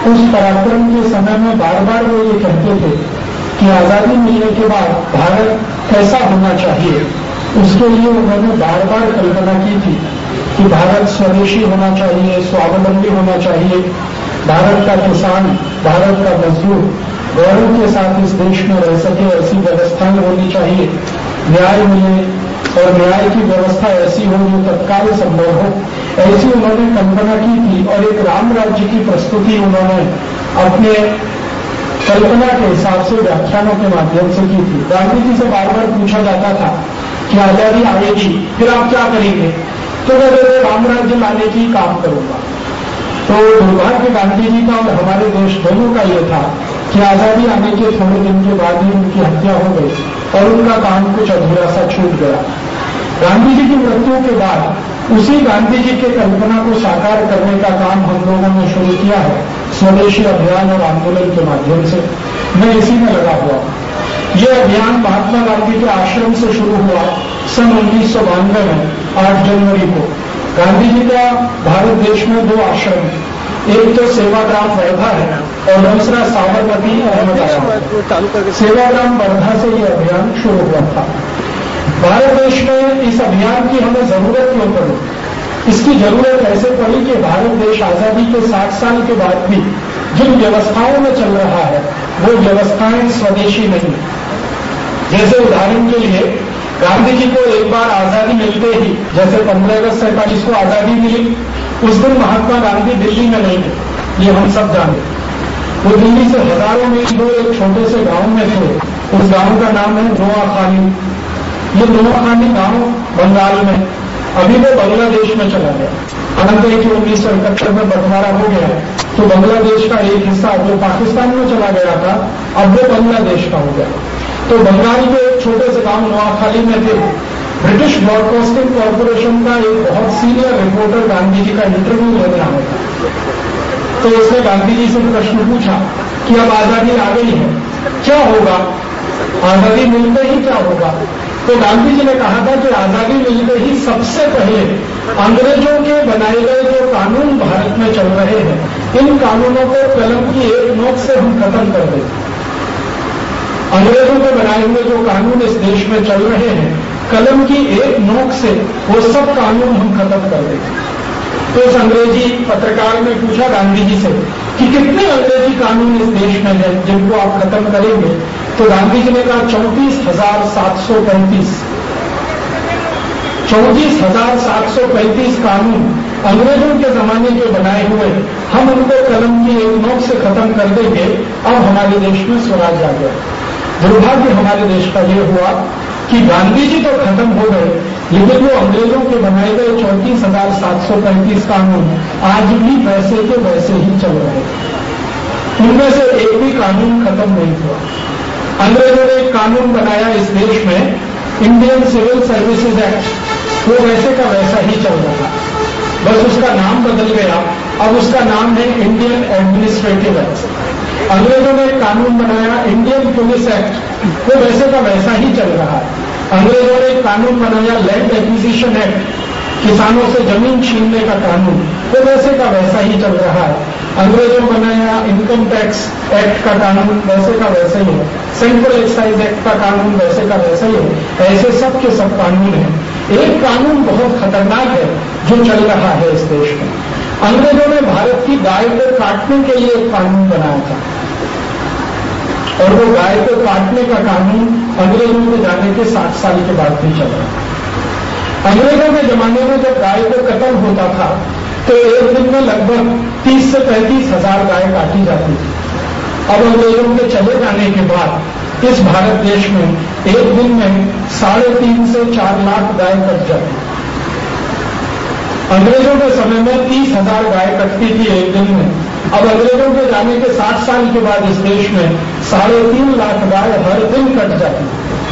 उस पराक्रम के समय में बार बार वो ये कहते थे कि आजादी मिलने के बाद भारत कैसा होना चाहिए। उसके लिए उन्होंने बार बार कल्पना की थी कि भारत स्वदेशी होना चाहिए, स्वावलंबी होना चाहिए, भारत का किसान, भारत का मजदूर गौरव के साथ इस देश में रह सके, ऐसी व्यवस्थाएं होनी चाहिए, न्याय मिले और न्याय की व्यवस्था ऐसी हो जो तत्काल संभव हो, ऐसी उन्होंने कल्पना की थी। और एक राम राज्य की प्रस्तुति उन्होंने अपने कल्पना के हिसाब से व्याख्यानों के माध्यम से की थी। गांधी जी से बार बार पूछा जाता था कि आजादी आएगी फिर आप क्या करेंगे, तो मैं राम राज्य लाने की काम करूंगा। तो दुर्भाग्य गांधी जी का और हमारे देश दोनों का यह था कि आजादी आने के थोड़े दिन के बाद ही उनकी हत्या हो गई और उनका काम कुछ अधूरा सा छूट गया। गांधी जी की मृत्यु के बाद उसी गांधी जी के कल्पना को साकार करने का काम हम लोगों ने शुरू किया है स्वदेशी अभियान और आंदोलन के माध्यम से। मैं इसी में लगा हुआ हूं। यह अभियान महात्मा गांधी के आश्रम से शुरू हुआ सन 1992 में 8 जनवरी को। गांधी जी का भारत देश में 2 आश्रम, एक तो सेवाग्राम वर्धा है और दूसरा साबरमती अहमदाबाद। सेवाग्राम वर्धा से यह अभियान शुरू हुआ था। भारत देश में इस अभियान की हमें जरूरत क्यों पड़ी? इसकी जरूरत ऐसे पड़ी कि भारत देश आजादी के 60 साल के बाद भी जिन व्यवस्थाओं में चल रहा है वो व्यवस्थाएं स्वदेशी नहीं। जैसे उदाहरण के लिए गांधी जी को एक बार आजादी मिलते ही, जैसे 15 अगस्त 47 को आजादी मिली, उस दिन महात्मा गांधी दिल्ली में नहीं थे, ये हम सब जानते। वो दिल्ली से हजारों मील दूर एक छोटे से गांव में थे। उस गांव का नाम है नोआखाली। ये नोआखाली गांव बंगाल में, अभी वो बांग्लादेश में चला गया। अनंत है कि 1971 में बंटवारा हो गया तो बांग्लादेश का एक हिस्सा जो पाकिस्तान में चला गया था अब वो बांग्लादेश का हो गया। तो बंगाल के एक छोटे से गांव नोआखाली में थे। ब्रिटिश ब्रॉडकास्टिंग कॉर्पोरेशन का एक बहुत सीनियर रिपोर्टर गांधी जी का इंटरव्यू लेने आया था। तो उसने गांधी जी से प्रश्न पूछा कि अब आजादी आ गई है, क्या होगा? आजादी मिलते ही क्या होगा? तो गांधी जी ने कहा था कि आजादी मिलते ही सबसे पहले अंग्रेजों के बनाए गए जो कानून भारत में चल रहे हैं, इन कानूनों को कलम की एक नोक से हम खत्म कर देंगे। अंग्रेजों के बनाए हुए जो कानून इस देश में चल रहे हैं, कलम की एक नोक से वो सब कानून हम खत्म कर देंगे। तो उस अंग्रेजी पत्रकार ने पूछा गांधी जी से कि कितने अंग्रेजी कानून इस देश में हैं जिनको आप खत्म करेंगे? तो गांधी जी ने कहा 34,735। 34,735 कानून अंग्रेजों के जमाने के बनाए हुए, हम उनको कलम की एक नोक से खत्म कर देंगे। अब हमारे देश में स्वराज आ गया। दुर्भाग्य हमारे देश का यह हुआ कि गांधी जी तो खत्म हो गए, लेकिन वो अंग्रेजों के बनाए गए 34,735 कानून आज भी वैसे के वैसे ही चल रहे हैं। उनमें से एक भी कानून खत्म नहीं हुआ। अंग्रेजों ने एक कानून बनाया इस देश में, इंडियन सिविल सर्विसेज एक्ट, वो वैसे का वैसा ही चल रहा है, बस उसका नाम बदल गया। अब उसका नाम है इंडियन एडमिनिस्ट्रेटिव एक्ट। अंग्रेजों ने एक कानून बनाया इंडियन पुलिस एक्ट, वो वैसे का वैसा ही चल रहा है। अंग्रेजों ने एक कानून बनाया लैंड एक्विजिशन एक्ट, किसानों से जमीन छीनने का कानून, वो वैसे का वैसा ही चल रहा है। अंग्रेजों बनाया इनकम टैक्स एक्ट का कानून, वैसे का वैसा ही है। सेंट्रल एक्साइज एक्ट का कानून वैसे का वैसा ही है। ऐसे सब के सब कानून हैं। एक कानून बहुत खतरनाक है जो चल रहा है इस देश में। अंग्रेजों ने भारत की गाय को काटने के लिए एक कानून बनाया था और वो गाय को काटने का कानून अंग्रेजों के जाने के 60 साल के बाद भी चल रहा है। अंग्रेजों के जमाने में जब गाय को कत्ल होता था तो एक दिन में लगभग 30 से 35 हजार गाय काटी जाती थी। अब अंग्रेजों के चले जाने के बाद इस भारत देश में एक दिन में 3.5 से 4 लाख गाय कट जाती। अंग्रेजों के समय में 30,000 गाय कटती थी एक दिन में। अब अंग्रेजों के जाने के 60 साल के बाद इस देश में 3.5 लाख गाय हर दिन कट जाती।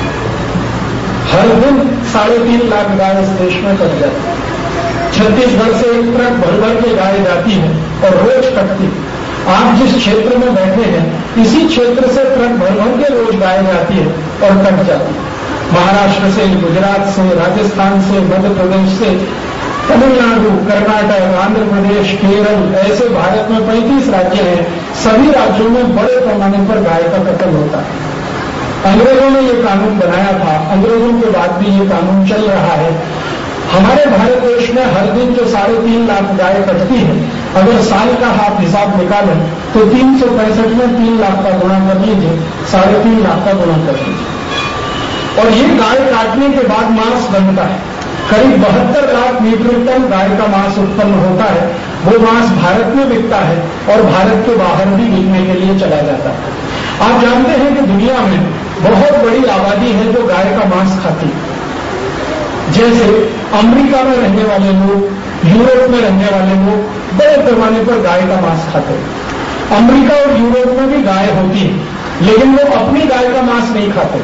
हर दिन 3.5 लाख गाय इस देश में कट जाती। छत्तीसगढ़ से एक ट्रक भर भर के गाय जाती है और रोज कटती। आप जिस क्षेत्र में बैठे हैं इसी क्षेत्र से ट्रक भर भर के रोज गाय जाती है और कट जाती। महाराष्ट्र से, गुजरात से, राजस्थान से, मध्य प्रदेश से तमिलनाडु, कर्नाटक, आंध्र प्रदेश, केरल, ऐसे भारत में 35 राज्य हैं। सभी राज्यों में बड़े पैमाने पर गाय का कत्ल होता है। अंग्रेजों ने ये कानून बनाया था, अंग्रेजों के बाद भी ये कानून चल रहा है। हमारे भारत देश में हर दिन जो 3.5 लाख गाय कटती है, अगर साल का आप हिसाब निकालें तो 365 में 3 लाख का गुणा कर लीजिए, 3.5 लाख का गुणा कर लीजिए। और ये गाय काटने के बाद मांस बनता है। करीब 72 लाख मीट्रिक टन गाय का मांस उत्पन्न होता है। वो मांस भारत में बिकता है और भारत के बाहर भी बिकने के लिए चला जाता है। आप जानते हैं कि दुनिया में बहुत बड़ी आबादी है जो गाय का मांस खाती है। जैसे अमेरिका में रहने वाले लोग, यूरोप में रहने वाले लोग बड़े पैमाने पर गाय का मांस खाते हैं। अमेरिका और यूरोप में भी गाय होती है, लेकिन वो अपनी गाय का मांस नहीं खाते।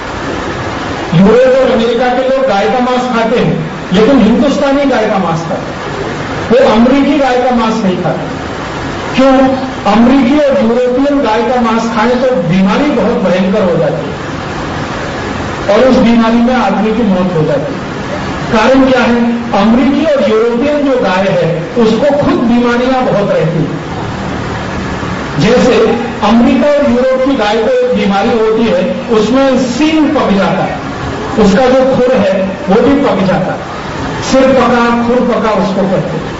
यूरोप और अमेरिका के लोग गाय का मांस खाते हैं, लेकिन हिंदुस्तानी गाय का मांस खाते हैं। वो अमेरिकी गाय का मांस नहीं खाते। क्यों? अमेरिकी और यूरोपियन गाय का मांस खाने तो बीमारी बहुत भयंकर हो जाती है और उस बीमारी में आदमी की मौत हो जाती है। कारण क्या है? अमेरिकी और यूरोपियन जो गाय है उसको खुद बीमारियां बहुत रहती हैं। जैसे अमेरिका और यूरोप की गाय को एक बीमारी होती है, उसमें सींग पक जाता है, उसका जो खुर है वो भी पक जाता है। सिर पका, खुर पका उसको कहते हैं।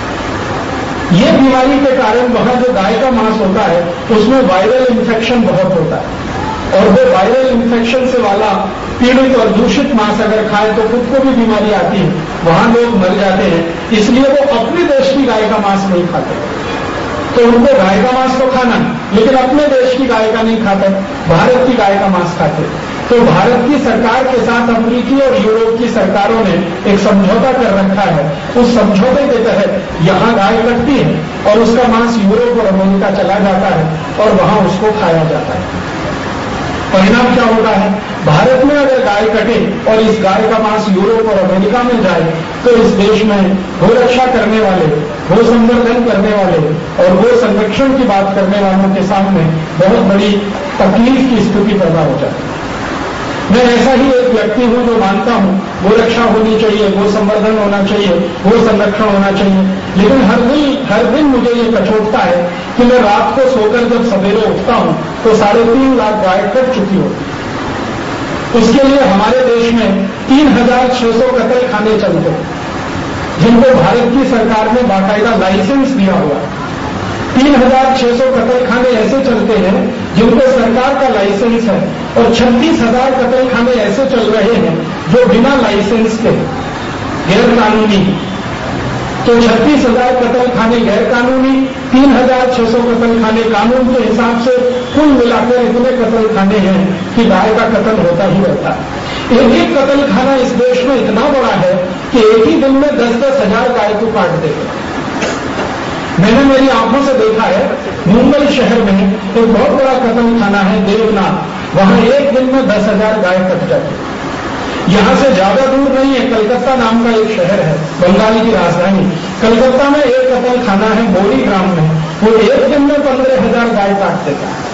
ये बीमारी के कारण वहां जो गाय का मांस होता है उसमें वायरल इन्फेक्शन बहुत होता है, और वो वायरल इन्फेक्शन से वाला पीड़ित और दूषित मांस अगर खाए तो खुद को भी बीमारी आती है, वहां लोग मर जाते हैं। इसलिए वो अपने देश की गाय का मांस नहीं खाते। तो उनको गाय का मांस तो खाना, लेकिन अपने देश की गाय का नहीं खाते, भारत की गाय का मांस खाते। तो भारत की सरकार के साथ अमेरिकी और यूरोप की सरकारों ने एक समझौता कर रखा है। उस समझौते के तहत यहां गाय कटती है और उसका मांस यूरोप और अमेरिका चला जाता है और वहां उसको खाया जाता है। परिणाम क्या होता है? भारत में अगर गाय कटे और इस गाय का मांस यूरोप और अमेरिका में जाए तो इस देश में गोरक्षा करने वाले, गो संवर्धन करने वाले और गो संरक्षण की बात करने वालों के सामने बहुत बड़ी तकलीफ की स्थिति पैदा हो जाती है। मैं ऐसा ही एक व्यक्ति हूं जो मानता हूं गोरक्षा होनी चाहिए, गो संवर्धन होना चाहिए, गो संरक्षण होना चाहिए, लेकिन हर दिन मुझे ये कचोटता है कि मैं रात को सोकर जब सवेरे उठता हूं तो 3.5 लाख गाय कट चुकी होती है। उसके लिए हमारे देश में 3600 कत्ल खाने चलते हैं, जिनको भारत की सरकार ने बाकायदा लाइसेंस दिया हुआ है। 3600 कत्ल खाने ऐसे चलते हैं जिनको सरकार का लाइसेंस है, और 36,000 कत्ल खाने ऐसे चल रहे हैं जो बिना लाइसेंस के गैर कानूनी। तो 36,000 कत्ल खाने गैर कानूनी, 3600 कत्ल खाने कानून के हिसाब से कुल मिलाकर इतने कत्ल खाने हैं कि गाय का कत्ल होता ही रहता है। एक कत्ल खाना इस देश में इतना बड़ा है कि एक ही दिन में 10-10 हजार गाय को काट देते। मैंने मेरी आंखों से देखा है, मुंबई शहर में एक बहुत बड़ा कत्ल खाना है देवनाथ, वहां एक दिन में 10,000 गाय कट जाती है। यहां से ज्यादा दूर नहीं है, कलकत्ता नाम का एक शहर है, बंगाल की राजधानी। कलकत्ता में एक कत्ल खाना है बोरी ग्राम में, वो एक दिन में 15,000 गाय काट देता है।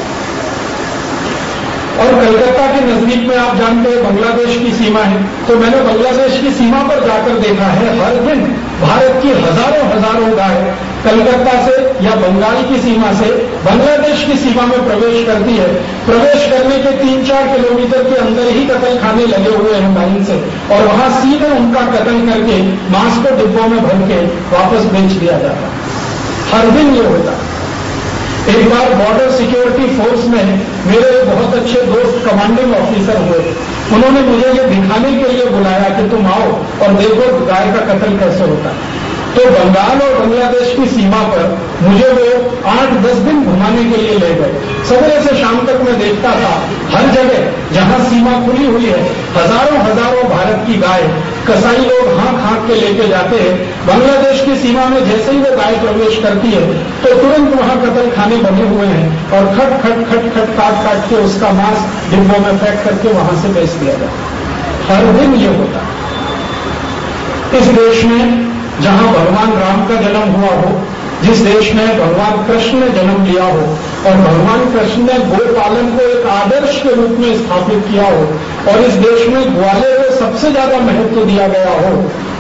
और कलकत्ता के नजदीक में आप जानते हैं बांग्लादेश की सीमा है, तो मैंने बांग्लादेश की सीमा पर जाकर देखा है, हर दिन भारत की हजारों गाय कलकत्ता से या बंगाल की सीमा से बांग्लादेश की सीमा में प्रवेश करती है। प्रवेश करने के 3-4 किलोमीटर के अंदर ही कत्ल खाने लगे हुए हैं लाइन से, और वहां सीधे उनका कत्ल करके मांस को डिब्बों में भर के वापस बेच दिया जाता है। हर दिन ये होता है। एक बार बॉर्डर सिक्योरिटी फोर्स में मेरे बहुत अच्छे दोस्त कमांडिंग ऑफिसर हुए, उन्होंने मुझे ये दिखाने के लिए बुलाया कि तुम आओ और देखो गाय का कत्ल कैसे होता है। तो बंगाल और बांग्लादेश की सीमा पर मुझे वो 8-10 दिन घुमाने के लिए ले गए। सवेरे से शाम तक मैं देखता था, हर जगह जहां सीमा खुली हुई है हजारों भारत की गाय कसाई लोग हाँक के लेके जाते हैं। बांग्लादेश की सीमा में जैसे ही वो गाय प्रवेश करती है तो तुरंत वहां कत्ल खाने बने हुए हैं और खट काट के उसका मांस डिब्बों में पैक करके वहां से बेच दिया जाता। हर दिन ये होता है। इस देश में जहां भगवान राम का जन्म हुआ हो, जिस देश में भगवान कृष्ण ने जन्म लिया हो और भगवान कृष्ण ने गोपालन को एक आदर्श के रूप में स्थापित किया हो, और इस देश में ग्वाले को सबसे ज्यादा महत्व दिया गया हो,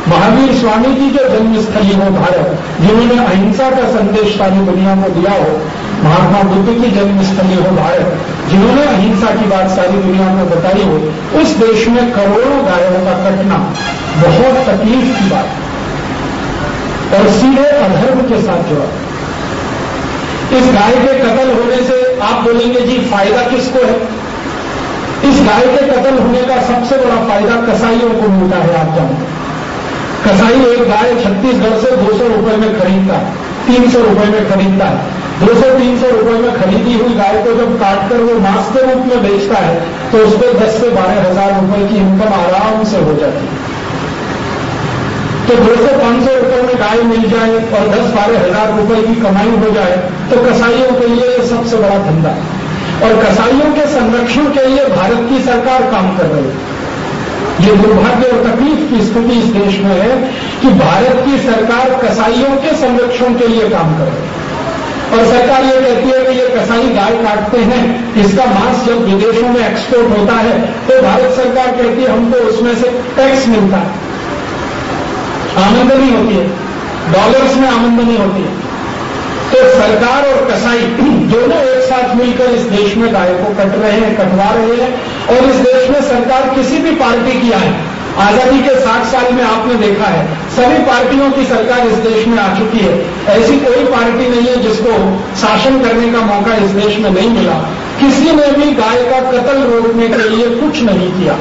महावीर स्वामी की जो जन्मस्थली हो भारत, जिन्होंने अहिंसा का संदेश सारी दुनिया को दिया हो, महात्मा बुद्ध की जन्मस्थली हो भारत, जिन्होंने अहिंसा की बात सारी दुनिया को बताई हो, उस देश में करोड़ों गायों का कटना बहुत तकलीफ की बात है और सीधे अधर्म के साथ जुड़ा। इस गाय के कत्ल होने से आप बोलेंगे जी फायदा किसको है? इस गाय के कत्ल होने का सबसे बड़ा फायदा कसाईयों को मिलता है। आप जानते हैं कसाई एक गाय छत्तीसगढ़ से 200 रुपए में खरीदता है, 300 रुपए में खरीदता है। 200-300 रुपए में खरीदी हुई गाय को जब काटकर वो मांस के रूप में बेचता है तो उस पर 10 से 12 हजार रुपए की इनकम आराम से हो जाती है। तो 200-500 रुपए में गाय मिल जाए और 10-12 हजार रुपए की कमाई हो जाए तो कसाईयों के लिए सबसे बड़ा धंधा है। और कसाईयों के संरक्षण के लिए भारत की सरकार काम कर रही है। ये दुर्भाग्य और तकलीफ की स्थिति इस देश में है कि भारत की सरकार कसाईयों के संरक्षण के लिए काम कर रही है और सरकार ये कहती है कि ये कसाई गाय काटते हैं, इसका मांस जब विदेशों में एक्सपोर्ट होता है तो भारत सरकार कहती है हमको उसमें से टैक्स मिलता है, आमदनी होती है, डॉलर्स में आमदनी होती है। तो सरकार और कसाई दोनों एक साथ मिलकर इस देश में गाय को कट रहे हैं, कटवा रहे हैं। और इस देश में सरकार किसी भी पार्टी की आए, आजादी के 60 साल में आपने देखा है सभी पार्टियों की सरकार इस देश में आ चुकी है। ऐसी कोई पार्टी नहीं है जिसको शासन करने का मौका इस देश में नहीं मिला। किसी ने भी गाय का कत्ल रोकने के लिए कुछ नहीं किया।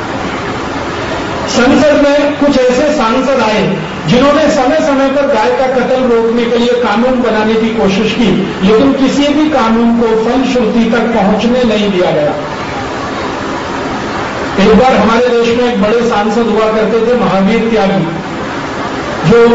संसद में कुछ ऐसे सांसद आए जिन्होंने समय समय पर गाय का कत्ल रोकने के लिए कानून बनाने की कोशिश की, लेकिन किसी भी कानून को फलश्रुति तक पहुंचने नहीं दिया गया। एक बार हमारे देश में एक बड़े सांसद हुआ करते थे महावीर त्यागी, जो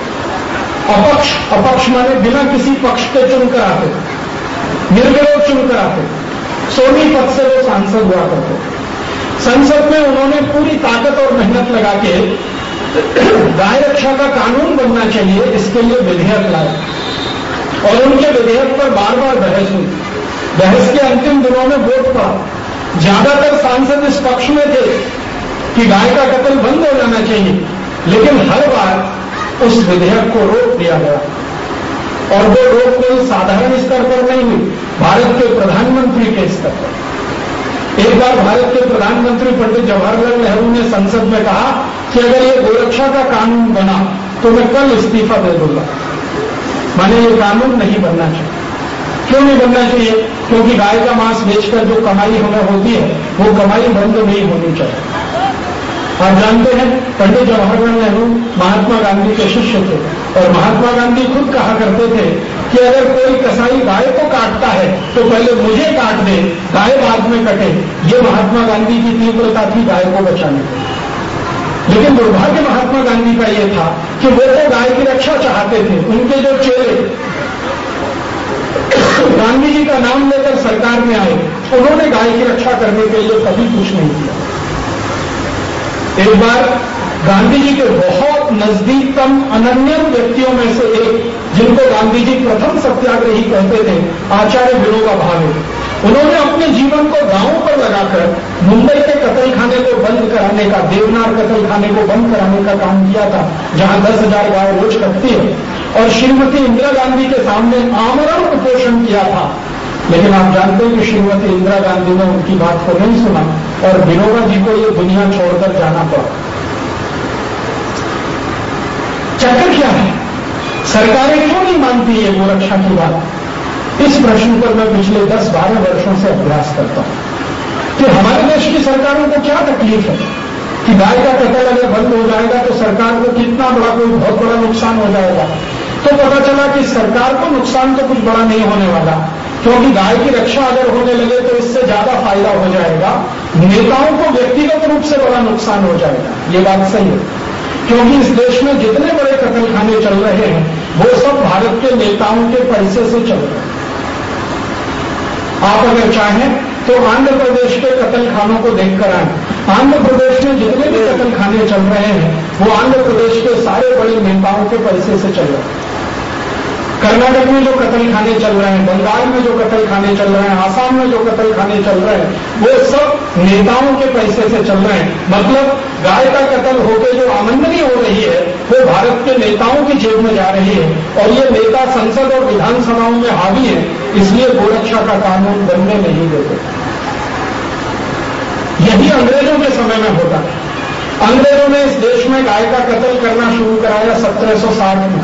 अपक्ष माने बिना किसी पक्ष के चुनकर आते, निर्विरोध चुनकर आते, सोनीपत से वो सांसद हुआ करते। संसद में उन्होंने पूरी ताकत और मेहनत लगा के गाय रक्षा का कानून बनना चाहिए, इसके लिए विधेयक लाए और उनके विधेयक पर बार बार बहस हुई। बहस के अंतिम दिनों में वोट पड़ा। ज्यादातर सांसद इस पक्ष में थे कि गाय का कत्ल बंद हो जाना चाहिए, लेकिन हर बार उस विधेयक को रोक दिया गया। और वो रोक कोई साधारण स्तर पर नहीं हुई, भारत के प्रधानमंत्री के स्तर पर। एक बार भारत के प्रधानमंत्री पंडित जवाहरलाल नेहरू ने संसद में कहा कि अगर ये गोरक्षा का कानून बना तो मैं कल इस्तीफा दे दूंगा। माने ये कानून नहीं बनना चाहिए। क्यों नहीं बनना चाहिए? क्योंकि गाय का मांस बेचकर जो कमाई हमें होती है वो कमाई बंद नहीं होनी चाहिए। आप जानते हैं पंडित जवाहरलाल नेहरू महात्मा गांधी के शिष्य थे और महात्मा गांधी खुद कहा करते थे कि अगर कोई कसाई गाय को काटता है तो पहले मुझे काट दे, गाय बाद में कटे। ये महात्मा गांधी की तीव्रता थी गाय को बचाने की। लेकिन दुर्भाग्य महात्मा गांधी का यह था कि वो तो गाय की रक्षा चाहते थे। उनके जो चेले गांधी जी का नाम लेकर सरकार में आए, उन्होंने गाय की रक्षा करने के लिए कभी कुछ नहीं किया। एक बार गांधी जी के बहुत नजदीकतम अनन्य व्यक्तियों में से एक, जिनको गांधी जी प्रथम सत्याग्रही कहते थे, आचार्य विनोबा भावे, उन्होंने अपने जीवन को दांव पर लगाकर मुंबई के कत्लखाने को बंद कराने का, देवनार कत्लखाने को बंद कराने का काम किया था, जहां 10,000 गाय रोज कटती है। और श्रीमती इंदिरा गांधी के सामने आमरण उपोषण किया था। लेकिन आप जानते हैं कि श्रीमती इंदिरा गांधी ने उनकी बात को नहीं सुना और विनोबा जी को ये दुनिया छोड़कर जाना पड़ा। चक्कर क्या है? सरकारें क्यों नहीं मानती है गोरक्षा की बात? इस प्रश्न पर मैं पिछले 10-12 वर्षों से अभ्यास करता हूं कि हमारे देश की सरकारों को क्या तकलीफ है कि गाय का कत्ल अगर बंद हो जाएगा तो सरकार को कितना बड़ा, कोई बहुत बड़ा नुकसान हो जाएगा। तो पता चला कि सरकार को नुकसान तो कुछ बड़ा नहीं होने वाला, क्योंकि गाय की रक्षा अगर होने लगे तो इससे ज्यादा फायदा हो जाएगा। नेताओं को व्यक्तिगत रूप से बड़ा नुकसान हो जाएगा। ये बात सही है, क्योंकि इस देश में जितने बड़े कत्लखाने चल रहे हैं वो सब भारत के नेताओं के पैसे से चल रहे हैं। आप अगर चाहें तो आंध्र प्रदेश के कत्लखानों को देखकर आए। आंध्र प्रदेश में जितने भी कत्लखाने चल रहे हैं वो आंध्र प्रदेश के सारे बड़े नेताओं के पैसे से चल रहे हैं। कर्नाटक में जो कत्ल खाने चल रहे हैं, बंगाल में जो कत्ल खाने चल रहे हैं, आसाम में जो कत्ल खाने चल रहे हैं, वो सब नेताओं के पैसे से चल रहे हैं। मतलब गाय का कत्ल होकर जो आमदनी हो रही है वो भारत के नेताओं की जेब में जा रही है, और ये नेता संसद और विधानसभाओं में हावी है, इसलिए गोरक्षा का कानून बनने नहीं देते। यही अंग्रेजों के समय में होता है। अंग्रेजों ने इस देश में गाय का कत्ल करना शुरू कराया 1760 में।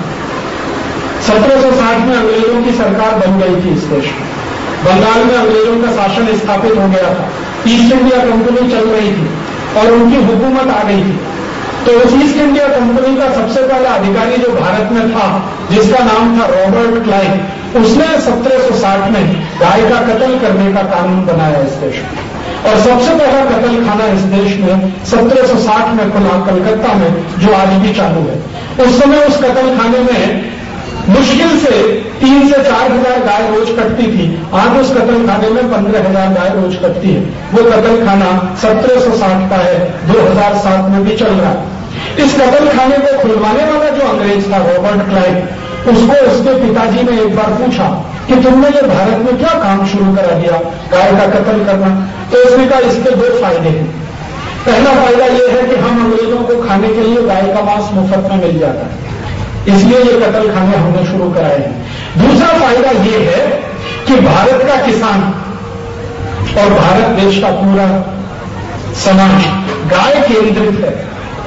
1760 में अंग्रेजों की सरकार बन गई थी इस देश में। बंगाल में अंग्रेजों का शासन स्थापित हो गया था। ईस्ट इंडिया कंपनी चल रही थी और उनकी हुकूमत आ गई थी। तो उस ईस्ट इंडिया कंपनी का सबसे पहला अधिकारी जो भारत में था, जिसका नाम था रॉबर्ट क्लाइव, उसने 1760 में गाय का कत्ल करने का कानून बनाया इस देश में। और सबसे पहला कत्ल खाना इस देश में 1760 में खुला कलकत्ता में, जो आज भी चालू है। उस समय उस कत्ल खाने में मुश्किल से 3 से 4 हजार गाय रोज कटती थी। आज उस कत्ल खाने में 15,000 गाय रोज कटती है। वो कत्ल खाना 1760 का है, 2007 में भी चल रहा है। इस कत्ल खाने को खुलवाने वाला जो अंग्रेज था रॉबर्ट क्लाइव, उसको उसके पिताजी ने एक बार पूछा कि तुमने ये भारत में क्या काम शुरू करा दिया, गाय का कत्ल करना? तो उसने कहा इसके 2 फायदे हैं। पहला फायदा यह है कि हम अंग्रेजों को खाने के लिए गाय का मांस मुफ्त में मिल जाता है, इसलिए ये कत्ल खाने हमने शुरू कराए हैं। दूसरा फायदा यह है कि भारत का किसान और भारत देश का पूरा समाज गाय केंद्रित है।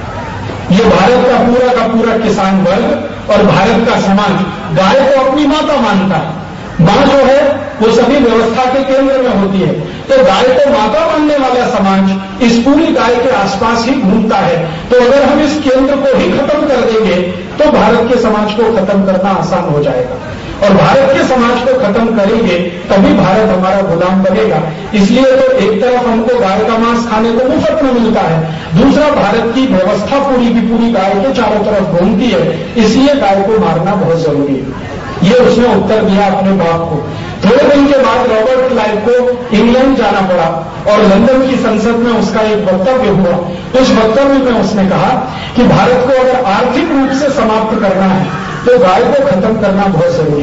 ये भारत का पूरा किसान वर्ग और भारत का समाज गाय को अपनी माता मानता है। मां जो है वो सभी व्यवस्था के केंद्र में होती है। तो गाय को माता मानने वाला समाज इस पूरी गाय के आसपास ही घूमता है। तो अगर हम इस केंद्र को ही खत्म कर देंगे तो भारत के समाज को खत्म करना आसान हो जाएगा, और भारत के समाज को खत्म करेंगे तभी भारत हमारा गुलाम बनेगा। इसलिए तो एक तरफ हमको गाय का मांस खाने को मुफ्त में मिलता है, दूसरा भारत की व्यवस्था पूरी की पूरी गाय के चारों तरफ घूमती है, इसलिए गाय को मारना बहुत जरूरी है। ये उसने उत्तर दिया अपने बाप को। थोड़े दिन के बाद रॉबर्ट क्लाइव को इंग्लैंड जाना पड़ा और लंदन की संसद में उसका एक वक्तव्य हुआ। उस वक्तव्य में उसने कहा कि भारत को अगर आर्थिक रूप से समाप्त करना है तो गाय को खत्म करना बहुत जरूरी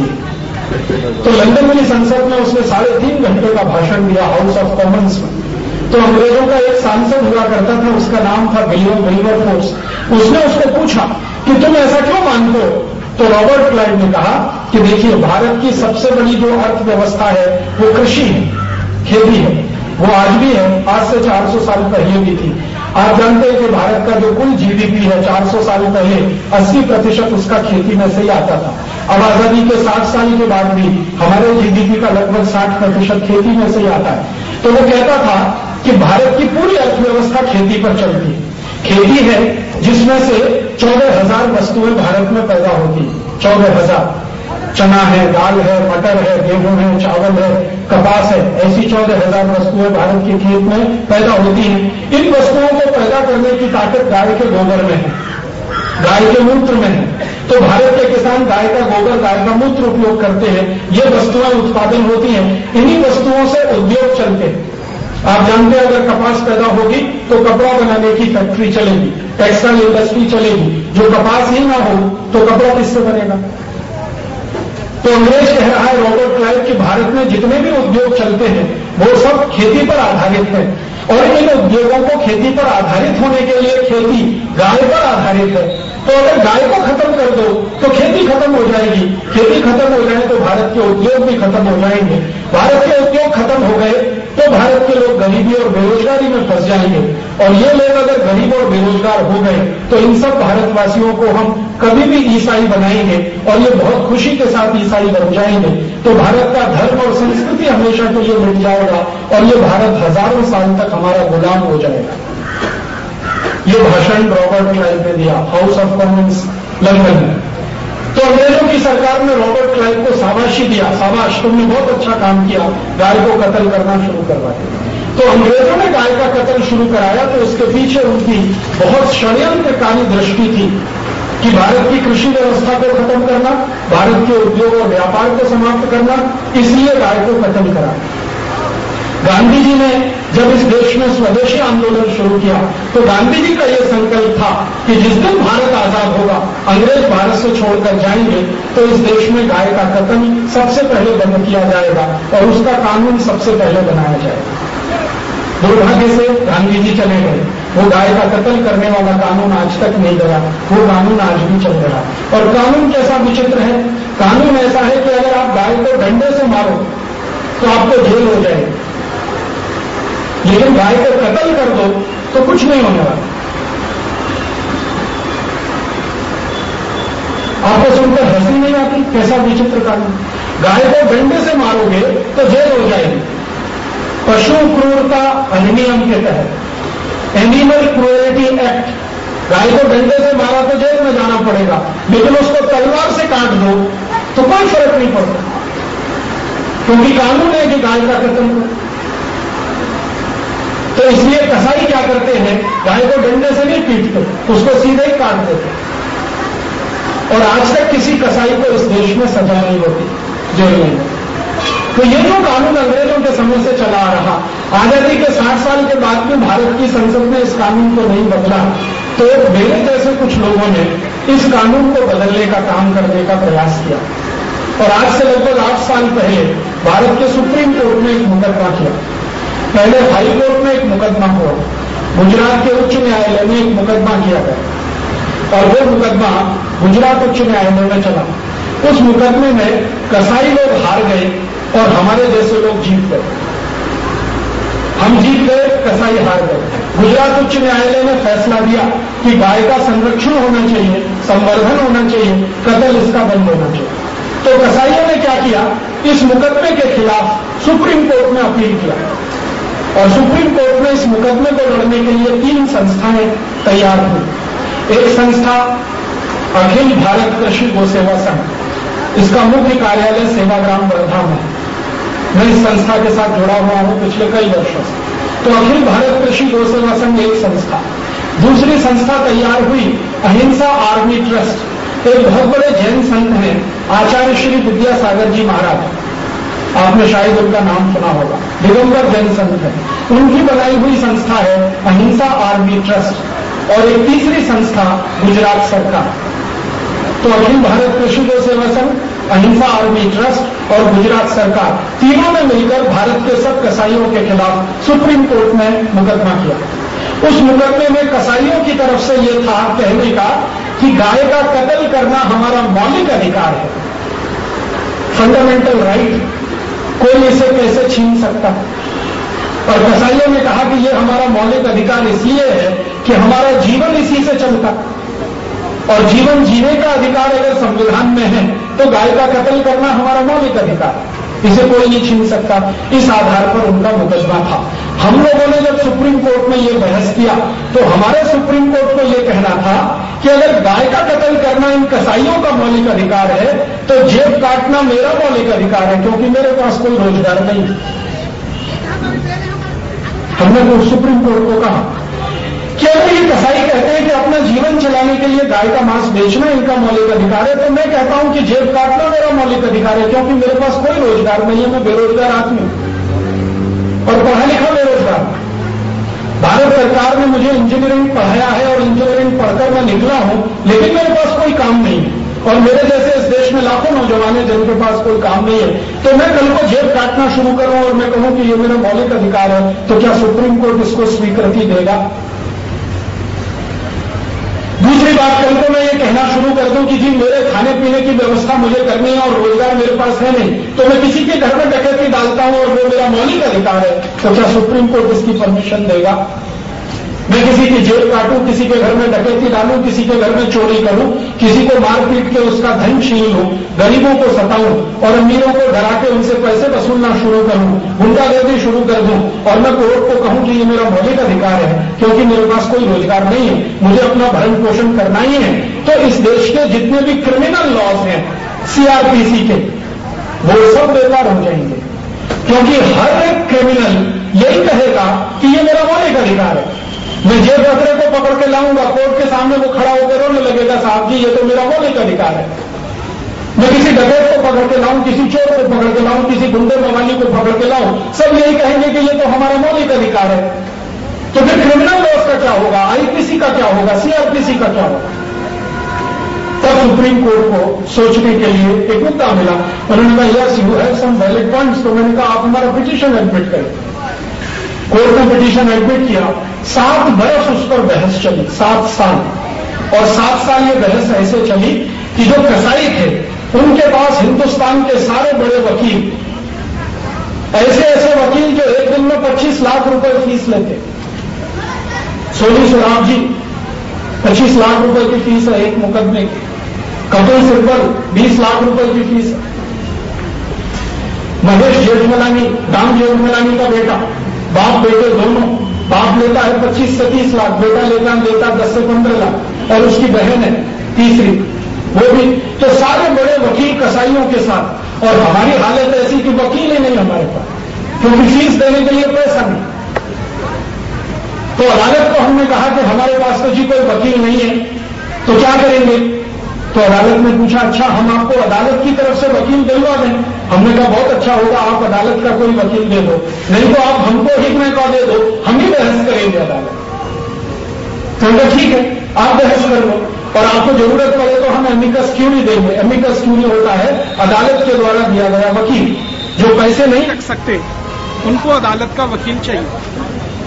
है। तो लंदन की संसद में उसने 3.5 घंटे का भाषण दिया, हाउस ऑफ कॉमन्स में। तो अंग्रेजों का एक सांसद हुआ करता था, उसका नाम था विलियम विल्बरफोर्स। उसने उसको पूछा कि तुम ऐसा क्यों मानते हो? तो रॉबर्ट क्लाइव ने कहा कि देखिए, भारत की सबसे बड़ी जो अर्थव्यवस्था है वो कृषि है, खेती है। वो आज भी है, आज से 400 साल पहले भी थी। आप जानते हैं कि भारत का जो कुल जीडीपी है 400 साल पहले 80% उसका खेती में से ही आता था। अब आजादी के 60 साल के बाद भी हमारे जीडीपी का लगभग 60% खेती में से ही आता है। तो वो कहता था कि भारत की पूरी अर्थव्यवस्था खेती पर चलती है। खेती है जिसमें से 14,000 वस्तुएं भारत में पैदा होती है। 14,000 चना है, दाल है, मटर है, गेहूं है, चावल है, कपास है, ऐसी 14,000 वस्तुएं भारत के खेत में पैदा होती हैं। इन वस्तुओं को पैदा करने की ताकत गाय के गोबर में है, गाय के मूत्र में है। तो भारत के किसान गाय का गोबर, गाय का मूत्र उपयोग करते हैं। ये वस्तुएं उत्पादन होती हैं, इन्हीं वस्तुओं से उद्योग चलते हैं। आप जानते हैं अगर कपास पैदा होगी तो कपड़ा बनाने की फैक्ट्री चलेगी, टेक्सटाइल इंडस्ट्री चलेगी। जो कपास ही ना हो तो कपड़ा किससे बनेगा? तो अंग्रेज कह रहा है रॉबर्ट क्लाइव कि भारत में जितने भी उद्योग चलते हैं वो सब खेती पर आधारित है, और इन उद्योगों को खेती पर आधारित होने के लिए खेती गाय पर आधारित है। तो अगर गाय को खत्म कर दो तो खेती खत्म हो जाएगी, खेती खत्म हो जाए तो भारत के उद्योग भी खत्म हो जाएंगे। भारत के उद्योग खत्म हो गए तो भारत के लोग गरीबी और बेरोजगारी में फंस जाएंगे, और ये लोग अगर गरीब और बेरोजगार हो गए तो इन सब भारतवासियों को हम कभी भी ईसाई बनाएंगे और ये बहुत खुशी के साथ ईसाई बन जाएंगे। तो भारत का धर्म और संस्कृति हमेशा के लिए मिट जाएगा और ये भारत हजारों साल तक हमारा गुलाम हो जाएगा। ये भाषण रॉबर्ट क्लाइव ने दिया हाउस ऑफ कॉमन्स लंदन में। तो अंग्रेजों की सरकार ने रॉबर्ट क्लाइव को शाबाशी दिया, शाबाश तुमने बहुत अच्छा काम किया, गाय को कत्ल करना शुरू करवा दिया। तो अंग्रेजों ने गाय का कत्ल शुरू कराया तो इसके पीछे उनकी बहुत षड्यंत्रकारी दृष्टि थी कि भारत की कृषि व्यवस्था को खत्म करना, भारत के उद्योग और व्यापार को समाप्त करना, इसलिए गाय को कत्ल करा। गांधी जी ने जब इस देश में स्वदेशी आंदोलन शुरू किया तो गांधी जी का यह संकल्प था कि जिस दिन भारत आजाद होगा, अंग्रेज भारत से छोड़कर जाएंगे, तो इस देश में गाय का कत्ल सबसे पहले बंद किया जाएगा और उसका कानून सबसे पहले बनाया जाएगा। दुर्भाग्य से गांधी जी चले गए, वो गाय का कत्ल करने वाला कानून आज तक नहीं गया, वो कानून आज भी चल रहा है। और कानून कैसा विचित्र है, कानून ऐसा है कि अगर आप गाय को डंडे से मारो तो आपको जेल हो जाएगी, लेकिन गाय को कत्ल कर दो तो कुछ नहीं होने वाला। आपको सुनकर हंसी नहीं आती? कैसा विचित्र कानून। गाय को डंडे से मारोगे तो जेल हो जाएगी। पशु क्रूरता अधिनियम के तहत एनिमल क्रूएलिटी एक्ट, गाय को डंडे से मारा तो जेल में जाना पड़ेगा, लेकिन उसको तलवार से काट दो तो कोई फर्क नहीं पड़ता, क्योंकि कानून है कि गाय का कत्ल करो। तो इसलिए कसाई क्या करते हैं, गाय को डंडे से नहीं पीटते, उसको सीधे ही काट देते। और आज तक किसी कसाई को इस देश में सजा नहीं होती जेल में। तो ये जो कानून अंग्रेजों के समय से चला आ रहा, आजादी के 60 साल के बाद भी भारत की संसद ने इस कानून को नहीं बदला, तो मेरे जैसे कुछ लोगों ने इस कानून को बदलने का काम करने का प्रयास किया। और आज से लगभग 8 साल पहले भारत के सुप्रीम कोर्ट में एक मुकदमा किया। पहले हाई कोर्ट में एक मुकदमा हुआ, गुजरात के उच्च न्यायालय में एक मुकदमा किया गया और वो मुकदमा गुजरात उच्च न्यायालय में चला। उस मुकदमे में कसाई लोग हार गए और हमारे जैसे लोग जीत गए। हम जीत गए, कसाई हार गए। गुजरात उच्च न्यायालय ने फैसला दिया कि गाय का संरक्षण होना चाहिए, संवर्धन होना चाहिए, कत्ल इसका बंद होना चाहिए। तो कसाईयों ने क्या किया, इस मुकदमे के खिलाफ सुप्रीम कोर्ट में अपील किया और सुप्रीम कोर्ट में इस मुकदमे को लड़ने के लिए 3 संस्थाएं तैयार हुई। एक संस्था अखिल भारत कृषि गो सेवा संघ, इसका मुख्य कार्यालय सेवाग्राम वर्धा में। मैं इस संस्था के साथ जुड़ा हुआ हूं पिछले कई वर्षों से। तो अखिल भारत कृषि गो सेवा संघ एक संस्था। दूसरी संस्था तैयार हुई अहिंसा आर्मी ट्रस्ट, एक बहुत बड़े जैन संत हैं आचार्य श्री विद्यासागर जी महाराज, आपने शायद उनका नाम सुना होगा, दिगंबर जैन संत है, उनकी बनाई हुई संस्था है अहिंसा आर्मी ट्रस्ट। और एक तीसरी संस्था गुजरात सरकार। तो अखिल भारत कृषि गो सेवा संघ, अहिंसा आर्मी ट्रस्ट और गुजरात सरकार, तीनों ने मिलकर भारत के सब कसाईयों के खिलाफ सुप्रीम कोर्ट में मुकदमा किया। उस मुकदमे में कसाईयों की तरफ से यह था कहने का कि गाय का कत्ल करना हमारा मौलिक अधिकार है, फंडामेंटल राइट, कोई इसे कैसे छीन सकता। और कसाईयों ने कहा कि यह हमारा मौलिक अधिकार इसलिए है कि हमारा जीवन इसी से चलता, और जीवन जीने का अधिकार अगर संविधान में है तो गाय का कत्ल करना हमारा मौलिक अधिकार, इसे कोई नहीं छीन सकता। इस आधार पर उनका मुकदमा था। हम लोगों ने जब सुप्रीम कोर्ट में यह बहस किया तो हमारे सुप्रीम कोर्ट को यह कहना था कि अगर गाय का कत्ल करना इन कसाईयों का मौलिक अधिकार है तो जेब काटना मेरा मौलिक अधिकार है, क्योंकि मेरे पास कोई रोजगार नहीं। हमने तो सुप्रीम कोर्ट को कहा कि अगर ये कसाई कहते हैं कि अपना जीवन चलाने के लिए गाय का मांस बेचना इनका मौलिक अधिकार है, तो मैं कहता हूं कि जेब काटना मेरा मौलिक अधिकार है, क्योंकि मेरे पास कोई रोजगार नहीं है, मैं बेरोजगार आदमी हूं और पढ़ा लिखा बेरोजगार। भारत सरकार ने मुझे इंजीनियरिंग पढ़ाया है और इंजीनियरिंग पढ़कर मैं निकला हूं, लेकिन मेरे पास कोई काम नहीं है। और मेरे जैसे इस देश में लाखों नौजवान हैं जिनके पास कोई काम नहीं है, तो मैं कल को जेब काटना शुरू करूं और मैं कहूं कि ये मेरा मौलिक अधिकार है, तो क्या सुप्रीम कोर्ट इसको स्वीकृति देगा? दूसरी बात, कल को मैं ये कहना शुरू कर दूं कि जी मेरे खाने पीने की व्यवस्था मुझे करनी है और रोजगार मेरे पास है नहीं, तो मैं किसी के घर में डकैती डालता हूं और वो मेरा मौलिक अधिकार है, तो क्या सुप्रीम कोर्ट इसकी परमिशन देगा? मैं किसी की जेब काटूं, किसी के घर में डकैती डालूं, किसी के घर में चोरी करूं, किसी को मार पीट के उसका धन छीन लूं, गरीबों को सताऊं और अमीरों को डरा के उनसे पैसे वसूलना शुरू करूं, गुंडागर्दी शुरू कर दूं और मैं कोर्ट को कहूं कि ये मेरा मौलिक अधिकार है क्योंकि मेरे पास कोई रोजगार नहीं है, मुझे अपना भरण पोषण करना ही है, तो इस देश के जितने भी क्रिमिनल लॉज हैं सीआरपीसी के, वो सब बेकार हो जाएंगे, क्योंकि हर एक क्रिमिनल यही कहेगा कि ये मेरा मौलिक अधिकार है। मैं जेब कतरे को पकड़ के लाऊंगा, कोर्ट के सामने वो खड़ा होकर रोने लगेगा, साहब जी ये तो मेरा मौलिक अधिकार है। मैं किसी डकैत को पकड़ के लाऊं, किसी चोर को पकड़ के लाऊं, किसी गुंडे मवाली को पकड़ के लाऊं, सब यही कहेंगे कि ये तो हमारा मौलिक अधिकार है। तो फिर क्रिमिनल लॉज का क्या होगा, आईपीसी का क्या होगा, सीआरपीसी का क्या होगा? तब सुप्रीम कोर्ट को सोचने के लिए एक मुद्दा मिला। उन्होंने कहा yes you have some valid points. तो मैंने कहा आप हमारा पिटीशन एडमिट करें। कोर्ट ने पिटीशन एडमिट किया। 7 बरस उस पर बहस चली, 7 साल। और 7 साल ये बहस ऐसे चली कि जो कसाई थे उनके पास हिंदुस्तान के सारे बड़े वकील, ऐसे ऐसे वकील जो एक दिन में 25 लाख रुपए फीस लेते। सोनी सुराब जी 25 लाख रुपए की फीस है एक मुकदमे की। कपिल सिब्बल 20 लाख रुपए की फीस है। महेश जेठमलानी, राम जेठमलानी का बेटा, बाप बेटे दोनों, बाप लेता है 25 से 30 लाख, बेटा लेता 10 से 15 लाख, और उसकी बहन है तीसरी, वो भी। तो सारे बड़े वकील कसाईयों के साथ, और हमारी हालत ऐसी कि वकील ही नहीं हमारे पास, क्योंकि फीस देने के लिए पैसा नहीं। तो अदालत को हमने कहा कि हमारे पास तो जी कोई वकील नहीं है, तो क्या करेंगे? तो अदालत ने पूछा अच्छा हम आपको अदालत की तरफ से वकील दिलवा दें। हमने कहा बहुत अच्छा होगा, आप अदालत का कोई वकील दे दो, नहीं तो आप हमको हिकमे का दे दो, हम ही बहस करेंगे अदालत। तो ठीक है आप बहस कर लो, और आपको जरूरत पड़े तो हम एमिकस क्यूरी देंगे। एमिकस क्यूरी होता है अदालत के द्वारा दिया गया वकील, जो पैसे नहीं रख सकते उनको अदालत का वकील चाहिए।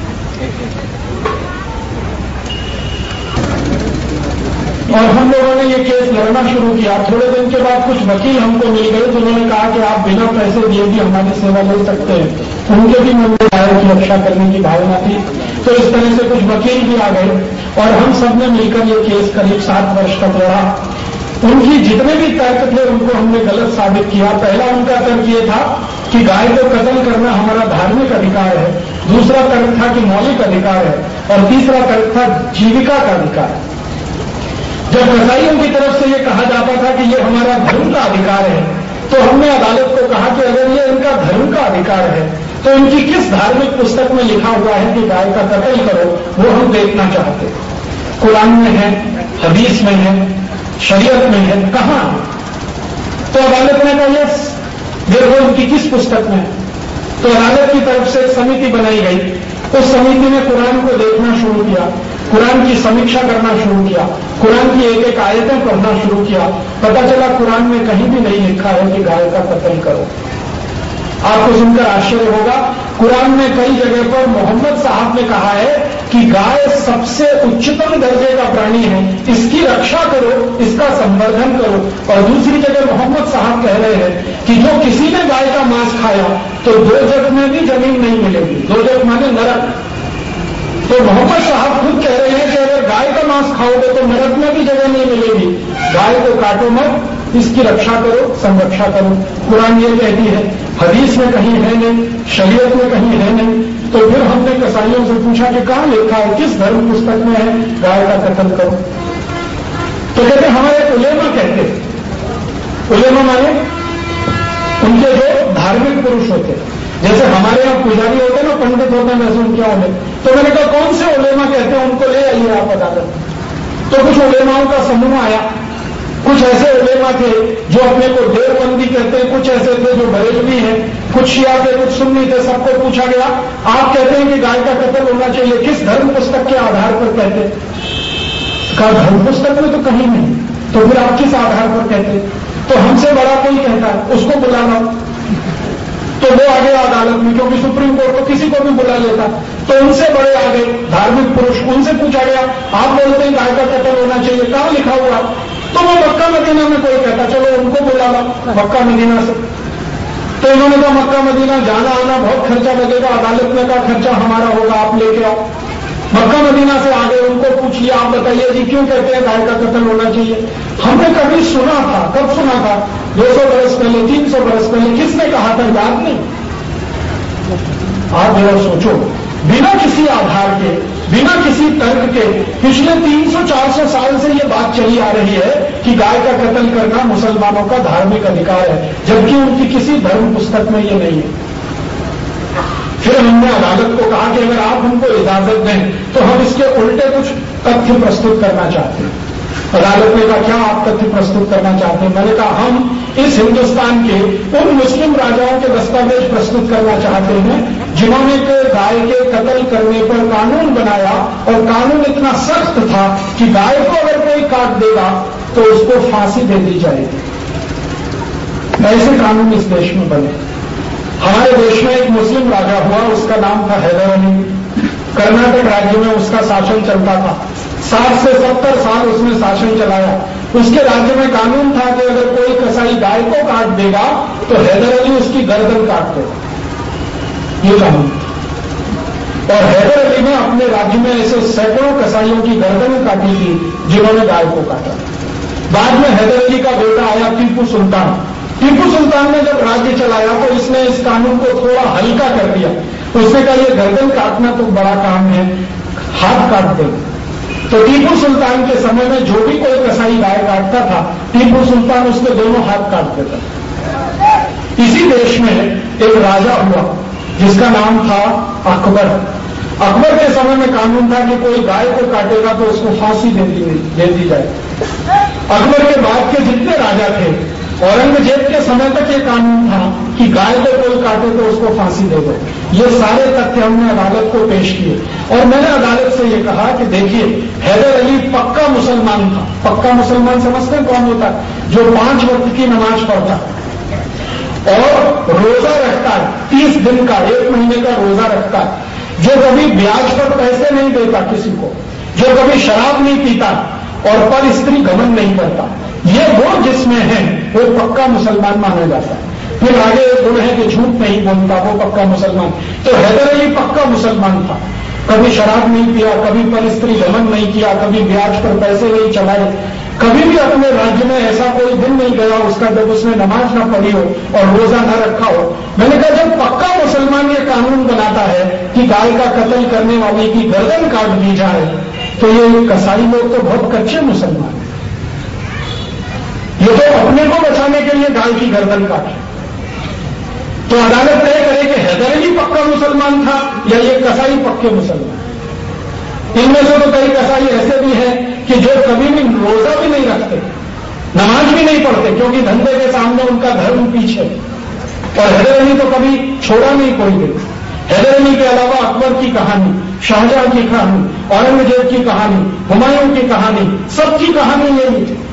और हम लोगों ने ये केस लड़ना शुरू किया। थोड़े दिन के बाद कुछ वकील हमको मिल गए जिन्होंने कहा कि आप बिना पैसे दिए भी हमारी सेवा ले सकते हैं। उनके भी मन में न्याय की रक्षा करने की भावना थी। तो इस तरह से कुछ वकील भी आ गए और हम सब ने मिलकर ये केस करीब 7 वर्ष तक लड़ा। उनकी जितने भी तर्क थे उनको हमने गलत साबित किया। पहला उनका तर्क ये था कि गाय को कत्ल करना हमारा धार्मिक अधिकार है, दूसरा तर्क था कि मौलिक अधिकार है, और तीसरा तर्क था जीविका का अधिकार। जब कसाईयों की तरफ से यह कहा जाता था कि यह हमारा धर्म का अधिकार है, तो हमने अदालत को कहा कि अगर ये इनका धर्म का अधिकार है तो इनकी किस धार्मिक पुस्तक में लिखा हुआ है कि गाय का कत्ल करो, वो हम देखना चाहते। कुरान में है, हदीस में है, शरीयत में है, कहां? तो अदालत ने कहा यस देखो इनकी किस पुस्तक में है। तो अदालत की तरफ से एक समिति बनाई गई। उस समिति ने कुरान को देखना शुरू किया, कुरान की समीक्षा करना शुरू किया, कुरान की एक एक आयतें पढ़ना शुरू किया। पता चला कुरान में कहीं भी नहीं लिखा है कि गाय का कत्ल करो। आपको सुनकर आश्चर्य होगा, कुरान में कई जगह पर मोहम्मद साहब ने कहा है कि गाय सबसे उच्चतम दर्जे का प्राणी है, इसकी रक्षा करो, इसका संवर्धन करो। और दूसरी जगह मोहम्मद साहब कह रहे हैं कि जो किसी ने गाय का मांस खाया तो दोजख में भी जमीन नहीं मिलेगी। दोजख माने नरक। तो मोहम्मद साहब खुद कह रहे हैं कि अगर गाय का मांस खाओगे तो नरक में भी जगह नहीं मिलेगी। गाय को काटो मत, इसकी रक्षा करो, संरक्षा करो। कुरान ये कहती है, हदीस में कहीं है नहीं, शरीयत में कहीं है नहीं। तो फिर हमने कसाईयों से पूछा कि कहां लिखा है, किस धर्म पुस्तक में है गाय का कत्ल करो? तो कहते हमारे उलेमा कहते, उलेमा माने उनके जो धार्मिक पुरुष होते, जैसे हमारे यहाँ पुजारी होते ना, पंडित होते हैं, वैसे उनके होते। तो मैंने कहा कौन से उलेमा कहते हैं, उनको ले आइए आप अदालत। तो कुछ उलेमाओं का समूह आया। कुछ ऐसे उलेमा थे जो अपने को देवबंदी कहते हैं, कुछ ऐसे थे जो बरेलवी हैं, कुछ शिया थे, कुछ सुन्नी थे। सबको पूछा गया आप कहते हैं कि गाय का कत्ल होना चाहिए, किस धर्म पुस्तक के आधार पर कहते हैं? कहा धर्म पुस्तक में तो कहीं नहीं, तो फिर आप किस आधार पर कहते? तो हमसे बड़ा कोई कहता है, उसको बुला लो। तो वो आ गया अदालत में, क्योंकि सुप्रीम कोर्ट तो किसी को भी बुला लेता। तो उनसे बड़े आ गए धार्मिक पुरुष, उनसे पूछा गया आप बोलते हैं गाय का कत्ल होना चाहिए, कहां लिखा हुआ? तो वो मक्का मदीना में कोई कहता, चलो उनको बुला लो मक्का मदीना से। तो इन्होंने कहा मक्का मदीना जाना आना बहुत खर्चा लगेगा। अदालत में का खर्चा हमारा होगा, आप लेके आओ। मक्का मदीना से आगे उनको पूछिए आप बताइए जी क्यों कहते हैं गाय का कत्ल होना चाहिए? हमने कभी सुना था, कब सुना था? 200 बरस पहले, 300 बरस पहले। किसने कहा था याद नहीं? आप जरा सोचो, बिना किसी आधार के, बिना किसी तर्क के पिछले 300-400 साल से यह बात चली आ रही है कि गाय का कत्ल करना मुसलमानों का धार्मिक अधिकार है, जबकि उनकी किसी धर्म पुस्तक में यह नहीं है। फिर हमने अदालत को कहा कि अगर आप हमको इजाजत दें तो हम इसके उल्टे कुछ तथ्य प्रस्तुत करना चाहते हैं। अदालत ने कहा क्या आप तथ्य प्रस्तुत करना चाहते हैं? मैंने कहा हम इस हिंदुस्तान के उन मुस्लिम राजाओं के दस्तावेज प्रस्तुत करना चाहते हैं जिन्होंने गाय के कत्ल करने पर कानून बनाया, और कानून इतना सख्त था कि गाय को अगर कोई काट देगा तो उसको फांसी दे दी जाएगी। ऐसे कानून इस देश में बने। हमारे देश में एक मुस्लिम राजा हुआ, उसका नाम था हैदर अली। कर्नाटक राज्य में उसका शासन चलता था। 60 से 70 साल उसने शासन चलाया। उसके राज्य में कानून था कि अगर कोई कसाई गाय को काट देगा तो हैदर अली उसकी गर्दन काट देगा, ये कानून। और हैदर अली ने अपने राज्य में ऐसे सैकड़ों कसाईयों की गर्दनें काटी थी जिन्होंने गाय को काटा। बाद में हैदर अली का बेटा आया टीपू सुल्तान। टीपू सुल्तान ने जब राज्य चलाया तो इसने इस कानून को थोड़ा हल्का कर दिया। उसने कहा यह गर्दन काटना तो बड़ा काम है, हाथ काट दे। तो टीपू सुल्तान के समय में जो भी कोई कसाई गाय काटता था, टीपू सुल्तान उसके दोनों हाथ काट देता। इसी देश में एक राजा हुआ जिसका नाम था अकबर। अकबर के समय में कानून था कि कोई गाय को काटेगा तो उसको फांसी दे दी जाए। अकबर के बाद के जितने राजा थे, औरंगजेब के समय तक ये कानून था कि गाय को कोई काटे तो उसको फांसी दे दो। ये सारे तथ्य हमने अदालत को पेश किए और मैंने अदालत से ये कहा कि देखिए, हैदर अली पक्का मुसलमान था। पक्का मुसलमान समझते हैं कौन होता है? जो 5 वक्त की नमाज पढ़ता और रोजा रखता है, 30 दिन का, 1 महीने का रोजा रखता है, जो कभी ब्याज पर पैसे नहीं देता किसी को, जो कभी शराब नहीं पीता और पर स्त्री घमंड नहीं करता। ये वो जिसमें है वो पक्का मुसलमान माना जाता है। फिर आगे एक गुण है कि झूठ नहीं बोलता, वो पक्का मुसलमान। तो हैदर अली पक्का मुसलमान था। कभी शराब नहीं पिया, कभी पर स्त्री घमंड नहीं किया, कभी ब्याज पर पैसे नहीं चलाए, कभी भी अपने राज्य में ऐसा कोई दिन नहीं गया उसका जब उसने नमाज ना पढ़ी हो और रोजा न रखा हो। मैंने कहा जब पक्का मुसलमान ये कानून बनाता है कि गाय का कत्ल करने वाले की गर्दन काट दी जाए, तो ये कसाई लोग तो बहुत कच्चे मुसलमान हैं। ये तो अपने को बचाने के लिए गाय की गर्दन काटे। तो अदालत तय करे कि हैदर अली पक्का मुसलमान था या ये कसाई पक्के मुसलमान। इनमें से तो कई कसाई ऐसे भी हैं कि जो कभी भी रोजा भी नहीं रखते, नमाज भी नहीं पढ़ते, क्योंकि धंधे के सामने उनका धर्म पीछे। और हैदर अली तो कभी छोड़ा नहीं कोई दिन। हैदर अली के अलावा अकबर की कहानी, शाहजहां की कहानी, औरंगजेब की कहानी, हुमायूं की कहानी, सबकी कहानी यही थी।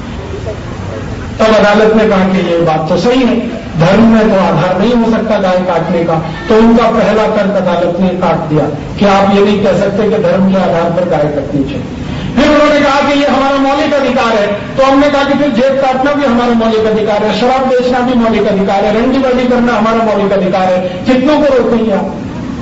तब अदालत ने कहा कि ये बात तो सही है, धर्म में तो आधार नहीं हो सकता गाय काटने का। तो उनका पहला तर्क अदालत ने काट दिया कि आप ये नहीं कह सकते कि धर्म के आधार पर गाय कटनी चाहिए। फिर उन्होंने कहा कि ये हमारा मौलिक अधिकार है। तो हमने कहा कि फिर जेब काटना भी हमारा मौलिक अधिकार है, शराब बेचना भी मौलिक अधिकार है, रंडीबाजी करना हमारा मौलिक अधिकार है। कितनों को रोकेंगे आप?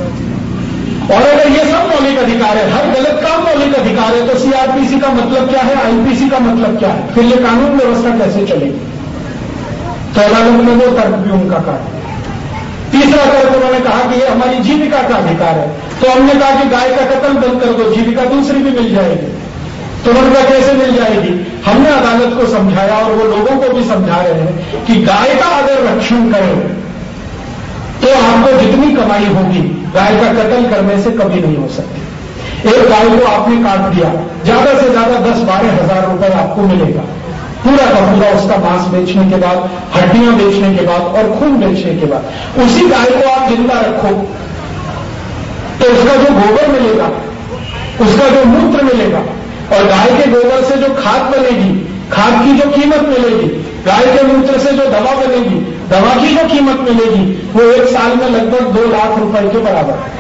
और अगर ये सब मौलिक अधिकार है, हर गलत काम मौलिक अधिकार है, तो सीआरपीसी का मतलब क्या है, आईपीसी का मतलब क्या है? फिर ये कानून व्यवस्था कैसे चलेगी? तो अदालत ने वो तर्क भी उनका काटा। तीसरा तर्क उन्होंने कहा कि ये हमारी जीविका का अधिकार है। तो हमने कहा कि गाय का कत्ल बंद कर दो, जीविका दूसरी भी मिल जाएगी। तो उन्होंने कहा कैसे मिल जाएगी? हमने अदालत को समझाया और वो लोगों को भी समझा रहे हैं कि गाय का अगर रक्षण करें तो आपको जितनी कमाई होगी गाय का कत्ल करने से कभी नहीं हो सकती। एक गाय को आपने काट दिया, ज्यादा से ज्यादा 10-12 हजार रुपए आपको मिलेगा पूरा का पूरा, उसका मांस बेचने के बाद, हड्डियां बेचने के बाद और खून बेचने के बाद। उसी गाय को आप जिंदा रखो तो उसका जो गोबर मिलेगा, उसका जो मूत्र मिलेगा और गाय के गोबर से जो खाद बनेगी, खाद की जो कीमत मिलेगी, गाय के मूत्र से जो दवा बनेगी, दवा की जो कीमत मिलेगी, वो 1 साल में लगभग 2 लाख रुपए के बराबर है।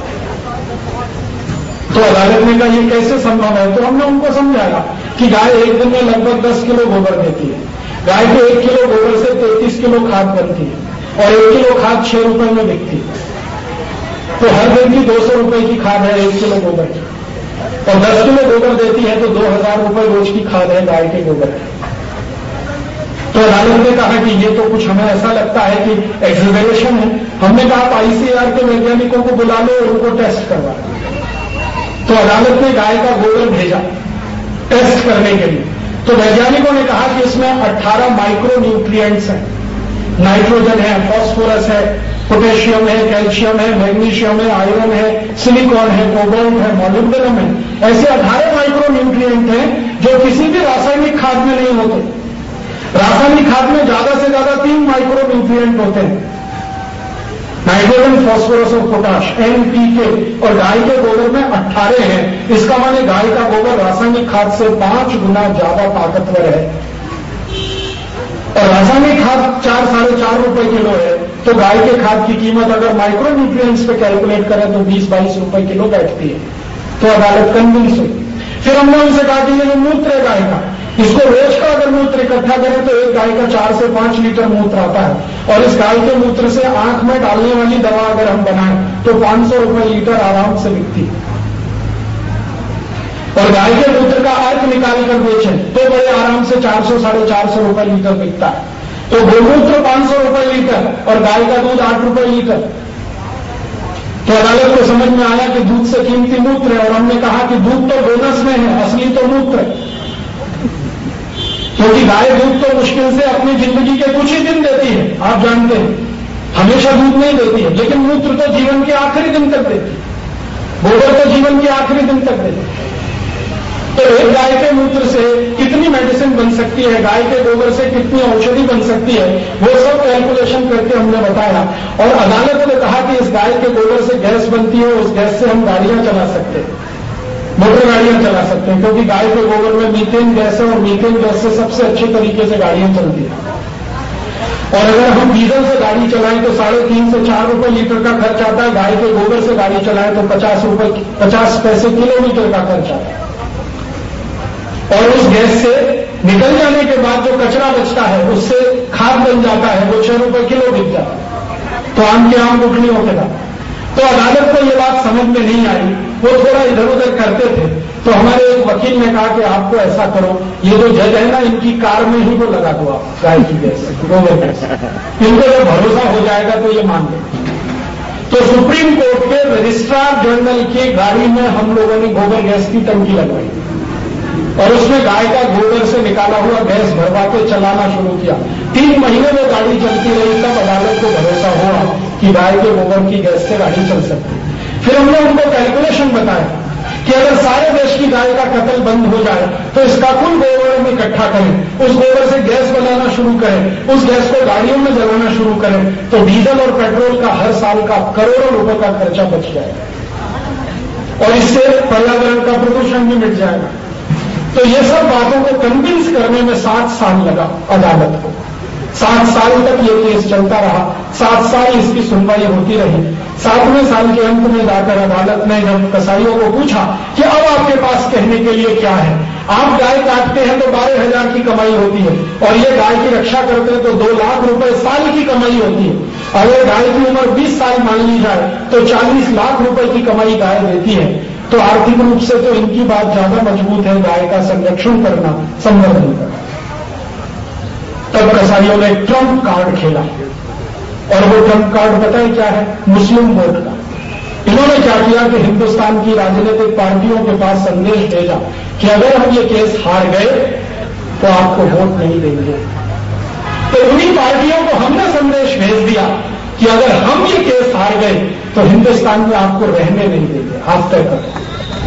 तो अदालत ने कहा ये कैसे संभव है? तो हमने उनको समझाया कि गाय एक दिन में लगभग 10 किलो गोबर देती है। गाय के 1 किलो गोबर से 33 किलो खाद बनती है और 1 किलो खाद 6 रुपए में बिकती है। तो हर दिन की 200 रुपए की खाद है 1 किलो गोबर की, और 10 किलो गोबर देती है तो 2000 रुपए रोज की खाद है गाय के गोबर की। तो अदालत ने कहा कि ये तो कुछ हमें ऐसा लगता है कि एक्सजरेशन है। हमने कहा आप आईसीआर के वैज्ञानिकों को बुला लो और उनको टेस्ट करवा। तो अदालत ने गाय का गोबर भेजा टेस्ट करने के लिए। तो वैज्ञानिकों ने कहा कि इसमें 18 माइक्रो न्यूट्रिएंट्स हैं, नाइट्रोजन है, फास्फोरस है, पोटेशियम है, कैल्शियम है, मैग्नीशियम है, आयरन है, सिलिकॉन है, कोबाल्ट है, मॉलिब्डेनम है। ऐसे 18 माइक्रो न्यूट्रिएंट हैं जो किसी भी रासायनिक खाद में नहीं होते। रासायनिक खाद में ज्यादा से ज्यादा 3 माइक्रो न्यूट्रिएंट होते हैं, नाइट्रोजन, फास्फोरस और पोटाश, NPK, और गाय के गोबर में 18 हैं। इसका माने गाय का गोबर रासायनिक खाद से 5 गुना ज्यादा ताकतवर है। और रासायनिक खाद 4-4.5 रुपए किलो है, तो गाय के खाद की कीमत अगर माइक्रो न्यूट्रिएंट्स पे कैलकुलेट करें तो 20-22 रुपए किलो बैठती है। तो अदालत कन्विंस हुई। फिर हमने उनसे कहा कि ये जो मूत्र है गाय का, इसको रोज का अगर मूत्र इकट्ठा करें तो एक गाय का 4 से 5 लीटर मूत्र आता है, और इस गाय के मूत्र से आंख में डालने वाली दवा अगर हम बनाएं तो 500 रुपए लीटर आराम से बिकती है। और गाय के मूत्र का अर्क निकाल कर बेचें तो बड़े आराम से 400-450 रुपए लीटर बिकता है। तो गोमूत्र 500 रुपए लीटर और गाय का दूध 8 रुपए लीटर। तो अदालत को समझ में आया कि दूध से कीमती मूत्र है, और हमने कहा कि दूध तो बोनस में है, असली तो मूत्र है। क्योंकि गाय दूध तो मुश्किल से अपनी जिंदगी के कुछ ही दिन देती है, आप जानते हैं, हमेशा दूध नहीं देती है, लेकिन मूत्र तो जीवन के आखिरी दिन तक देती है, गोबर तो जीवन के आखिरी दिन तक देती है। तो एक गाय के मूत्र से कितनी मेडिसिन बन सकती है, गाय के गोबर से कितनी औषधि बन सकती है, वो सब कैलकुलेशन करके हमने बताया। और अदालत ने कहा कि इस गाय के गोबर से गैस बनती है, उस गैस से हम गाड़ियां चला सकते हैं, मोटर गाड़ियां चला सकते हैं, क्योंकि गाय के गोबर में मीथेन गैस है, और मीथेन गैस से सबसे अच्छे तरीके से गाड़ियां चलती हैं। और अगर हम डीजल से गाड़ी चलाएं तो 3.5 से 4 रुपए लीटर का खर्च आता है, गाय के गोबर से गाड़ी चलाएं तो 50 पैसे किलोमीटर का खर्च आता है। और उस गैस से निकल जाने के बाद जो कचरा बचता है उससे खाद बन जाता है, वो 6 रुपए किलो बिक जाता है। तो आम के आम गुठलियों के दाम। तो अदालत को ये बात समझ में नहीं आई, वो थोड़ा इधर उधर करते थे। तो हमारे एक वकील ने कहा कि आपको ऐसा करो, ये जो जज है ना, इनकी कार में ही वो लगा दो आप गाय की गैस, गोबर गैस, इनको जब भरोसा हो जाएगा तो ये मान लें। तो सुप्रीम कोर्ट के रजिस्ट्रार जनरल की गाड़ी में हम लोगों ने गोबर गैस की टंकी लगवाई, और उसमें गाय का गोबर से निकाला हुआ गैस भरवा के चलाना शुरू किया। 3 महीने में गाड़ी चलती रही, तब अदालत को भरोसा हुआ कि गाय के गोबर की गैस से गाड़ी चल सकती। फिर हमने उनको कैलकुलेशन बताया कि अगर सारे देश की गाय का कत्ल बंद हो जाए तो इसका कुल गोबर में इकट्ठा करें, उस गोबर से गैस बनाना शुरू करें, उस गैस को गाड़ियों में जलाना शुरू करें, तो डीजल और पेट्रोल का हर साल का करोड़ों रुपए का खर्चा बच जाएगा, और इससे पर्यावरण का प्रदूषण भी मिट जाएगा। तो ये सब बातों को कन्विंस करने में 7 साल लगा अदालत को। 7 साल तक ये केस चलता रहा, 7 साल इसकी सुनवाई होती रही। 7वें साल के अंत में जाकर अदालत ने जब कसाईयों को पूछा कि अब आपके पास कहने के लिए क्या है, आप गाय काटते हैं तो 12,000 की कमाई होती है, और ये गाय की रक्षा करते हैं तो 2 लाख रुपए साल की कमाई होती है। अगर गाय की उम्र 20 साल मान ली जाए तो 40 लाख रुपए की कमाई गाय देती है। तो आर्थिक रूप से तो इनकी बात ज्यादा मजबूत है, गाय का संरक्षण करना, संवर्धन करना। तब कसाईयों ने ट्रम्प कार्ड खेला, और वो ट्रम्प कार्ड पता है क्या है? मुस्लिम वोट का। इन्होंने क्या किया कि हिंदुस्तान की राजनीतिक पार्टियों के पास संदेश भेजा कि अगर हम ये केस हार गए तो आपको वोट नहीं देंगे। तो उन्हीं पार्टियों को हमने संदेश भेज दिया कि अगर हम ये केस हार गए तो हिंदुस्तान में आपको रहने नहीं देंगे, आप तय करें।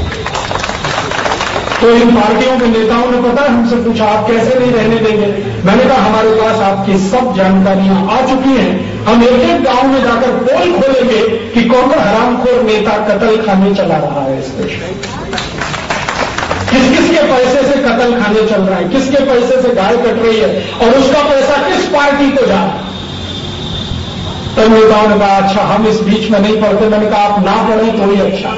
तो इन पार्टियों के नेताओं ने पता हमसे पूछा आप कैसे नहीं रहने देंगे? मैंने कहा हमारे पास आपकी सब जानकारियां आ चुकी हैं, हम एक गांव में जाकर पोल खोलेंगे कि कौन हरामखोर नेता कत्ल खाने चला रहा है इस देश में, किस किस के पैसे से कत्ल खाने चल रहा है, किसके पैसे से गाय कट रही है, और उसका पैसा किस पार्टी को जा रहा है। तो नेताओं ने कहा अच्छा हम इस बीच में नहीं पढ़ते। मैंने कहा आप ना पढ़ें तो ही अच्छा।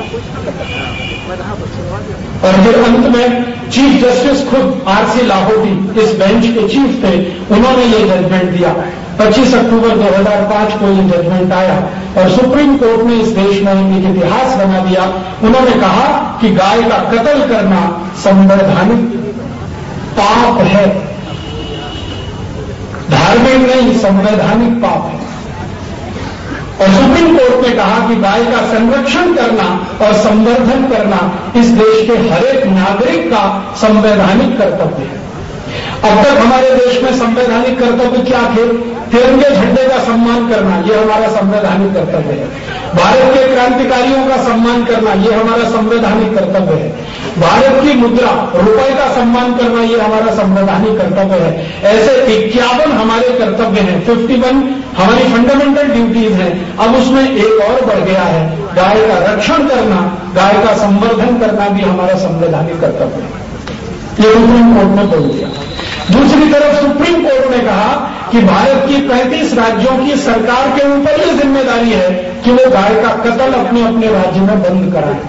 और फिर अंत में चीफ जस्टिस खुद आरसी लाहौटी इस बेंच के चीफ थे, उन्होंने ये जजमेंट दिया। 25 अक्टूबर 2005 को ये जजमेंट आया, और सुप्रीम कोर्ट ने इस देश में एक इतिहास बना दिया। उन्होंने कहा कि गाय का कत्ल करना संवैधानिक पाप है, धार्मिक नहीं, संवैधानिक पाप है। और सुप्रीम कोर्ट ने कहा कि गाय का संरक्षण करना और संवर्धन करना इस देश के हर एक नागरिक का संवैधानिक कर्तव्य है। अब तक हमारे देश में संवैधानिक कर्तव्य क्या थे? तिरंगे झंडे का सम्मान करना, यह हमारा संवैधानिक कर्तव्य है। भारत के क्रांतिकारियों का सम्मान करना, यह हमारा संवैधानिक कर्तव्य है। भारत की मुद्रा रुपए का सम्मान करना, यह हमारा संवैधानिक कर्तव्य है। ऐसे 51 हमारे कर्तव्य हैं, 51 हमारी फंडामेंटल ड्यूटीज हैं। अब उसमें एक और बढ़ गया है, गाय का रक्षण करना, गाय का संवर्धन करना भी हमारा संवैधानिक कर्तव्य है। ये सुप्रीम कोर्ट ने बोल दिया। दूसरी तरफ सुप्रीम कोर्ट ने कहा कि भारत की 35 राज्यों की सरकार के ऊपर यह जिम्मेदारी है कि वो गाय का कत्ल अपने अपने राज्य में बंद कराएं।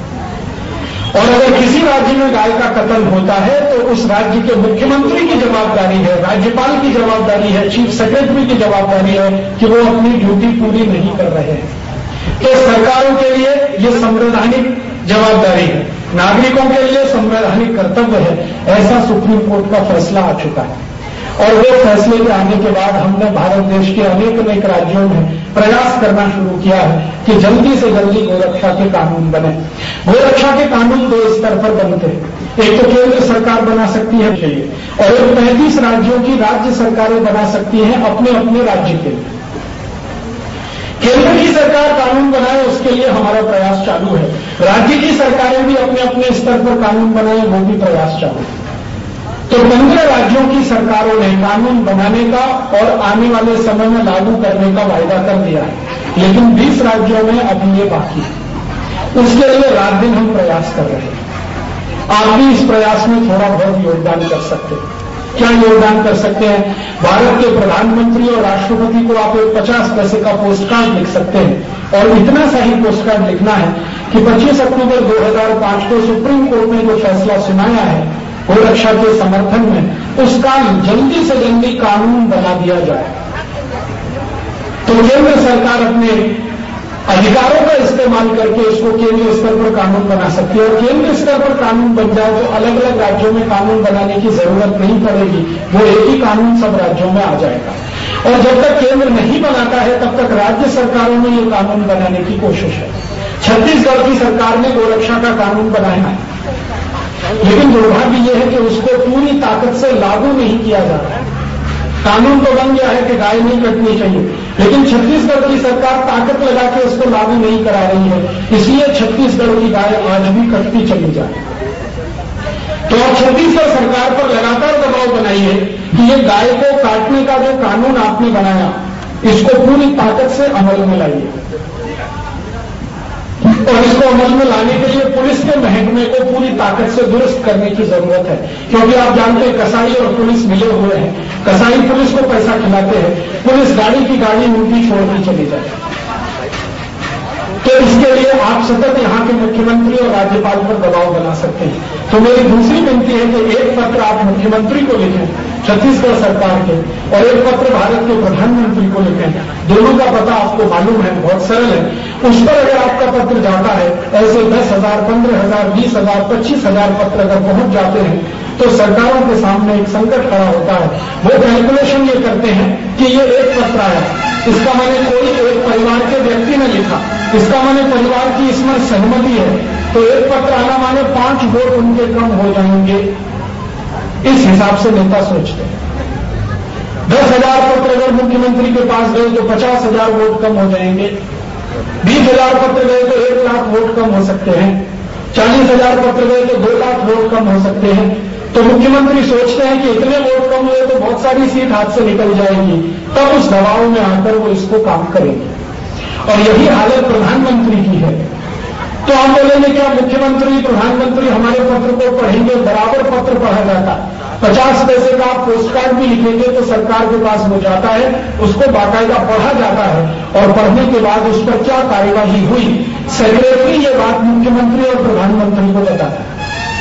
और अगर किसी राज्य में गाय का कत्ल होता है तो उस राज्य के मुख्यमंत्री की जवाबदारी है, राज्यपाल की जवाबदारी है, चीफ सेक्रेटरी की जवाबदारी है कि वो अपनी ड्यूटी पूरी नहीं कर रहे हैं। तो सरकारों के लिए ये संवैधानिक जवाबदारी है, नागरिकों के लिए संवैधानिक कर्तव्य है। ऐसा सुप्रीम कोर्ट का फैसला आ चुका है। और वो फैसले के आने के बाद हमने भारत देश के अनेक राज्यों में प्रयास करना शुरू किया है कि जल्दी से जल्दी गोरक्षा के कानून बने। गोरक्षा के कानून 2 स्तर पर बनते हैं। एक तो केंद्र सरकार बना सकती है चाहिए, और एक 35 राज्यों की राज्य सरकारें बना सकती हैं अपने अपने राज्य के लिए। केंद्र की सरकार कानून बनाए, उसके लिए हमारा प्रयास चालू है। राज्य की सरकारें भी अपने अपने स्तर पर कानून बनाए, वो भी प्रयास चालू है। तो 15 राज्यों की सरकारों ने कानून बनाने का और आने वाले समय में लागू करने का वायदा कर दिया है, लेकिन 20 राज्यों में अभी ये बाकी है। उसके लिए रात दिन हम प्रयास कर रहे हैं। आप भी इस प्रयास में थोड़ा बहुत योगदान कर सकते हैं। क्या योगदान कर सकते हैं? भारत के प्रधानमंत्री और राष्ट्रपति को आप एक 50 पैसे का पोस्ट कार्ड लिख सकते हैं। और इतना सा ही पोस्ट कार्ड लिखना है कि 25 अक्टूबर 2005 को सुप्रीम कोर्ट ने जो फैसला सुनाया है गोरक्षा के समर्थन में, उसका जल्दी से जल्दी कानून बना दिया जाए। तो केंद्र सरकार अपने अधिकारों का इस्तेमाल करके इसको केंद्रीय स्तर पर कानून बना सकती है। और केंद्र स्तर पर कानून बन जाए तो अलग अलग राज्यों में कानून बनाने की जरूरत नहीं पड़ेगी, वो एक ही कानून सब राज्यों में आ जाएगा। और जब तक केंद्र नहीं बनाता है तब तक राज्य सरकारों में ये कानून बनाने की कोशिश है। छत्तीसगढ़ की सरकार ने गोरक्षा का कानून बनाया है, लेकिन दुर्भाग्य यह है कि उसको पूरी ताकत से लागू नहीं किया जा रहा है। कानून तो बन गया है कि गाय नहीं कटनी चाहिए, लेकिन छत्तीसगढ़ की सरकार ताकत लगा के इसको लागू नहीं करा रही है। इसलिए छत्तीसगढ़ की गाय आज भी कटती चली जाए। तो अब छत्तीसगढ़ सरकार पर लगातार दबाव बनाइए कि ये गाय को काटने का जो कानून आपने बनाया, इसको पूरी ताकत से अमल में लाइए। और इसको अमल में लाने के लिए पुलिस के महकमे को पूरी ताकत से दुरुस्त करने की जरूरत है, क्योंकि आप जानते हैं कसाई और पुलिस मिले हुए हैं। कसाई पुलिस को पैसा खिलाते हैं, पुलिस गाड़ी की गाड़ी उनकी छोड़कर चली जाए। तो इसके लिए आप सतत यहां के मुख्यमंत्री और राज्यपाल पर दबाव बना सकते हैं। तो मेरी दूसरी विनती है कि एक पत्र आप मुख्यमंत्री को लिखें छत्तीसगढ़ सरकार के, और एक पत्र भारत के प्रधानमंत्री को लिखें। दोनों का पता आपको मालूम है, बहुत सरल है। उस पर अगर आपका पत्र जाता है, ऐसे 10,000, 15,000, 20,000, 25,000 पत्र अगर पहुंच जाते हैं, तो सरकारों के सामने एक संकट खड़ा होता है। वो कैलकुलेशन ये करते हैं कि ये एक पत्र आया, इसका माने कोई एक परिवार के व्यक्ति ने लिखा, इसका माने परिवार की इसमें सहमति है, तो एक पत्र आना माने 5 वोट उनके कम हो जाएंगे। इस हिसाब से नेता सोचते हैं। 10,000 पत्र अगर मुख्यमंत्री के पास गए तो 50,000 वोट कम हो जाएंगे। 20,000 पत्र गए तो 1 लाख वोट कम हो सकते हैं। 40,000 पत्र गए तो 2 लाख वोट कम हो सकते हैं। तो मुख्यमंत्री सोचते हैं कि इतने वोट कम हुए तो बहुत सारी सीट हाथ से निकल जाएगी, तब उस दबाव में आकर वो इसको काम करेंगे। और यही हालत प्रधानमंत्री की है। तो हम बोलेंगे क्या मुख्यमंत्री प्रधानमंत्री हमारे पत्र को पढ़ेंगे? बराबर पत्र पढ़ा जाता है। 50 पैसे का आप पोस्ट कार्ड भी लिखेंगे तो सरकार के पास वो जाता है, उसको बाकायदा पढ़ा जाता है, और पढ़ने के बाद उस पर क्या कार्यवाही हुई, सेक्रेटरी ये बात मुख्यमंत्री और प्रधानमंत्री को बताता है।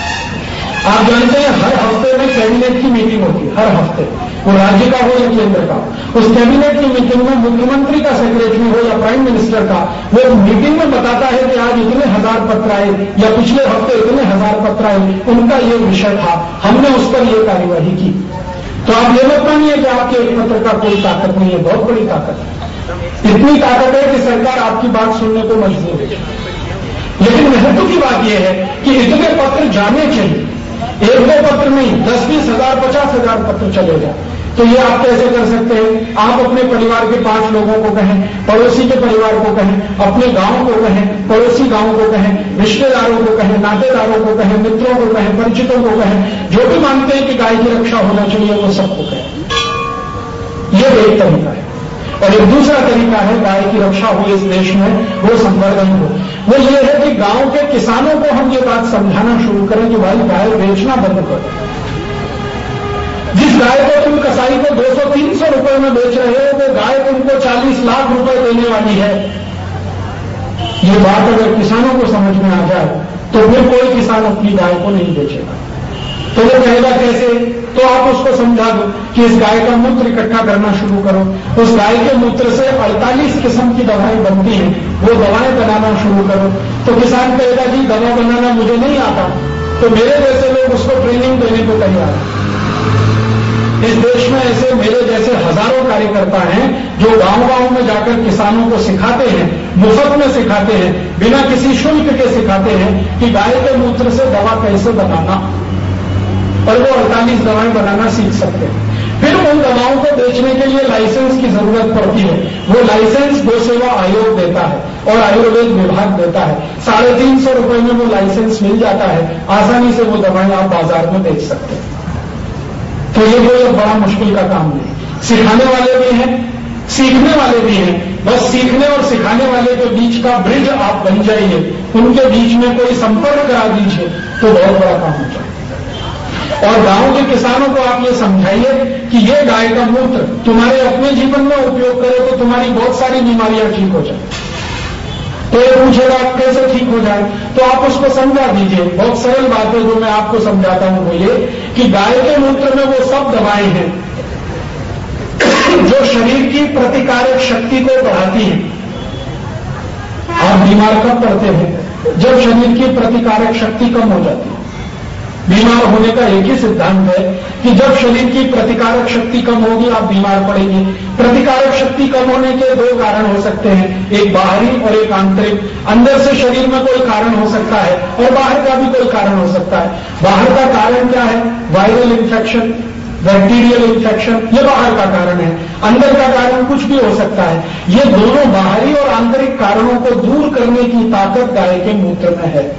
आप जानते हैं हर हफ्ते में कैबिनेट की मीटिंग होती है, हर हफ्ते, वो राज्य का हो या केंद्र का। उस कैबिनेट की मीटिंग में मुख्यमंत्री का सेक्रेटरी हो या प्राइम मिनिस्टर का, वो मीटिंग में बताता है कि आज इतने 1000 पत्र आए या पिछले हफ्ते इतने 1000 पत्र आए, उनका ये विषय था, हमने उस पर ये कार्यवाही की। तो आप ये मत मानिए कि आपके एक पत्र का कोई ताकत नहीं है, बहुत बड़ी ताकत है। इतनी ताकत है कि सरकार आपकी बात सुनने को मजबूर है। लेकिन महत्व की बात यह है कि इतने पत्र जाने चाहिए, एक दो पत्र नहीं, 10-20 हजार 50,000 पत्र चले जाए। तो ये आप कैसे कर सकते हैं? आप अपने परिवार के 5 लोगों को कहें, पड़ोसी के परिवार को कहें, अपने गांव को कहें, पड़ोसी गांव को कहें, रिश्तेदारों को कहें, नातेदारों को कहें, मित्रों को कहें, परिचितों को कहें, जो भी मानते हैं कि गाय की रक्षा होना चाहिए वो सबको कहें। ये एक तरीका है। और एक दूसरा तरीका है गाय की रक्षा हो इस देश में, वो संवर्धन हो। वो ये है कि गांव के किसानों को हम ये बात समझाना शुरू करें कि भाई गाय बेचना बंद करो। जिस गाय को तुम कसाई को 200-300 रुपए में बेच रहे हो, वो गाय तुमको 40 लाख रुपए देने वाली है। ये बात अगर किसानों को समझ में आ जाए तो फिर कोई किसान अपनी गाय को नहीं बेचेगा। तो वो कहेगा कैसे? तो आप उसको समझा दो कि इस गाय का मूत्र इकट्ठा करना शुरू करो। उस गाय के मूत्र से 48 किस्म की दवाएं बनती हैं, वो दवाएं बनाना शुरू करो। तो किसान कहेगा जी दवा बनाना मुझे नहीं आता, तो मेरे जैसे लोग उसको ट्रेनिंग देने को तैयार है। इस देश में ऐसे मेरे जैसे हजारों कार्यकर्ता हैं जो गांव-गांव में जाकर किसानों को सिखाते हैं, मुफ्त में सिखाते हैं, बिना किसी शुल्क के सिखाते हैं कि गाय के मूत्र से दवा कैसे बनाना, और वो 48 दवाएं बनाना सीख सकते हैं। फिर उन दवाओं को बेचने के लिए लाइसेंस की जरूरत पड़ती है। वो लाइसेंस गौ सेवा आयोग देता है और आयुर्वेद विभाग देता है। 350 रुपए में वो लाइसेंस मिल जाता है, आसानी से वो दवाएं आप बाजार में बेच सकते हैं। तो ये कोई बड़ा मुश्किल का काम नहीं। सिखाने वाले भी हैं, सीखने वाले भी हैं। बस सीखने और सिखाने वाले के बीच का ब्रिज आप बन जाइए, उनके बीच में कोई संपर्क करा दीजिए, तो बहुत बड़ा काम हो जाए। और गांव के किसानों को आप ये समझाइए कि ये गाय का मूत्र तुम्हारे अपने जीवन में उपयोग करे तो तुम्हारी बहुत सारी बीमारियां ठीक हो जाए। तो ये पूछेगा कैसे ठीक हो जाए? तो आप उसको समझा दीजिए। बहुत सरल बात है जो मैं आपको समझाता हूं, वो ये कि गाय के मूत्र में वो सब दवाएं हैं जो शरीर की प्रतिकारक शक्ति को बढ़ाती हैं। आप बीमार कब पड़ते हैं? जब शरीर की प्रतिकारक शक्ति कम हो जाती है। बीमार होने का एक ही सिद्धांत है कि जब शरीर की प्रतिकारक शक्ति कम होगी आप बीमार पड़ेंगे। प्रतिकारक शक्ति कम होने के 2 कारण हो सकते हैं, एक बाहरी और एक आंतरिक। अंदर से शरीर में कोई कारण हो सकता है और बाहर का भी कोई कारण हो सकता है। बाहर का कारण क्या है? वायरल इन्फेक्शन, बैक्टीरियल इन्फेक्शन, ये बाहर का कारण है। अंदर का कारण कुछ भी हो सकता है। ये दोनों बाहरी और आंतरिक कारणों को दूर करने की ताकत गाय के मूत्र में है।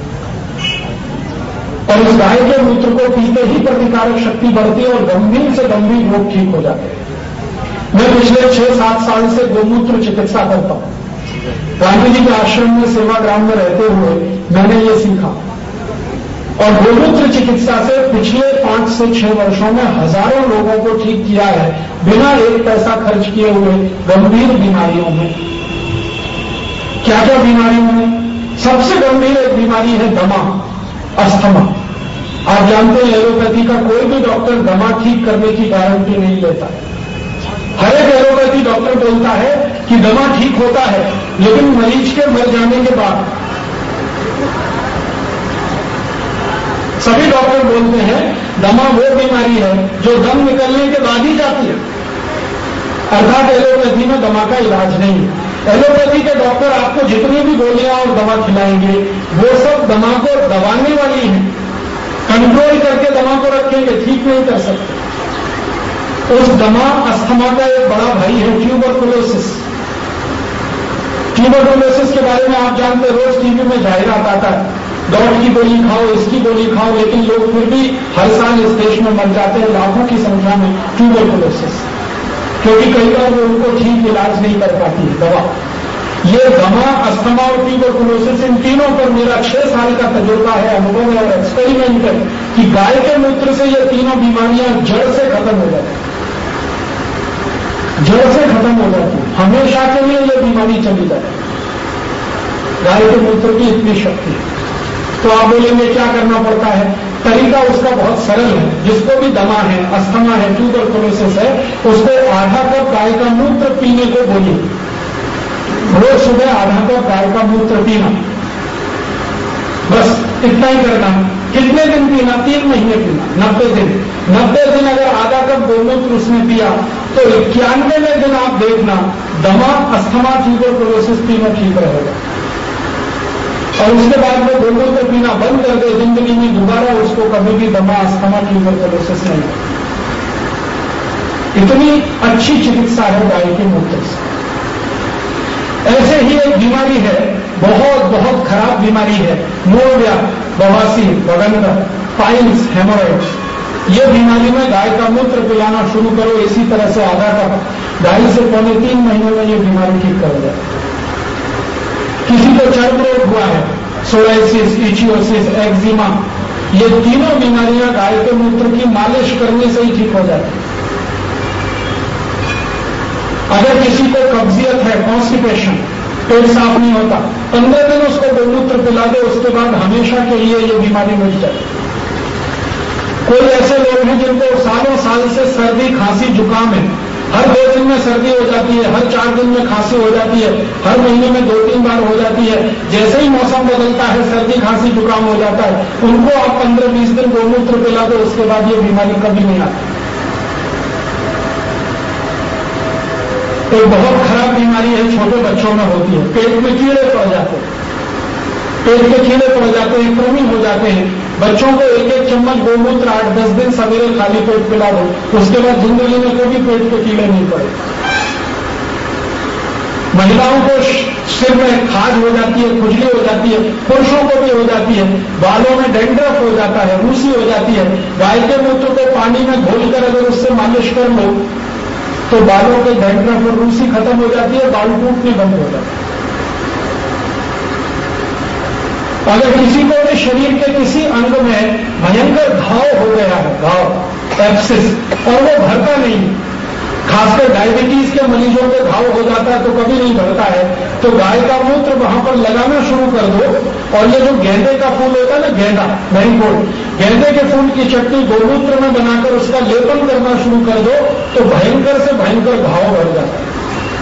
और इस गाय के मूत्र को पीते ही प्रतिकारक शक्ति बढ़ती है और गंभीर से गंभीर रोग ठीक हो जाते हैं। मैं पिछले 6-7 साल से गोमूत्र चिकित्सा करता हूं। गांधी जी के आश्रम में सेवाग्राम में रहते हुए मैंने ये सीखा और गोमूत्र चिकित्सा से पिछले 5 से 6 वर्षों में हजारों लोगों को ठीक किया है बिना एक पैसा खर्च किए हुए गंभीर बीमारियों में। क्या क्या बीमारियों में? सबसे गंभीर एक बीमारी है दमा, अस्थमा। आप जानते हैं एलोपैथी का कोई भी डॉक्टर दमा ठीक करने की गारंटी नहीं लेता। हर एक एलोपैथी डॉक्टर बोलता है कि दमा ठीक होता है, लेकिन मरीज के मर जाने के बाद। सभी डॉक्टर बोलते हैं दमा वो बीमारी है जो दम निकलने के बाद ही जाती है, अर्थात एलोपैथी में दमा का इलाज नहीं है। एलोपैथी के डॉक्टर आपको जितनी भी गोलियां और दवा खिलाएंगे वो सब दमा को दबाने वाली है, कंट्रोल करके दमा को रखेंगे, ठीक नहीं कर सकते। उस दमा अस्थमा का एक बड़ा भाई है ट्यूबरकुलोसिस। ट्यूबरकुलोसिस के बारे में आप जानते, रोज टीवी में जाहिरात आता है, डॉट की गोली खाओ, इसकी गोली खाओ, लेकिन लोग फिर भी हर साल इस देश में मर जाते हैं लाखों की संख्या में ट्यूबरकुलोसिस, क्योंकि कई बार वो उनको ठीक इलाज नहीं कर पाती है दवा। ये दमा, अस्थमा और ट्यूबरकुलोसिस, इन तीनों पर मेरा 6 साल का तजुर्बा है, अनुभव है और एक्सपेरिमेंट है कि गाय के मूत्र से ये तीनों बीमारियां जड़ से खत्म हो जाती है, जड़ से खत्म हो जाती है, हमेशा के लिए ये बीमारी चली जाती है। गाय के मूत्र की इतनी शक्ति है। तो आप बोलेंगे क्या करना पड़ता है? तरीका उसका बहुत सरल है। जिसको भी दमा है, अस्थमा है, ट्यूबरकुलोसिस है, उसको आधा कप गाय का मूत्र पीने को बोलिए। रोज सुबह आधा कप गाय का मूत्र पीना, बस इतना ही करना। कितने दिन पीना? 3 महीने पीना, 90 दिन। 90 दिन अगर आधा कप गोमूत्र उसने पिया तो 91वें दिन आप देखना दमा, अस्थमा, ट्यूबरकुलोसिस तीनों ठीक रहेगा। और उसके बाद वो गोमूत्र पीना बंद कर दे, जिंदगी में दोबारा उसको कभी भी दमा, अस्थमा, ट्यूबरकुलोसिस नहीं। इतनी अच्छी चिकित्सा है गाय के मूत्र से। ऐसे ही एक बीमारी है, बहुत बहुत खराब बीमारी है, मोरव्या, बवासीर, बगंदर, पाइल्स, हेमोरॉइड्स। ये बीमारी में गाय का मूत्र पिलाना शुरू करो, इसी तरह से आधा कप 2.5 से पौने 3 महीने में ये बीमारी ठीक कर जाए। किसी को चर्म रोग हुआ है, सोराइसिस, इचियोसिस, एक्जिमा, ये तीनों बीमारियां गाय के मूत्र की मालिश करने से ही ठीक हो जाती है। अगर किसी को कब्जियत है, कॉन्स्टिपेशन, पेट साफ नहीं होता, 15 दिन उसको गोमूत्र पिला दे, उसके बाद हमेशा के लिए ये बीमारी मिट जाए। कोई ऐसे लोग हैं जिनको सालों साल से सर्दी, खांसी, जुकाम है, हर 2 दिन में सर्दी हो जाती है, हर 4 दिन में खांसी हो जाती है, हर महीने में 2-3 बार हो जाती है, जैसे ही मौसम बदलता है सर्दी, खांसी, जुकाम हो जाता है, उनको आप 15-20 दिन गोमूत्र पिला दो, उसके बाद ये बीमारी कभी नहीं आती। एक बहुत खराब बीमारी है, छोटे बच्चों में होती है, पेट में कीड़े पड़ जाते हैं, पेट के कीड़े पड़ जाते हैं, कृमि हो जाते हैं। बच्चों को 1-1 चम्मच गोमूत्र 8-10 दिन सवेरे खाली पेट पिला दो, उसके बाद जिंदगी में कभी पेट के कीड़े नहीं पड़े। महिलाओं को सिर में खाज हो जाती है, खुजली हो जाती है, पुरुषों को भी हो जाती है, बालों में डैंड्रफ हो जाता है, रूसी हो जाती है। गाय के मूत्र को पानी में घोलकर अगर उससे मालिश कर लो तो बालों के डैंड्रफ और रूसी खत्म हो जाती है, बाल टूटने बंद हो जाते हैं। अगर किसी को भी शरीर के किसी अंग में भयंकर घाव हो गया है, घाव, एब्सिस, और वो भरता नहीं, खासकर डायबिटीज के मरीजों के घाव हो जाता है तो कभी नहीं भरता है, तो गाय का मूत्र वहां पर लगाना शुरू कर दो। और ये जो गेंदे का फूल होता है ना, गेंदा, मैरीगोल्ड, गेंदे के फूल की चटनी गोमूत्र में बनाकर उसका लेपन करना शुरू कर दो तो भयंकर से भयंकर घाव भर जाता है।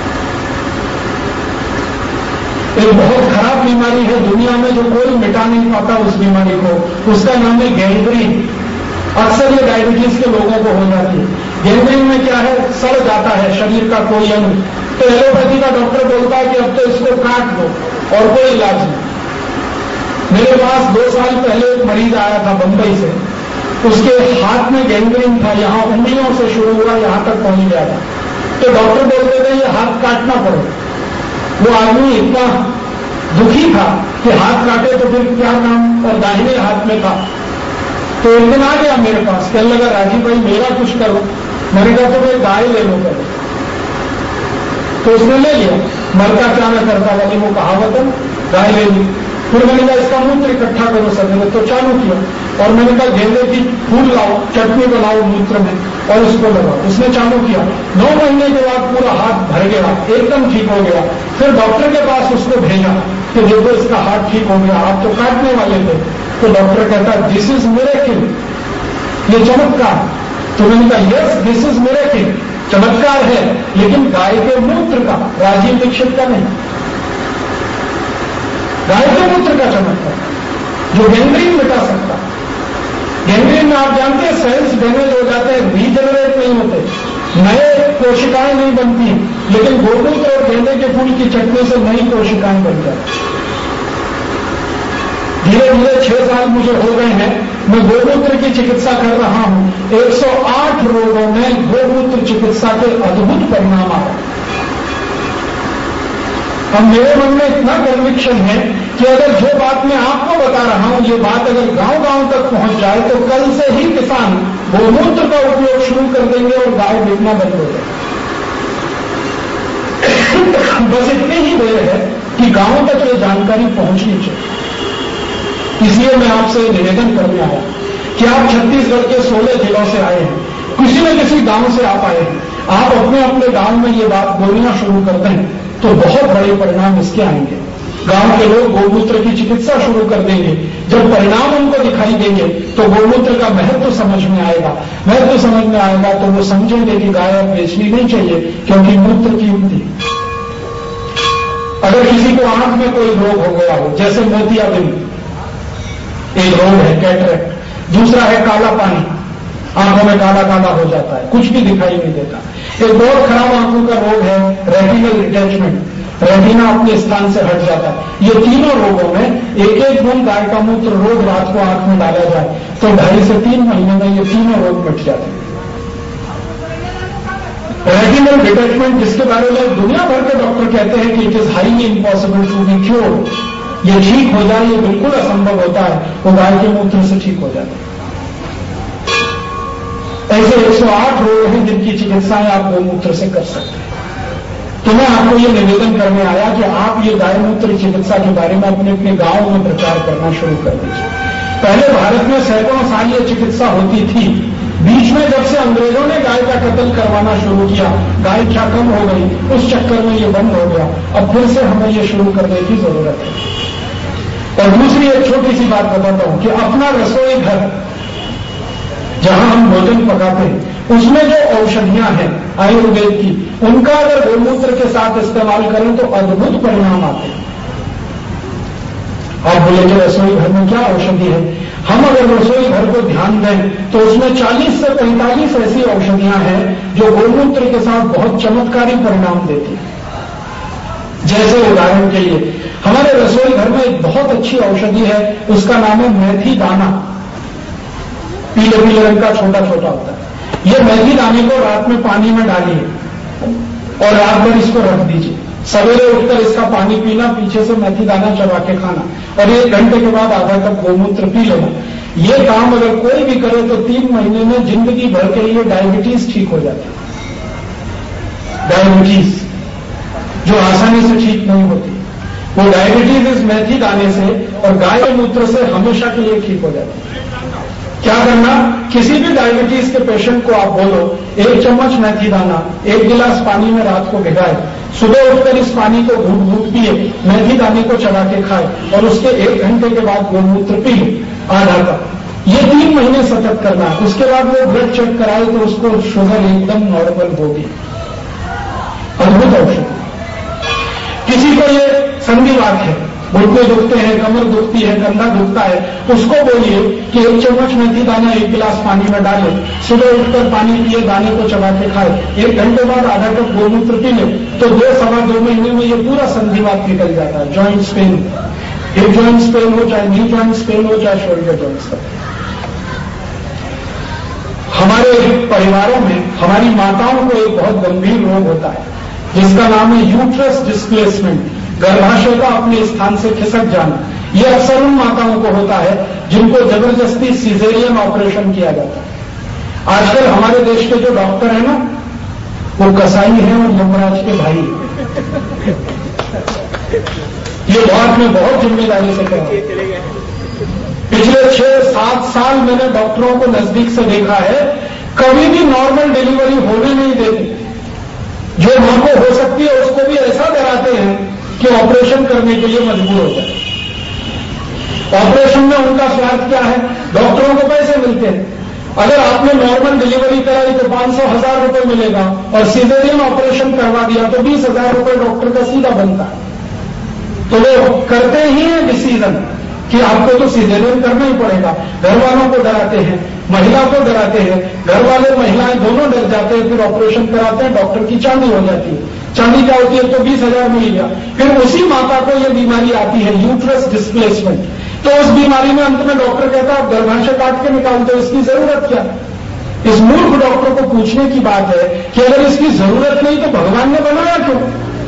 एक बहुत खराब बीमारी है दुनिया में जो कोई मिटा नहीं पाता उस बीमारी को, उसका नाम है गैंग्रीन। अक्सर ये डायबिटीज के लोगों को हो जाती है। गैंग्रीन में क्या है, सड़ जाता है शरीर का कोई अंग, तो एलोपैथी का डॉक्टर बोलता है कि अब तो इसको काट दो और कोई इलाज नहीं। मेरे पास 2 साल पहले एक मरीज आया था बंबई से, उसके हाथ में गैंग्रीन था, यहां उंगलियों से शुरू हुआ, यहां तक पहुंच गया था। तो डॉक्टर बोलते थे ये हाथ काटना पड़े। वो आदमी इतना दुखी था कि हाथ काटे तो फिर क्या काम, और दाहिने हाथ में था। तो एक दिन आ गया मेरे पास, कहने लगा राजीव भाई मेरा कुछ करो। मैंने कहा तो भाई गाय ले लो पहले। तो उसने ले लिया, मरता क्या न करता वाली वो कहावत है, गाय ले ली। फिर मैंने कहा इसका मूत्र इकट्ठा करो सर, तो चालू किया। और मैंने कहा गेंदे की फूल लाओ, चटनी बनाओ मूत्र में और इसको लगाओ। उसने चालू किया, 9 महीने के बाद पूरा हाथ भर गया, एकदम ठीक हो गया। फिर डॉक्टर के पास उसको भेजा कि देखो इसका हाथ ठीक हो गया, आप तो काटने वाले थे। तो डॉक्टर कहता दिस इज मिरेकल, ये चमत्कार। तो मैंने कहा यस दिस इज मिरेकल, चमत्कार है, लेकिन गाय के मूत्र का, राजीव दीक्षित का नहीं, गाय के मूत्र का चमत्कार जो गैंग्रीन मिटा सकता। गैंग्रीन में आप जानते हैं सेल्स डैमेज हो जाते हैं, रीजनरेट नहीं होते, नए कोशिकाएं नहीं बनती, लेकिन गोमूत्र और गेंदे के फूल की चटनी से नई कोशिकाएं बन जाती। धीरे धीरे 6 साल मुझे हो गए हैं, मैं गोमूत्र की चिकित्सा कर रहा हूं। 108 रोगों में गोमूत्र चिकित्सा के अद्भुत परिणाम आ रहे। अब मेरे मन में इतना कन्विक्शन है कि अगर जो बात मैं आपको बता रहा हूं, ये बात अगर गांव गांव तक पहुंच जाए तो कल से ही किसान गोमूत्र का उपयोग शुरू कर देंगे और गाय बेचना बंद हो जाए। बस इतनी ही देर है कि गांव तक ये जानकारी पहुंचनी चाहिए। इसलिए मैं आपसे निवेदन करने आया कि आप छत्तीसगढ़ के 16 जिलों से आए हैं, किसी न किसी गांव से आप आए हैं, आप अपने अपने गांव में ये बात बोलना शुरू करते हैं तो बहुत बड़े परिणाम इसके आएंगे। गांव के लोग गोमूत्र की चिकित्सा शुरू कर देंगे। जब परिणाम उनको दिखाई देंगे तो गोमूत्र का महत्व समझ में आएगा। महत्व समझ में आएगा तो वो समझेंगे कि गाय अब बेचनी नहीं चाहिए क्योंकि मूत्र की युक्ति। अगर किसी को आंख में कोई रोग हो गया हो, जैसे मोतियाबिंद एक रोग है, कैटरेक्ट, दूसरा है काला पानी, आंखों में काला काला हो जाता है, कुछ भी दिखाई नहीं देता। एक बहुत खराब आंखों का रोग है रेटिनल डिटैचमेंट, रेटिना अपने स्थान से हट जाता है। ये तीनों रोगों में एक एक बूंद गाय का मूत्र रोज रात को आंख में डाला जाए तो 2.5 से 3 महीने में ये तीनों रोग मिट जाते हैं। रेटिनल डिटैचमेंट, जिसके बारे में दुनिया भर के डॉक्टर कहते हैं कि it is highly impossible to be cured, ये ठीक हो जाए, ये बिल्कुल असंभव होता है, वो गाय के मूत्र से ठीक हो जाता है। ऐसे 108 रोग हैं जिनकी चिकित्साएं आप गोमूत्र से कर सकते हैं। तो मैं आपको ये निवेदन करने आया कि आप ये गाय मूत्र चिकित्सा के बारे में अपने अपने गांव में प्रचार करना शुरू कर दीजिए। पहले भारत में सैकड़ों साल ये चिकित्सा होती थी। बीच में जब से अंग्रेजों ने गाय का कत्ल करवाना शुरू किया, गाय क्या कम हो गई, उस चक्कर में ये बंद हो गया। अब फिर से हमें ये शुरू करने की जरूरत है। और दूसरी एक छोटी सी बात बताता हूं कि अपना रसोई घर जहां हम भोजन पकाते हैं उसमें जो औषधियां हैं आयुर्वेद की, उनका अगर गोमूत्र के साथ इस्तेमाल करें तो अद्भुत परिणाम आते हैं। आप बोलेंगे रसोई घर में क्या औषधि है? हम अगर रसोई घर को ध्यान दें तो उसमें 40 से 45 ऐसी औषधियां हैं जो गोमूत्र के साथ बहुत चमत्कारी परिणाम देती हैं। जैसे उदाहरण के लिए हमारे रसोई घर में एक बहुत अच्छी औषधि है, उसका नाम है मेथी दाना। पीले पीले रंग का छोटा छोटा होता है। ये मेथी दाने को रात में पानी में डालिए और रात भर इसको रख दीजिए। सवेरे उठकर इसका पानी पीना, पीछे से मेथी दाना चबा के खाना और 1 घंटे के बाद आधा कप गोमूत्र पी लेना। ये काम अगर कोई भी करे तो 3 महीने में जिंदगी भर के लिए डायबिटीज ठीक हो जाती है। डायबिटीज जो आसानी से ठीक नहीं होती, वो डायबिटीज इस मेथी दाने से और गाय के मूत्र से हमेशा के लिए ठीक हो जाती है। क्या करना, किसी भी डायबिटीज के पेशेंट को आप बोलो 1 चम्मच मेथी दाना 1 गिलास पानी में रात को भिगाए, सुबह उठकर इस पानी को घूट घूट पिए, मेथी दाने को चबा के खाए और उसके 1 घंटे के बाद गोमूत्र पी आधा कप। ये 3 महीने सतत करना है। उसके बाद वो ब्लड चेक कराए तो उसको शुगर एकदम नॉर्मल होगी। अद्भुत औषध। किसी को ये संधिवात है, घुटने दुखते हैं, कमर दुखती है, कंधा दुखता है, उसको बोलिए कि 1 चम्मच मेथी दाना 1 गिलास पानी में डाले, सुबह उठकर पानी पिए, दाने को चबा के खाए, 1 घंटे बाद आधा कप गोमूत्र पी ले तो 2-2.5 महीने में ये पूरा संधिवात निकल जाता है। Joints pain, hip joints pain हो, चाहे नी जॉइंट्स पेन हो, चाहे शोल्डर जॉइंट्स पेन। हमारे परिवारों में हमारी माताओं को एक बहुत गंभीर रोग होता है जिसका नाम है यूट्रस डिस्प्लेसमेंट, गर्भाशय का अपने स्थान से खिसक जाना। यह अक्सर उन माताओं को होता है जिनको जबरदस्ती सिजेरियन ऑपरेशन किया जाता है। आजकल हमारे देश के जो डॉक्टर हैं ना, वो कसाई हैं और यमराज के भाई। ये बात मैं बहुत जिम्मेदारी से कह रहा हूं। पिछले 6-7 साल मैंने डॉक्टरों को नजदीक से देखा है, कभी भी नॉर्मल डिलीवरी होने नहीं देते। जो मां को हो सकती है उसको भी ऐसा डराते हैं कि ऑपरेशन करने के लिए मजबूर हो जाए। ऑपरेशन में उनका स्वार्थ क्या है? डॉक्टरों को पैसे मिलते हैं। अगर आपने नॉर्मल डिलीवरी कराई तो 500-1000 रुपए मिलेगा और सिजेरियन ऑपरेशन करवा दिया तो 20,000 रुपए डॉक्टर का सीधा बनता है। तो वो करते ही हैं डिसीजन कि आपको तो सिजेरियन करना ही पड़ेगा। घर वालों को डराते हैं, महिला को डराते हैं, घर वाले महिलाएं दोनों डर जाते हैं, फिर ऑपरेशन कराते हैं, डॉक्टर की चांदी हो जाती है। चांदी क्या होती है? तो 20,000 मिल गया। फिर उसी माता को यह बीमारी आती है यूट्रस डिस्प्लेसमेंट। तो उस बीमारी में अंत में डॉक्टर कहता है आप गर्भाशय काट के निकाल दो, इसकी जरूरत क्या? इस मूर्ख डॉक्टर को पूछने की बात है कि अगर इसकी जरूरत नहीं तो भगवान ने बनाया क्यों?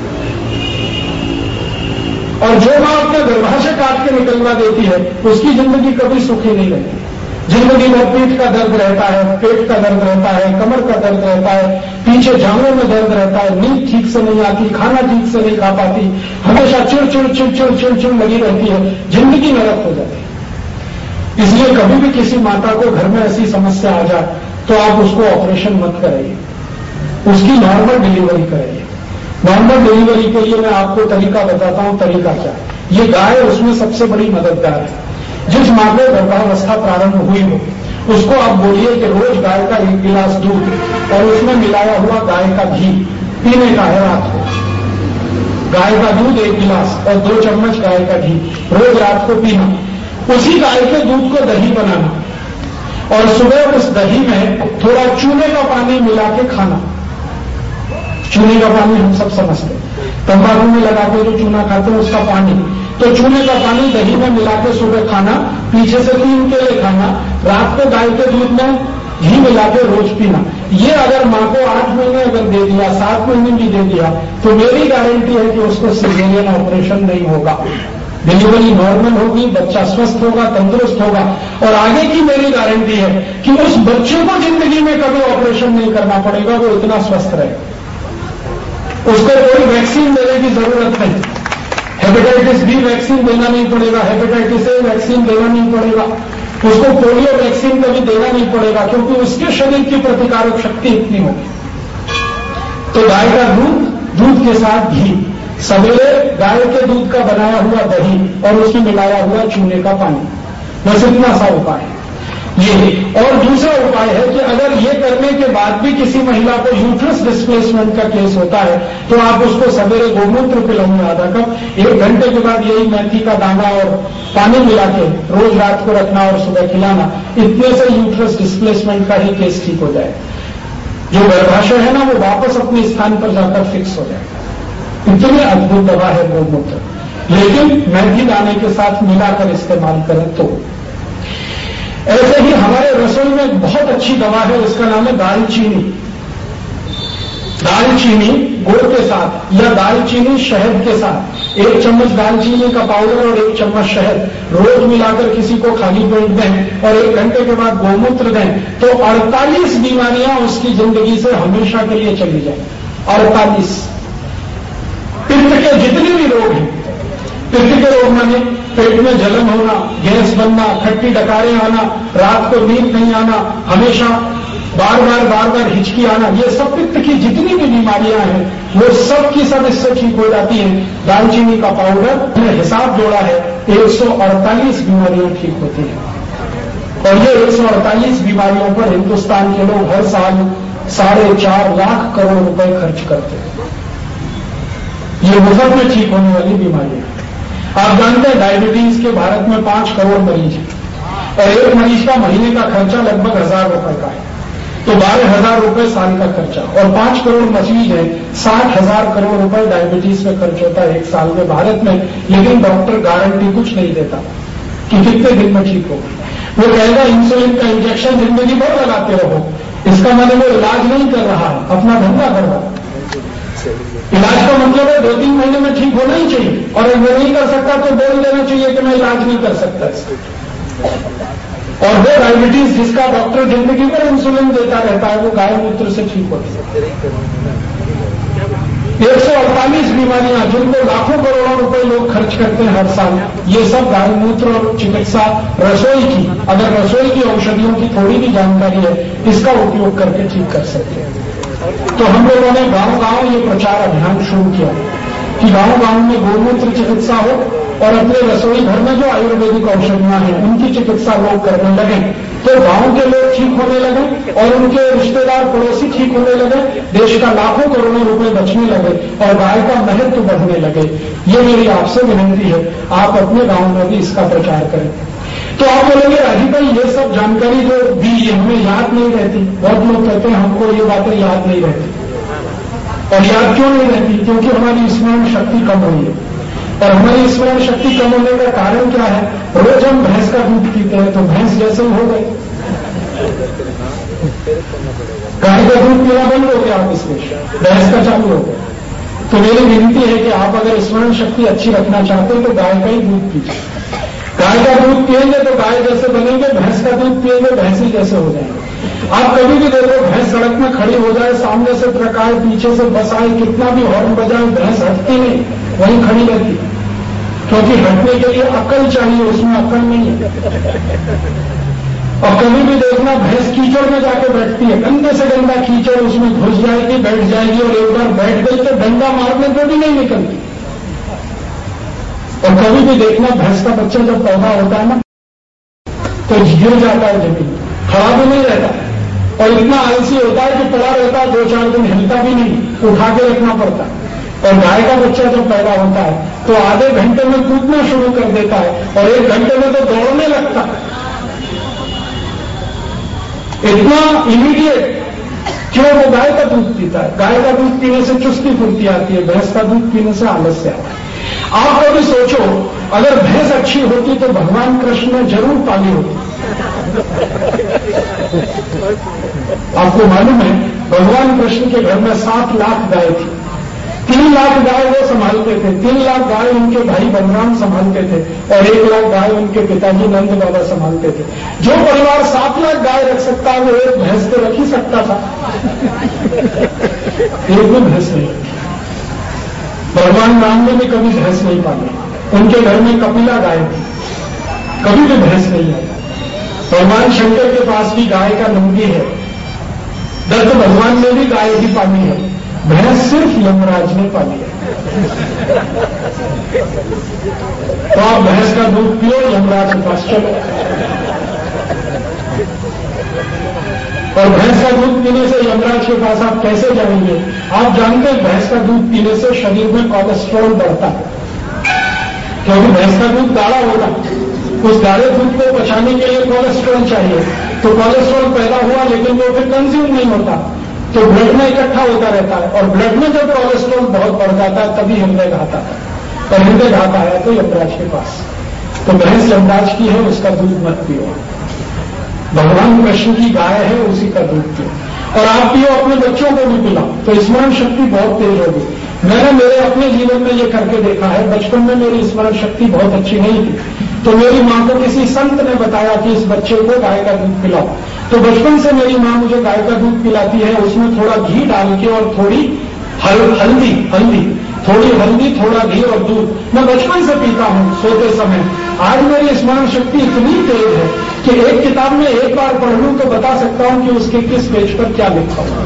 और जो मां अपने गर्भाशय काट के निकलवा देती है उसकी जिंदगी कभी सुखी नहीं रहती। जिंदगी में पीठ का दर्द रहता है, पेट का दर्द रहता है, कमर का दर्द रहता है, पीछे जांघों में दर्द रहता है, नींद ठीक से नहीं आती, खाना ठीक से नहीं खा पाती, हमेशा चिड़चिड़ लगी रहती है, जिंदगी नरक हो जाती है। इसलिए कभी भी किसी माता को घर में ऐसी समस्या आ जाए तो आप उसको ऑपरेशन मत कराइए, उसकी नॉर्मल डिलीवरी कराइए। नॉर्मल डिलीवरी के लिए मैं आपको तरीका बताता हूं। तरीका क्या? ये गाय उसमें सबसे बड़ी मददगार है। जिस मां को गर्भावस्था प्रारंभ हुई हो उसको आप बोलिए कि रोज गाय का 1 गिलास दूध और उसमें मिलाया हुआ गाय का घी पीने का है रात को। गाय का दूध 1 गिलास और 2 चम्मच गाय का घी रोज रात को पीना। उसी गाय के दूध को दही बनाना और सुबह उस दही में थोड़ा चूने का पानी मिला के खाना। चूने का पानी हम सब समझते हैं, तंबाकू में लगा के जो चूना खाते हैं उसका पानी, तो चूने का पानी दही में मिला के सुबह खाना, पीछे से 3 केले खाना, रात को गाय के दूध में घी मिला के रोज पीना। ये अगर मां को 8 महीने अगर दे दिया, 7 महीने भी दे दिया, तो मेरी गारंटी है कि उसको सिजेरियन ऑपरेशन नहीं होगा, डिलीवरी नॉर्मल होगी, बच्चा स्वस्थ होगा, तंदुरुस्त होगा। और आगे की मेरी गारंटी है कि उस बच्चे को जिंदगी में कभी ऑपरेशन नहीं करना पड़ेगा, वो इतना स्वस्थ रहेगा, उसको कोई वैक्सीन देने की जरूरत नहीं, हेपेटाइटिस बी वैक्सीन देना नहीं पड़ेगा, हेपेटाइटिस ए वैक्सीन देना नहीं पड़ेगा, उसको पोलियो वैक्सीन कभी देना नहीं पड़ेगा, क्योंकि उसके शरीर की प्रतिकारक शक्ति इतनी होगी। तो गाय का दूध, दूध के साथ घी, सवेरे गाय के दूध का बनाया हुआ दही और उसमें मिलाया हुआ चूने का पानी, बस इतना सा उपाय है ये। और दूसरा उपाय है कि अगर ये करने के बाद भी किसी महिला को यूट्रस डिस्प्लेसमेंट का केस होता है, तो आप उसको सवेरे गोमूत्र पिलाएंगे आधा कप, 1 घंटे के बाद यही मेथी का दाना और पानी मिला के रोज रात को रखना और सुबह खिलाना, इतने से यूट्रस डिस्प्लेसमेंट का ही केस ठीक हो जाए। जो गर्भाशय है ना, वो वापस अपने स्थान पर जाकर फिक्स हो जाएगा। इतनी अद्भुत दवा है गोमूत्र, लेकिन मेथी दाने के साथ मिलाकर इस्तेमाल करें तो। ऐसे ही हमारे रसोई में एक बहुत अच्छी दवा है, उसका नाम है दालचीनी। दालचीनी गुड़ के साथ या दालचीनी शहद के साथ 1 चम्मच दालचीनी का पाउडर और 1 चम्मच शहद रोज मिलाकर किसी को खाली पेट दें और 1 घंटे के बाद गोमूत्र दें, तो 48 बीमारियां उसकी जिंदगी से हमेशा के लिए चली जाए। 48 पित्त के जितने भी रोग हैं, पित्त के रोग माने पेट में जलन होना, गैस बनना, खट्टी डकारें आना, रात को नींद नहीं आना, हमेशा बार बार हिचकी आना, ये सब पित्त की जितनी भी बीमारियां हैं वो सब की सब इससे ठीक हो जाती हैं। दालचीनी का पाउडर ने हिसाब जोड़ा है, 148 बीमारियां ठीक होती हैं। और ये 148 बीमारियों पर हिंदुस्तान के लोग हर साल 4.5 लाख करोड़ रुपए खर्च करते हैं। ये मुफ्त में ठीक होने वाली बीमारियां। आप जानते हैं डायबिटीज के भारत में 5 करोड़ मरीज हैं और एक मरीज का महीने का खर्चा लगभग 1000 रुपए का है, तो 12,000 रुपए साल का खर्चा, और 5 करोड़ मरीज है, 60,000 करोड़ रुपए डायबिटीज में खर्च होता है 1 साल में भारत में। लेकिन डॉक्टर गारंटी कुछ नहीं देता कि कितने दिन में ठीक होगा। वो कहेगा इंसुलिन का इंजेक्शन जिंदगी भर लगाते रहो, इसका मतलब वो इलाज नहीं कर रहा है, अपना धंधा कर रहा है। इलाज का मतलब है 2-3 महीने में ठीक होना ही चाहिए, और अगर वो नहीं कर सकता तो बोल देना चाहिए कि मैं इलाज नहीं कर सकता। और वो डायबिटीज जिसका डॉक्टर जिंदगी भर इंसुलिन देता रहता है, वो गाय मूत्र से ठीक होती है। 148 बीमारियां जिनको लाखों करोड़ों रुपए लोग खर्च करते हैं हर साल, ये सब गाय मूत्र और चिकित्सा रसोई की, अगर रसोई की औषधियों की थोड़ी भी जानकारी है, इसका उपयोग करके ठीक कर सकते हैं। तो हम लोगों ने गांव-गांव ये प्रचार अभियान शुरू किया कि गांव-गांव में गोमूत्र चिकित्सा हो और अपने रसोई घर में जो आयुर्वेदिक औषधियां हैं उनकी चिकित्सा लोग करने लगे, तो गांव के लोग ठीक होने लगे और उनके रिश्तेदार पड़ोसी ठीक होने लगे, देश का लाखों करोड़ों रुपए बचने लगे और गाय का महत्व बढ़ने लगे। ये मेरी आपसे विनती है, आप अपने गांव में भी इसका प्रचार करें। तो आप बोलेंगे राजीव भाई ये सब जानकारी जो दी हमें याद नहीं रहती। बहुत लोग कहते हैं हमको ये बातें याद नहीं रहती, और याद क्यों नहीं रहती? क्योंकि हमारी स्मरण शक्ति कम हुई है। और हमारी स्मरण शक्ति कम होने का कारण क्या है? रोज हम भैंस का दूध पीते हैं तो भैंस जैसे ही हो गए, गाय का दूध पीना बंद हो गया, आप इसमें भैंस का चालू हो गया। तो मेरी विनती है कि आप अगर स्मरण शक्ति अच्छी रखना चाहते हैं तो गाय का ही दूध पीजिए। गाय का दूध पिएंगे तो गाय जैसे बनेंगे, भैंस का दूध पिएंगे भैंसी जैसे हो जाएंगे। आप कभी भी देखो भैंस सड़क में खड़ी हो जाए, सामने से ट्रक आए, पीछे से बस आए, कितना भी हॉर्न बजाए, भैंस हटती नहीं, वहीं खड़ी रहती, क्योंकि हटने के लिए अकल चाहिए, उसमें अकल नहीं है। और कभी भी देखना भैंस कीचड़ में जाके बैठती है, गंदे से गंदा कीचड़, उसमें घुस जाएगी, बैठ जाएगी, और एक बार बैठ गई तो डंडा मारने को भी नहीं निकलती। और कभी भी देखना भैंस का बच्चा जब पैदा होता है ना तो गिर जाता है जमीन, खड़ा भी नहीं रहता और इतना आलसी होता है कि पड़ा रहता है, 2-4 दिन हिलता भी नहीं, उठा के रखना पड़ता है। और गाय का बच्चा जब पैदा होता है तो आधे घंटे में कूदना शुरू कर देता है और 1 घंटे में तो दौड़ने लगता है। इतना इमीडिएट क्यों? वो गाय का दूध पीता है। गाय का दूध पीने से चुस्ती फुर्ती आती है, भैंस का दूध पीने से आलस्य आता है। आप कभी सोचो, अगर भैंस अच्छी होती तो भगवान कृष्ण ने जरूर पाली होती। आपको मालूम है, भगवान कृष्ण के घर में 7 लाख गाय थी। 3 लाख गाय वो संभालते थे, 3 लाख गाय उनके भाई बलराम संभालते थे और 1 लाख गाय उनके पिताजी नंद बाबा संभालते थे। जो परिवार 7 लाख गाय रख सकता है वो एक भैंस तो रख ही सकता था। एक भी भैंस नहीं रखी। भगवान राम ने भी कभी भैंस नहीं पाली। उनके घर में कपिला गाय थी, कभी भी भैंस नहीं आई। भगवान शंकर के पास भी गाय का नंदी है। दत्त भगवान ने भी गाय ही पाली है। भैंस सिर्फ यमराज ने पाली है। तो आप भैंस का दूध पियो, यमराज के पास चलो। और भैंस का दूध पीने से यमराज के पास आप कैसे जाएंगे? आप जानते हैं भैंस का दूध पीने से शरीर में कोलेस्ट्रॉल बढ़ता है, क्योंकि भैंस का दूध गाढ़ा होगा। उस गाढ़े दूध को पचाने के लिए कोलेस्ट्रॉल चाहिए, तो कोलेस्ट्रॉल पैदा हुआ लेकिन वो फिर कंज्यूम नहीं होता, तो ब्लड में इकट्ठा होता रहता है। और ब्लड में जब कोलेस्ट्रॉल बहुत बढ़ जाता है तभी हृदय घात आता है, और हृदय घात आया तो यमराज के पास। तो भैंस यमराज की है, उसका दूध मत पियो। भगवान कृष्ण की गाय है, उसी का दूध पियो। और आप पियो, अपने बच्चों को भी पिलाओ, तो स्मरण शक्ति बहुत तेज होगी। मैंने मेरे अपने जीवन में ये करके देखा है। बचपन में मेरी स्मरण शक्ति बहुत अच्छी नहीं थी, तो मेरी मां को किसी संत ने बताया कि इस बच्चे को गाय का दूध पिलाओ। तो बचपन से मेरी मां मुझे गाय का दूध पिलाती है, उसमें थोड़ा घी डाल के और थोड़ी थोड़ी हल्दी, थोड़ा घी और दूध। मैं बचपन से पीता हूं सोते समय। आज मेरी स्मरण शक्ति इतनी तेज है कि एक किताब में एक बार पढ़ लूं तो बता सकता हूं कि उसके किस पेज पर क्या लिखा हुआ।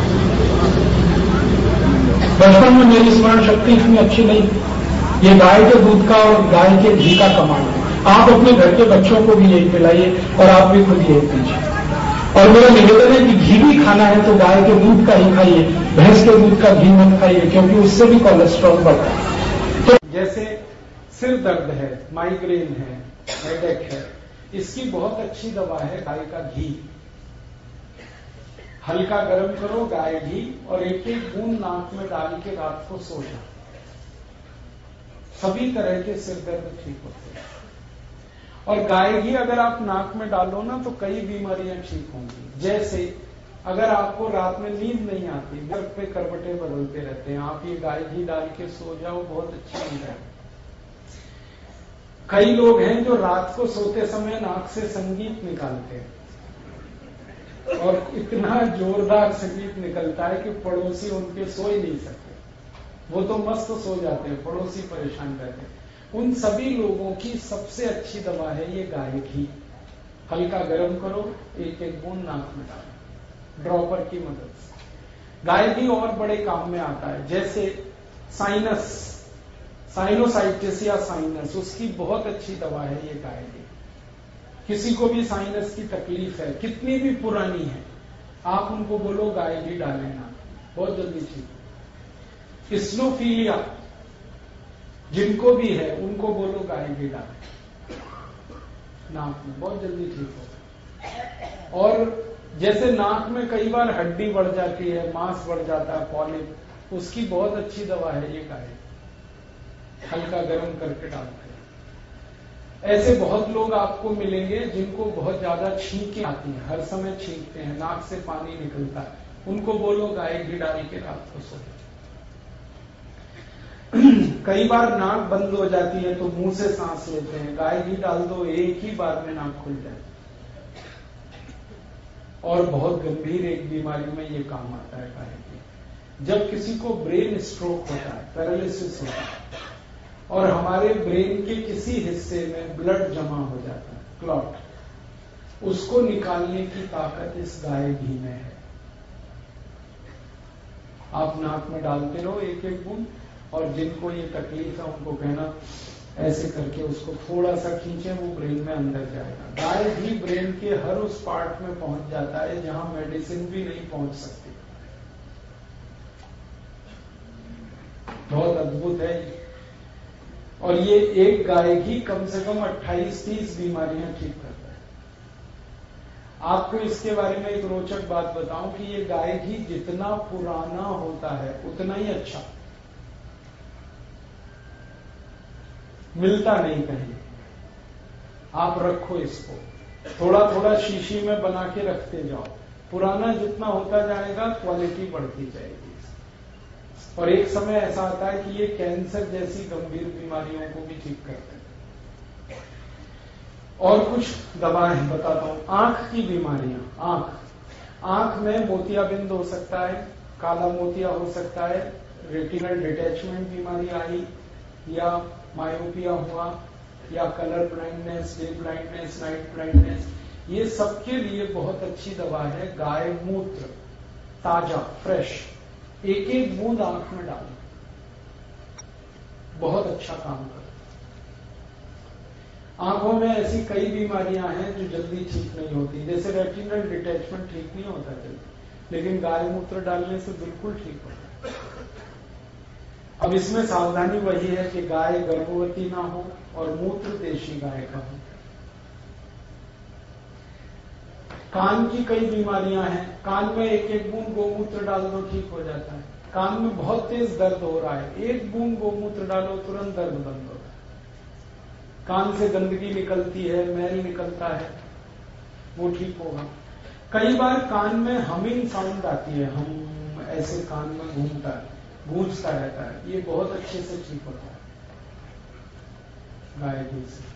बचपन में मेरी स्मरण शक्ति इतनी अच्छी नहीं थी। ये गाय के दूध का और गाय के घी का कमाल है। आप अपने घर के बच्चों को भी यही पिलाइए और आप भी खुद यही पीजिए। और मेरा निवेदन है कि घी भी खाना है तो गाय के दूध का ही खाइए, भैंस के दूध का घी मत खाइए, क्योंकि उससे भी कोलेस्ट्रॉल बढ़ता है। तो जैसे सिर दर्द है, माइग्रेन है, हेडेक है, इसकी बहुत अच्छी दवा है गाय का घी। हल्का गर्म करो गाय घी और एक एक बूंद नाक में डाल के रात को सो जाओ। सभी तरह के सिर दर्द ठीक होते हैं। और गाय घी अगर आप नाक में डालो ना तो कई बीमारियां ठीक होंगी। जैसे अगर आपको रात में नींद नहीं आती, घर पे करवटे बदलते रहते हैं, आप ये गाय घी डाल के सो जाओ, बहुत अच्छी नींद है। कई लोग हैं जो रात को सोते समय नाक से संगीत निकालते हैं और इतना जोरदार संगीत निकलता है कि पड़ोसी उनके सो ही नहीं सकते। वो तो मस्त सो जाते हैं, पड़ोसी परेशान रहते हैं। उन सभी लोगों की सबसे अच्छी दवा है ये गाय घी। हल्का गर्म करो, एक एक बूंद नाक में डालो ड्रॉपर की मदद से। गाय घी और बड़े काम में आता है, जैसे साइनोसाइटिस या साइनस, उसकी बहुत अच्छी दवा है ये गाय घी। किसी को भी साइनस की तकलीफ है, कितनी भी पुरानी है, आप उनको बोलो गाय घी डालें ना, बहुत जल्दी ठीक। इस्नोफीलिया जिनको भी है उनको बोलो गाय घी डालें नाक में, बहुत जल्दी ठीक होगा। और जैसे नाक में कई बार हड्डी बढ़ जाती है, मांस बढ़ जाता है, पॉलिप, उसकी बहुत अच्छी दवा है ये गाय। हल्का गर्म करके डालते हैं। ऐसे बहुत लोग आपको मिलेंगे जिनको बहुत ज्यादा छींकें आती हैं, हर समय छींकते हैं, नाक से पानी निकलता है, उनको बोलो गाय घी डाल के रात को सो। कई बार नाक बंद हो जाती है तो मुंह से सांस लेते हैं, गाय घी डाल दो, एक ही बार में नाक खुल जाए। और बहुत गंभीर एक बीमारी में ये काम आता है गाय घी। जब किसी को ब्रेन स्ट्रोक होता है, पैरालिसिस होता है और हमारे ब्रेन के किसी हिस्से में ब्लड जमा हो जाता है, क्लॉट, उसको निकालने की ताकत इस गाय घी में है। आप नाक में डालते रहो एक एक बूंद, और जिनको ये तकलीफ है उनको कहना ऐसे करके उसको थोड़ा सा खींचे, वो ब्रेन में अंदर जाएगा। गाय घी ब्रेन के हर उस पार्ट में पहुंच जाता है जहां मेडिसिन भी नहीं पहुंच सकती। बहुत अद्भुत है। और ये एक गाय घी कम से कम 28-30 बीमारियां ठीक करता है। आपको इसके बारे में एक रोचक बात बताऊं कि ये गाय घी जितना पुराना होता है उतना ही अच्छा, मिलता नहीं कहीं। आप रखो इसको, थोड़ा थोड़ा शीशी में बना के रखते जाओ, पुराना जितना होता जाएगा क्वालिटी बढ़ती जाएगी। और एक समय ऐसा आता है कि ये कैंसर जैसी गंभीर बीमारियों को भी ठीक करते हैं। और कुछ दवाएं बताता हूं। आंख की बीमारियां, आंख में मोतियाबिंद हो सकता है, काला मोतिया हो सकता है, रेटिनल डिटैचमेंट बीमारी आई, या मायोपिया हुआ, या colour blindness, day blindness, night blindness, ये सबके लिए बहुत अच्छी दवा है गाय मूत्र, ताजा फ्रेश, एक एक बूंद आंख में डालो, बहुत अच्छा काम करता है। आंखों में ऐसी कई बीमारियां हैं जो जल्दी ठीक नहीं होती, जैसे रेटिनल डिटैचमेंट ठीक नहीं होता जल्दी, लेकिन गाय मूत्र डालने से बिल्कुल ठीक होता है। अब इसमें सावधानी वही है कि गाय गर्भवती ना हो और मूत्र देशी गाय का हो। कान की कई बीमारियां हैं, कान में एक एक बूंद गोमूत्र डाल दो ठीक हो जाता है। कान में बहुत तेज दर्द हो रहा है, एक बूंद गोमूत्र डालो तुरंत दर्द बंद होता है। कान से गंदगी निकलती है, मैल निकलता है, वो ठीक होगा। कई बार कान में हमिंग साउंड आती है, हम ऐसे कान में घूमता है, गूंजता रहता है, ये बहुत अच्छे से ठीक होता है गाय घी से,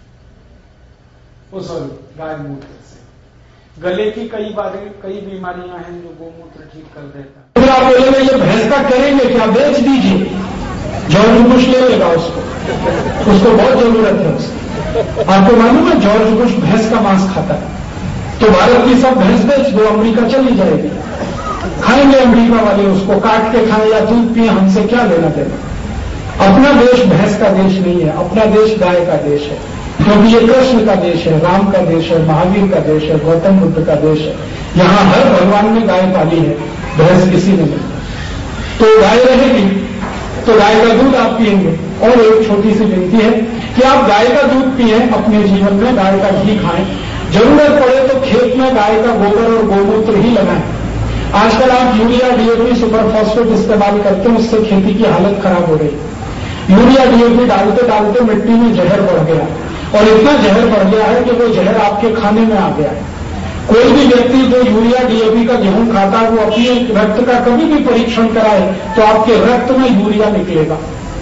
गाय मूत्र से। गले की कई बीमारियां हैं जो गोमूत्र ठीक कर देता है। फिर आप बोलेंगे ये भैंस का करेंगे क्या, बेच दीजिए, जॉर्ज बुश ले लेगा उसको बहुत जरूरत है उसकी। आपको मालूम है जॉर्ज बुश भैंस का मांस खाता है, तो भारत की सब भैंस बेच दो, अमेरिका चली जाएगी, खाएंगे अमेरिका वाले उसको, काट के खाएं या दूध पिए, हमसे क्या लेना देना। अपना देश भैंस का देश नहीं है, अपना देश गाय का देश है, क्योंकि ये कृष्ण का देश है, राम का देश है, महावीर का देश है, गौतम बुद्ध का देश है। यहां हर भगवान ने गाय पाली है, भैंस किसी ने नहीं। तो गाय रहेगी तो गाय का दूध आप पिएंगे। और एक छोटी सी विनती है कि आप गाय का दूध पिए अपने जीवन में, गाय का घी खाएं, जरूरत पड़े तो खेत में गाय का गोबर और गोमूत्र ही लगाएं। आजकल आप यूरिया, डीएपी, सुपर फॉस्फेट इस्तेमाल करते हैं, उससे खेती की हालत खराब हो रही। यूरिया, डीएपी डालते डालते मिट्टी में जहर बढ़ गया, और इतना जहर बढ़ गया है कि वो जहर आपके खाने में आ गया है। कोई भी व्यक्ति जो यूरिया, डीएपी का गेहूं खाता है, वो अपने रक्त का कभी भी परीक्षण कराए तो आपके रक्त में यूरिया निकलेगा।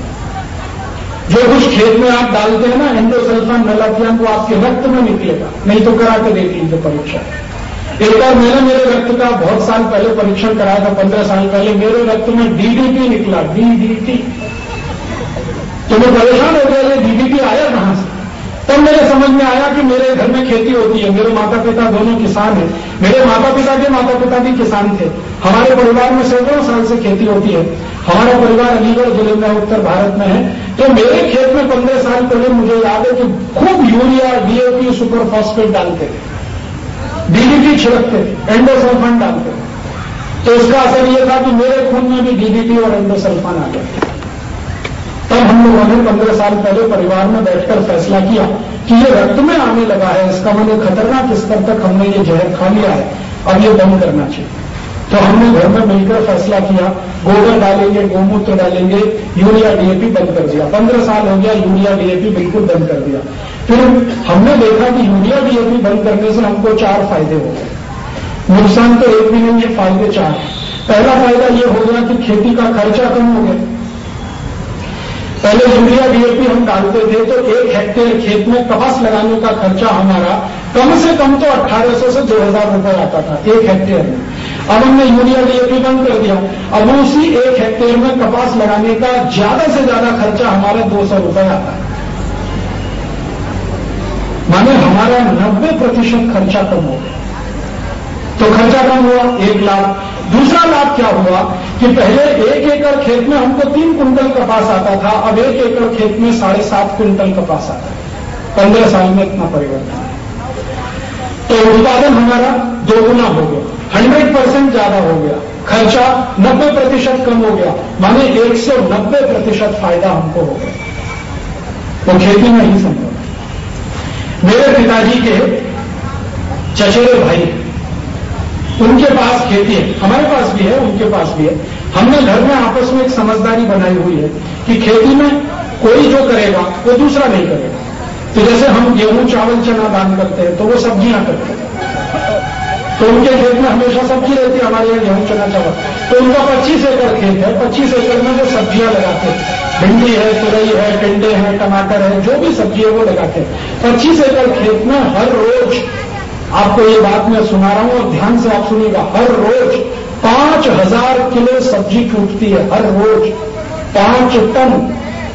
जो कुछ खेत में आप डालते हैं ना, एंडोसल्फान, मेलाथियन, वो आपके रक्त में निकलेगा, नहीं तो करा के देख लीजिए परीक्षा। एक बार मैंने मेरे रक्त का बहुत साल पहले परीक्षण कराया था, 15 साल पहले, मेरे रक्त में डीडीटी निकला, डीडीटी। तो मैं परेशान हो गया, ये डीडीटी आया कहां से। तब मेरे समझ में आया कि मेरे घर में खेती होती है, मेरे माता पिता दोनों किसान हैं, मेरे माता पिता के माता पिता भी किसान थे, हमारे परिवार में सैकड़ों साल से खेती होती है। हमारा परिवार अलीगढ़ जिले में, उत्तर भारत में है। तो मेरे खेत में 15 साल पहले मुझे याद है कि खूब यूरिया, डीएपी, सुपर फॉस्फेट डालते थे, डीडीटी छिड़कते थे, एंडोसल्फान डालते थे। तो इसका असर यह था कि मेरे खून में भी डीडीटी और एंडोसल्फान आ गया। तब हम लोगों ने 15 साल पहले परिवार में बैठकर फैसला किया कि ये रक्त में आने लगा है, इसका मतलब खतरनाक स्तर तक हमने ये जहर खा लिया है, अब ये बंद करना चाहिए। तो हमने घर में मिलकर फैसला किया, गोबर डालेंगे, गोमूत्र डालेंगे, यूरिया, डीएपी बंद कर दिया। 15 साल हो गया, यूरिया, डीएपी बिल्कुल बंद कर दिया। फिर हमने देखा कि यूरिया, डीएपी बंद करने से हमको 4 फायदे हो गए। नुकसान तो एक भी नहीं है, फायदे 4। पहला फायदा ये हो गया कि खेती का खर्चा कम हो गया। पहले यूरिया, डीएपी हम डालते थे तो 1 हेक्टेयर खेत में कपास लगाने का खर्चा हमारा कम से कम तो 1800 से 2000 रुपए आता था 1 हेक्टेयर में। अब हमने यूरिया, डीएपी बंद कर दिया, अब उसी 1 हेक्टेयर में कपास लगाने का ज्यादा से ज्यादा खर्चा हमारा 200 रुपए आता है। माने हमारा 90% खर्चा कम हो गया। तो खर्चा कम हुआ, 1 लाख। दूसरा लाभ क्या हुआ कि पहले 1 एकड़ खेत में हमको 3 कुंटल कपास आता था, अब 1 एकड़ खेत में 7.5 कुंटल कपास आता है। 15 साल में इतना परिवर्तन। तो उत्पादन हमारा 2 गुना हो गया, 100% ज्यादा हो गया, खर्चा 90% कम हो गया, माने 190% फायदा हमको हो गया। तो खेती में ही संभव। मेरे पिताजी के चचेरे भाई उनके पास खेती है, हमारे पास भी है, उनके पास भी है। हमने घर में आपस में एक समझदारी बनाई हुई है कि खेती में कोई जो करेगा वो दूसरा नहीं करेगा। तो जैसे हम गेहूं चावल चना दान करते हैं तो वो सब्जियां करते हैं, तो उनके खेत में हमेशा सब्जी रहती है, हमारे यहाँ गेहूं चना चावल। तो उनका 25 एकड़ खेत है, 25 एकड़ में जो सब्जियां लगाते हैं, भिंडी है, तुरई है, टिंडे हैं, टमाटर है, जो भी सब्जी है वो लगाते हैं। 25 एकड़ खेत में हर रोज, आपको ये बात मैं सुना रहा हूं और ध्यान से आप सुनिएगा, हर रोज 5000 किलो सब्जी टूटती है, हर रोज 5 टन।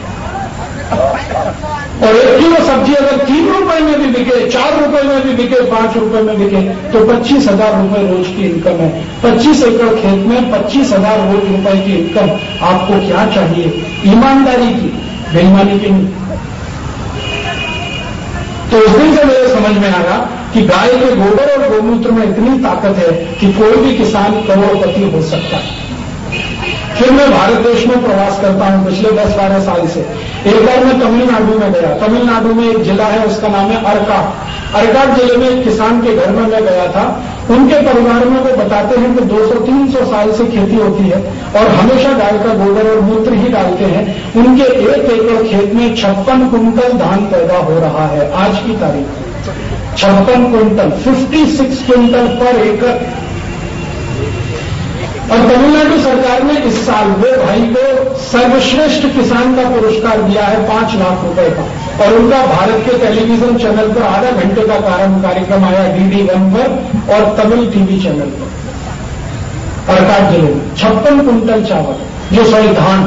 और 1 किलो सब्जी अगर 3 रुपए में भी बिके, 4 रुपए में भी बिके, 5 रुपए में बिके, तो 25,000 रुपए रोज की इनकम है। 25 एकड़ खेत में 25,000 रोज रुपए की इनकम, आपको क्या चाहिए? ईमानदारी की, बेईमानी की नहीं। तो उस दिन से मेरे समझ में आया कि गाय के गोबर और गोमूत्र में इतनी ताकत है कि कोई भी किसान करोड़पति हो सकता है। फिर मैं भारत देश में प्रवास करता हूं पिछले 10-12 साल से। एक बार मैं तमिलनाडु में गया। तमिलनाडु में एक जिला है, उसका नाम है अर्काट। अर्काट जिले में एक किसान के घर में मैं गया था। उनके परिवार में वो बताते हैं कि 200-300 साल से खेती होती है और हमेशा गाय का गोबर और मूत्र ही डालते हैं। उनके 1 एकड़ खेत में 56 कुंटल धान पैदा हो रहा है आज की तारीख में। 56 कुंटल, 56 कुंटल पर एकड़। और तमिलनाडु सरकार ने इस साल वो भाई को सर्वश्रेष्ठ किसान का पुरस्कार दिया है 5 लाख रुपए का। और उनका भारत के टेलीविजन चैनल पर आधा घंटे का कार्यक्रम आया, DD1 पर और तमिल टीवी चैनल पर। अर्काट जिले में 56 कुंटल चावल, जो सॉरी धान,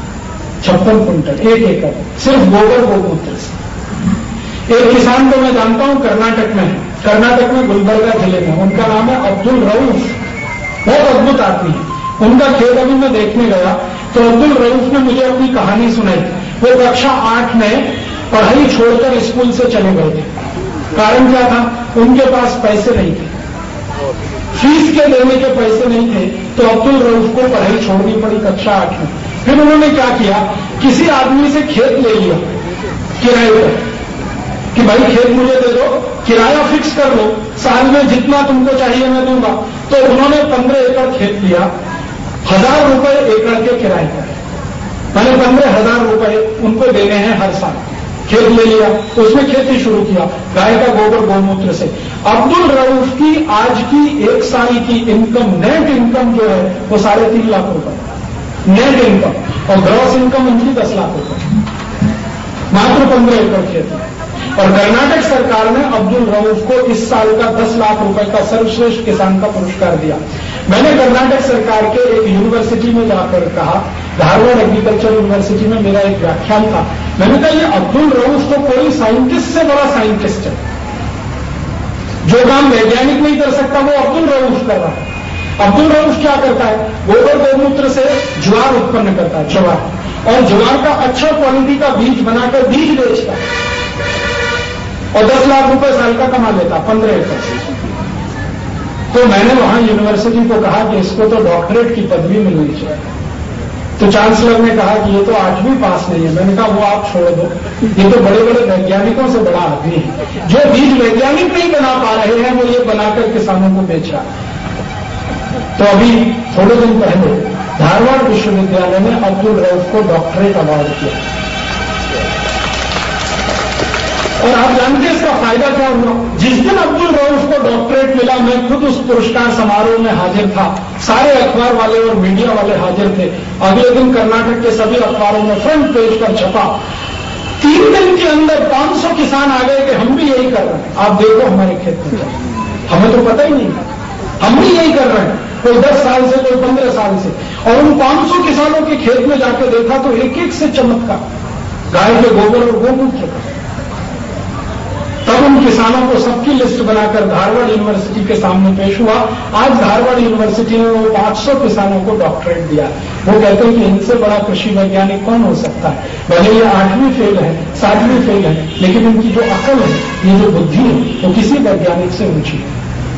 56 कुंटल 1 एकड़, सिर्फ गोबर गोमूत्र से। एक किसान को मैं जानता हूं, कर्नाटक में, कर्नाटक में गुलबर्गा जिले में, उनका नाम है अब्दुल रऊफ। बहुत अद्भुत आदमी है। उनका खेत अभी मैं देखने गया तो अब्दुल रऊफ ने मुझे अपनी कहानी सुनाई। वो कक्षा 8 में पढ़ाई छोड़कर स्कूल से चले गए थे। कारण क्या था? उनके पास पैसे नहीं थे, फीस के देने के पैसे नहीं थे, तो अब्दुल रऊफ को पढ़ाई छोड़नी पड़ी कक्षा 8 में। फिर उन्होंने क्या किया, किसी आदमी से खेत ले लिया किराए पर कि भाई खेत मुझे दे दो, किराया फिक्स कर लो, साल में जितना तुमको चाहिए मैं दूंगा। तो उन्होंने 15 एकड़ खेत लिया, 1000 रुपए एकड़ के किराए पर, मैंने 15,000 रुपए उनको देने हैं हर साल। खेत ले लिया, उसमें खेती शुरू किया गाय का गोबर गोमूत्र से। अब्दुल रऊफ की आज की 1 साल की इनकम, नेट इनकम जो है वो 3.5 लाख रुपए नेट इनकम, और ग्रॉस इनकम उनकी 10 लाख रुपए, मात्र 15 एकड़ खेत में। और कर्नाटक सरकार ने अब्दुल रऊफ को इस साल का 10 लाख रुपए का सर्वश्रेष्ठ किसान का पुरस्कार दिया। मैंने कर्नाटक सरकार के एक यूनिवर्सिटी में जाकर कहा, धारवाड़ एग्रीकल्चर यूनिवर्सिटी में मेरा एक व्याख्यान था। मैंने कहा ये अब्दुल रऊफ तो कोई साइंटिस्ट से बड़ा साइंटिस्ट है। जो काम वैज्ञानिक नहीं कर सकता वो अब्दुल रऊफ कर रहा है। अब्दुल रऊफ क्या करता है? गोबर गोमूत्र से ज्वार उत्पन्न करता है, ज्वार, और ज्वार का अच्छा क्वालिटी का बीज बनाकर बीज बेचता है और 10 लाख रुपए साल का कमा लेता, 15 एकड़ से। तो मैंने वहां यूनिवर्सिटी को कहा कि इसको तो डॉक्टरेट की पदवी मिलनी चाहिए। तो चांसलर ने कहा कि ये तो 8वीं पास नहीं है। मैंने कहा वो आप छोड़ दो, ये तो बड़े बड़े वैज्ञानिकों से बड़ा आदमी है। जो बीज वैज्ञानिक नहीं बना पा रहे हैं वो ये बनाकर किसानों को बेच रहा है। तो अभी थोड़े दिन पहले धारवाड़ विश्वविद्यालय ने अब्दुल रऊफ को डॉक्टरेट अवार्ड किया। और आप जानते हैं इसका फायदा क्या हुआ? जिस दिन अब्दुल रऊफ को डॉक्टरेट मिला, मैं खुद उस पुरस्कार समारोह में हाजिर था। सारे अखबार वाले और मीडिया वाले हाजिर थे। अगले दिन कर्नाटक के सभी अखबारों में फ्रंट पेज पर छपा। 3 दिन के अंदर 500 किसान आ गए कि हम भी यही कर रहे हैं, आप देखो हमारे खेत में, हमें तो पता ही नहीं, हम भी यही कर रहे हैं, कोई 10 साल से, कोई 15 साल से। और उन 500 किसानों के खेत में जाकर देखा तो एक एक से चमत्कार गाय के गोबर और गोमूत्र का। तब उन किसानों को सबकी लिस्ट बनाकर धारवाड़ यूनिवर्सिटी के सामने पेश हुआ। आज धारवाड़ यूनिवर्सिटी ने वो 500 किसानों को डॉक्टरेट दिया। वो कहते हैं कि इनसे बड़ा कृषि वैज्ञानिक कौन हो सकता है? भले ये 8वीं फेल है, 7वीं फेल है, लेकिन इनकी जो अकल है, ये जो बुद्धि है, वो किसी वैज्ञानिक से ऊंची है।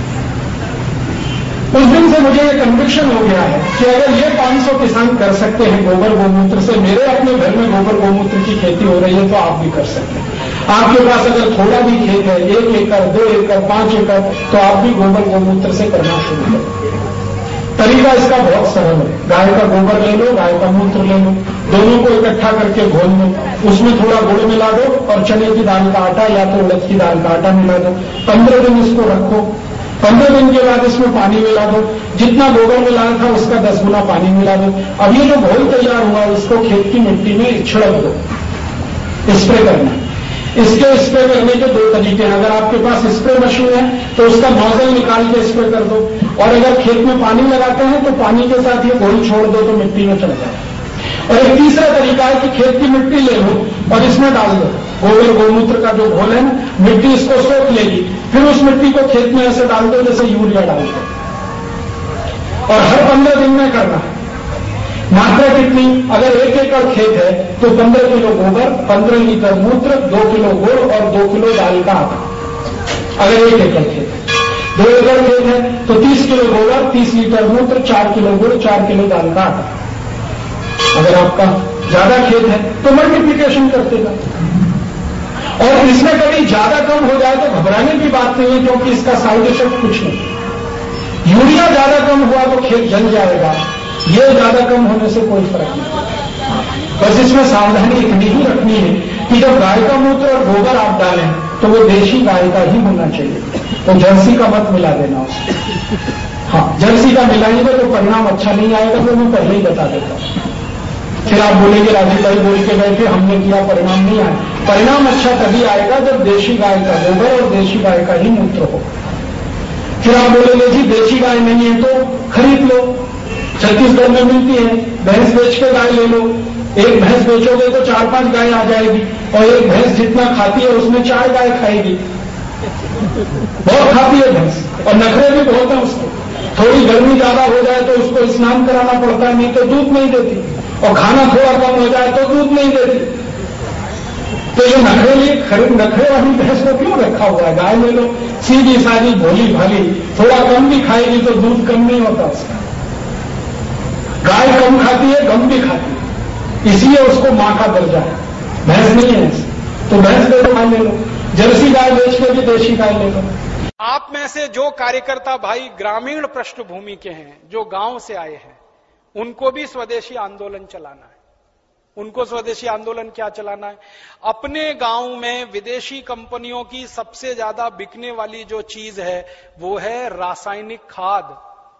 उस दिन से मुझे ये कन्विक्शन हो गया है कि अगर ये 500 किसान कर सकते हैं गोबर गोमूत्र से, मेरे अपने घर में गोबर गोमूत्र की खेती हो रही है, तो आप भी कर सकते हैं। आपके पास अगर थोड़ा भी खेत है, 1 एकड़, 2 एकड़, 5 एकड़, तो आप भी गोबर गोमूत्र से करना शुरू करें। तरीका इसका बहुत सरल है। गाय का गोबर ले लो, गाय का मूत्र ले लो, दोनों को इकट्ठा करके घोल लो, उसमें थोड़ा गुड़ मिला दो और चने की दाल का आटा या तो उड़द की दाल का आटा मिला दो। 15 दिन इसको रखो। 15 दिन के बाद इसमें पानी मिला दो, जितना गोबर मिलाया था उसका 10 गुना पानी मिला दो। अब ये जो घोल तैयार हुआ इसको खेत की मिट्टी में छिड़क दो, स्प्रे करना। इसके स्प्रे करने के 2 तरीके हैं। अगर आपके पास स्प्रे मशीन है तो उसका नोजल निकाल के स्प्रे कर दो, और अगर खेत में पानी लगाते हैं तो पानी के साथ ये घोल छोड़ दो तो मिट्टी में चढ़ जाए। और एक तीसरा तरीका है कि खेत की मिट्टी ले लो और इसमें डाल दो। गोबर गोमूत्र का जो घोल है ना, मिट्टी इसको सोख लेगी, फिर उस मिट्टी को खेत में ऐसे डाल दो जैसे यूरिया डालते, और हर 15 दिन में करना है। मात्रा कितनी? अगर 1 एकड़ खेत है तो 15 किलो गोबर, 15 लीटर मूत्र, 2 किलो गुड़ और 2 किलो दाल का आटा। अगर 1 एकड़ खेत है, 2 एकड़ खेत है तो 30 किलो गोबर, 30 लीटर मूत्र, 4 किलो गुड़, 4 किलो दाल का आटा। अगर आपका ज्यादा खेत है तो मल्टीप्लिकेशन करते जाओ। और इसमें कभी ज्यादा कम हो जाए तो घबराने की बात नहीं है, क्योंकि इसका साइड इफेक्ट कुछ नहीं। यूरिया ज्यादा कम हुआ तो खेत जल जाएगा, ये ज्यादा कम होने से कोई फर्क नहीं। बस इसमें सावधानी इतनी ही रखनी है कि जब गाय का मूत्र और गोबर आप डालें तो वो देशी गाय का ही होना चाहिए, तो जर्सी का मत मिला देना उसको। हाँ, जर्सी का मिलाएंगे तो परिणाम अच्छा नहीं आएगा, तो मैं पहले ही बता देता हूं। फिर आप बोलेंगे राजू भाई बोल के गए थे, हमने किया, परिणाम नहीं आया। परिणाम अच्छा तभी आएगा जब देशी गाय का गोबर और देशी गाय का ही मूत्र हो। फिर आप बोलेंगे जी देशी गाय नहीं है तो खरीद लो, छत्तीसगढ़ में मिलती है, भैंस बेच के गाय ले लो। एक भैंस बेचोगे तो 4-5 गाय आ जाएगी, और एक भैंस जितना खाती है उसमें 4 गाय खाएगी। बहुत खाती है भैंस, और नखरे भी बहुत है उसको। थोड़ी गर्मी ज्यादा हो जाए तो उसको स्नान कराना पड़ता है, नहीं तो दूध नहीं देती, और खाना थोड़ा कम हो जाए तो दूध नहीं देती। तो ये नखरे वाली भैंस को क्यों रखा हुआ है? गाय ले लो, सीधी सादी भोली भाली, थोड़ा कम भी खाएगी तो दूध कम नहीं होता उसका। गाय कम खाती है, कम भी खाती है, इसलिए उसको मां का दर्जा है, भैंस नहीं है। तो भैंस ले लो, गाय ले लो, जर्सी गाय बेच के भी देशी गाय ले लो। आप में से जो कार्यकर्ता भाई ग्रामीण पृष्ठभूमि के हैं, जो गांव से आए हैं, उनको भी स्वदेशी आंदोलन चलाना है। उनको स्वदेशी आंदोलन क्या चलाना है? अपने गांव में विदेशी कंपनियों की सबसे ज्यादा बिकने वाली जो चीज है वो है रासायनिक खाद,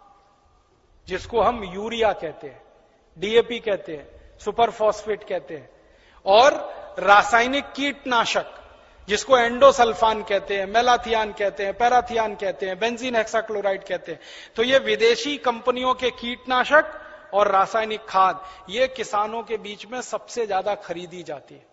जिसको हम यूरिया कहते हैं, डीएपी कहते हैं, सुपर फॉस्फेट कहते हैं, और रासायनिक कीटनाशक जिसको एंडोसल्फान कहते हैं, मेलाथियान कहते हैं, पैराथियान कहते हैं, बेंजीन हेक्साक्लोराइड कहते हैं। तो ये विदेशी कंपनियों के कीटनाशक और रासायनिक खाद, ये किसानों के बीच में सबसे ज्यादा खरीदी जाती है।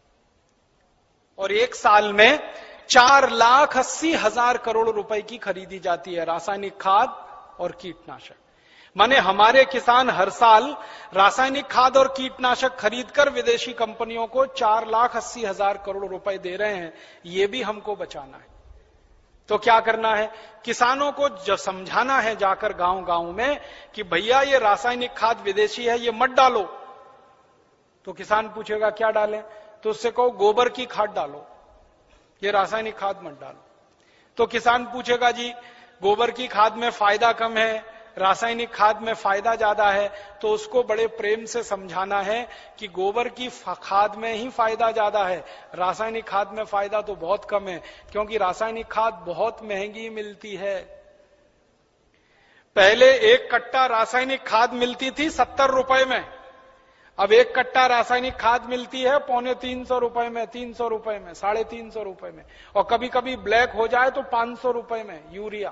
और एक साल में 4,80,000 करोड़ रुपए की खरीदी जाती है रासायनिक खाद और कीटनाशक। माने हमारे किसान हर साल रासायनिक खाद और कीटनाशक खरीदकर विदेशी कंपनियों को 4,80,000 करोड़ रुपए दे रहे हैं। ये भी हमको बचाना है। तो क्या करना है? किसानों को जो समझाना है जाकर गांव गांव में कि भैया ये रासायनिक खाद विदेशी है, ये मत डालो। तो किसान पूछेगा क्या डालें? तो उससे कहो गोबर की खाद डालो, ये रासायनिक खाद मत डालो। तो किसान पूछेगा जी गोबर की खाद में फायदा कम है, रासायनिक खाद में फायदा ज्यादा है। तो उसको बड़े प्रेम से समझाना है कि गोबर की खाद में ही फायदा ज्यादा है, रासायनिक खाद में फायदा तो बहुत कम है, क्योंकि रासायनिक खाद बहुत महंगी मिलती है। पहले 1 कट्टा रासायनिक खाद मिलती थी 70 रुपए में, अब 1 कट्टा रासायनिक खाद मिलती है 350 रुपए में, 300 रुपए में, 350 रुपए में, और कभी कभी ब्लैक हो जाए तो 500 रुपए में यूरिया।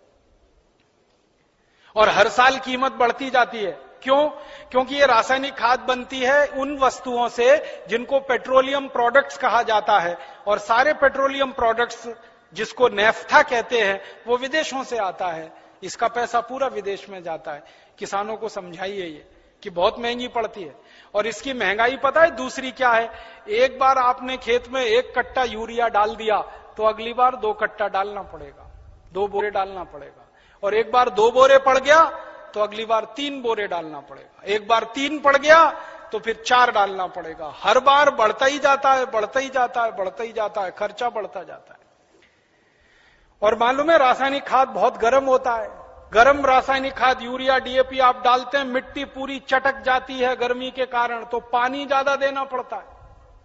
और हर साल कीमत बढ़ती जाती है। क्यों? क्योंकि ये रासायनिक खाद बनती है उन वस्तुओं से जिनको पेट्रोलियम प्रोडक्ट्स कहा जाता है, और सारे पेट्रोलियम प्रोडक्ट्स जिसको नेफ्था कहते हैं वो विदेशों से आता है। इसका पैसा पूरा विदेश में जाता है। किसानों को समझाइए ये कि बहुत महंगी पड़ती है। और इसकी महंगाई पता है दूसरी क्या है? एक बार आपने खेत में 1 कट्टा यूरिया डाल दिया तो अगली बार 2 कट्टा डालना पड़ेगा, 2 बोरे डालना पड़ेगा। और एक बार 2 बोरे पड़ गया तो अगली बार 3 बोरे डालना पड़ेगा। एक बार 3 पड़ गया तो फिर 4 डालना पड़ेगा। हर बार बढ़ता ही जाता है, बढ़ता ही जाता है, बढ़ता ही जाता है, खर्चा बढ़ता जाता है। और मालूम है रासायनिक खाद बहुत गर्म होता है। गर्म रासायनिक खाद यूरिया डीएपी आप डालते हैं, मिट्टी पूरी चटक जाती है गर्मी के कारण, तो पानी ज्यादा देना पड़ता है।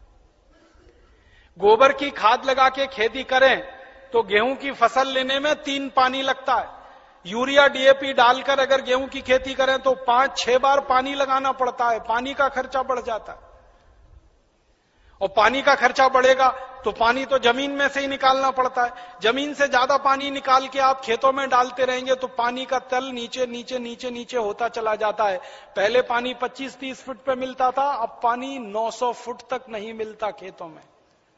गोबर की खाद लगा के खेती करें तो गेहूं की फसल लेने में 3 पानी लगता है। यूरिया डीएपी डालकर अगर गेहूं की खेती करें तो 5-6 बार पानी लगाना पड़ता है। पानी का खर्चा बढ़ जाता है, और पानी का खर्चा बढ़ेगा तो पानी तो जमीन में से ही निकालना पड़ता है। जमीन से ज्यादा पानी निकाल के आप खेतों में डालते रहेंगे तो पानी का तल नीचे नीचे नीचे नीचे होता चला जाता है। पहले पानी 25-30 फुट पे मिलता था, अब पानी 900 फुट तक नहीं मिलता खेतों में।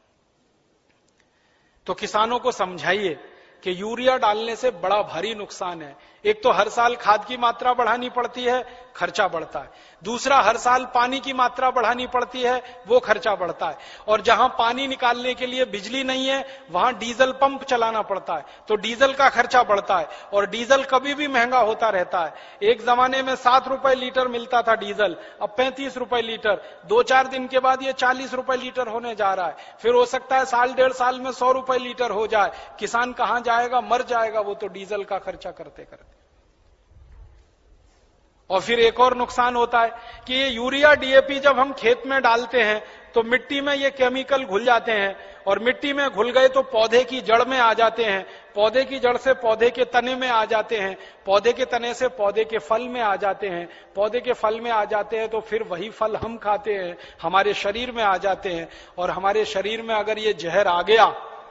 तो किसानों को समझाइए कि यूरिया डालने से बड़ा भारी नुकसान है। एक तो हर साल खाद की मात्रा बढ़ानी पड़ती है, खर्चा बढ़ता है। दूसरा, हर साल पानी की मात्रा बढ़ानी पड़ती है, वो खर्चा बढ़ता है। और जहां पानी निकालने के लिए बिजली नहीं है वहां डीजल पंप चलाना पड़ता है, तो डीजल का खर्चा बढ़ता है। और डीजल कभी भी महंगा होता रहता है। एक जमाने में 7 रुपए लीटर मिलता था डीजल, अब 35 रुपए लीटर। 2-4 दिन के बाद ये 40 रुपए लीटर होने जा रहा है। फिर हो सकता है 1.5 साल में 100 रुपए लीटर हो जाए। किसान कहां जाएगा? मर जाएगा वो तो डीजल का खर्चा करते करते। और फिर एक और नुकसान होता है कि ये यूरिया डीएपी जब हम खेत में डालते हैं तो मिट्टी में ये केमिकल घुल जाते हैं, और मिट्टी में घुल गए तो पौधे की जड़ में आ जाते हैं, पौधे की जड़ से पौधे के तने में आ जाते हैं, पौधे के तने से पौधे के फल में आ जाते हैं, पौधे के फल में आ जाते हैं तो फिर वही फल हम खाते हैं, हमारे शरीर में आ जाते हैं। और हमारे शरीर में अगर ये जहर आ गया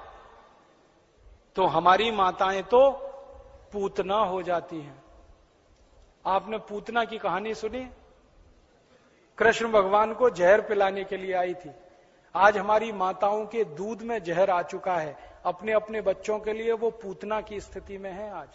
तो हमारी माताएं तो पूतना हो जाती हैं। आपने पूतना की कहानी सुनी? कृष्ण भगवान को जहर पिलाने के लिए आई थी। आज हमारी माताओं के दूध में जहर आ चुका है, अपने अपने बच्चों के लिए वो पूतना की स्थिति में है। आज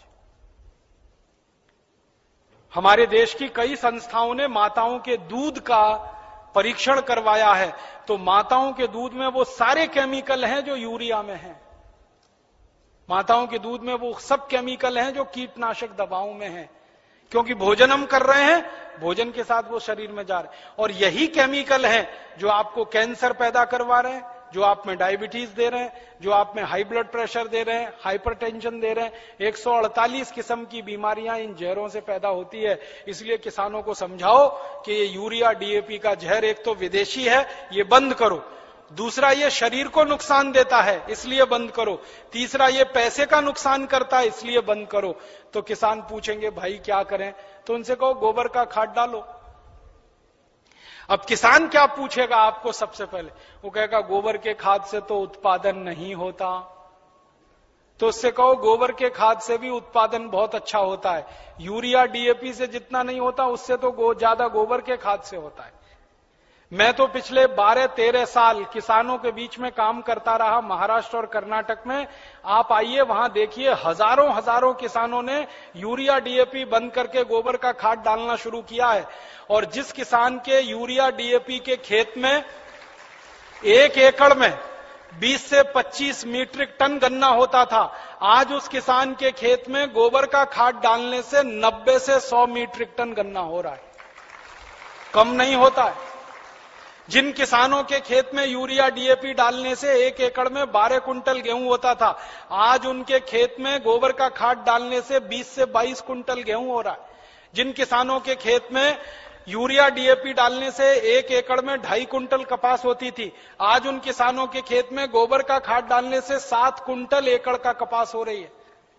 हमारे देश की कई संस्थाओं ने माताओं के दूध का परीक्षण करवाया है, तो माताओं के दूध में वो सारे केमिकल हैं जो यूरिया में हैं। माताओं के दूध में वो सब केमिकल हैं जो कीटनाशक दवाओं में हैं, क्योंकि भोजन हम कर रहे हैं, भोजन के साथ वो शरीर में जा रहे हैं। और यही केमिकल हैं जो आपको कैंसर पैदा करवा रहे हैं, जो आप में डायबिटीज दे रहे हैं, जो आप में हाई ब्लड प्रेशर दे रहे हैं, हाइपरटेंशन दे रहे हैं। 148 किस्म की बीमारियां इन जहरों से पैदा होती है। इसलिए किसानों को समझाओ कि ये यूरिया डीएपी का जहर एक तो विदेशी है, ये बंद करो। दूसरा, ये शरीर को नुकसान देता है, इसलिए बंद करो। तीसरा, ये पैसे का नुकसान करता है, इसलिए बंद करो। तो किसान पूछेंगे भाई क्या करें? तो उनसे कहो गोबर का खाद डालो। अब किसान क्या पूछेगा आपको? सबसे पहले वो कहेगा गोबर के खाद से तो उत्पादन नहीं होता। तो उससे कहो गोबर के खाद से भी उत्पादन बहुत अच्छा होता है। यूरिया डीएपी से जितना नहीं होता उससे तो ज्यादा गोबर के खाद से होता है। मैं तो पिछले 12-13 साल किसानों के बीच में काम करता रहा, महाराष्ट्र और कर्नाटक में। आप आइए वहां देखिए, हजारों हजारों किसानों ने यूरिया डीएपी बंद करके गोबर का खाद डालना शुरू किया है। और जिस किसान के यूरिया डीएपी के खेत में 1 एकड़ में 20 से 25 मीट्रिक टन गन्ना होता था, आज उस किसान के खेत में गोबर का खाद डालने से 90 से 100 मीट्रिक टन गन्ना हो रहा है, कम नहीं होता है। जिन किसानों के खेत में यूरिया डीएपी डालने से 1 एकड़ में 12 कुंटल गेहूं होता था, आज उनके खेत में गोबर का खाद डालने से 20 से 22 कुंटल गेहूं हो रहा है। जिन किसानों के खेत में यूरिया डीएपी डालने से 1 एकड़ में 2.5 कुंटल कपास होती थी, आज उन किसानों के खेत में गोबर का खाद डालने से 7 कुंटल एकड़ का कपास हो रही है।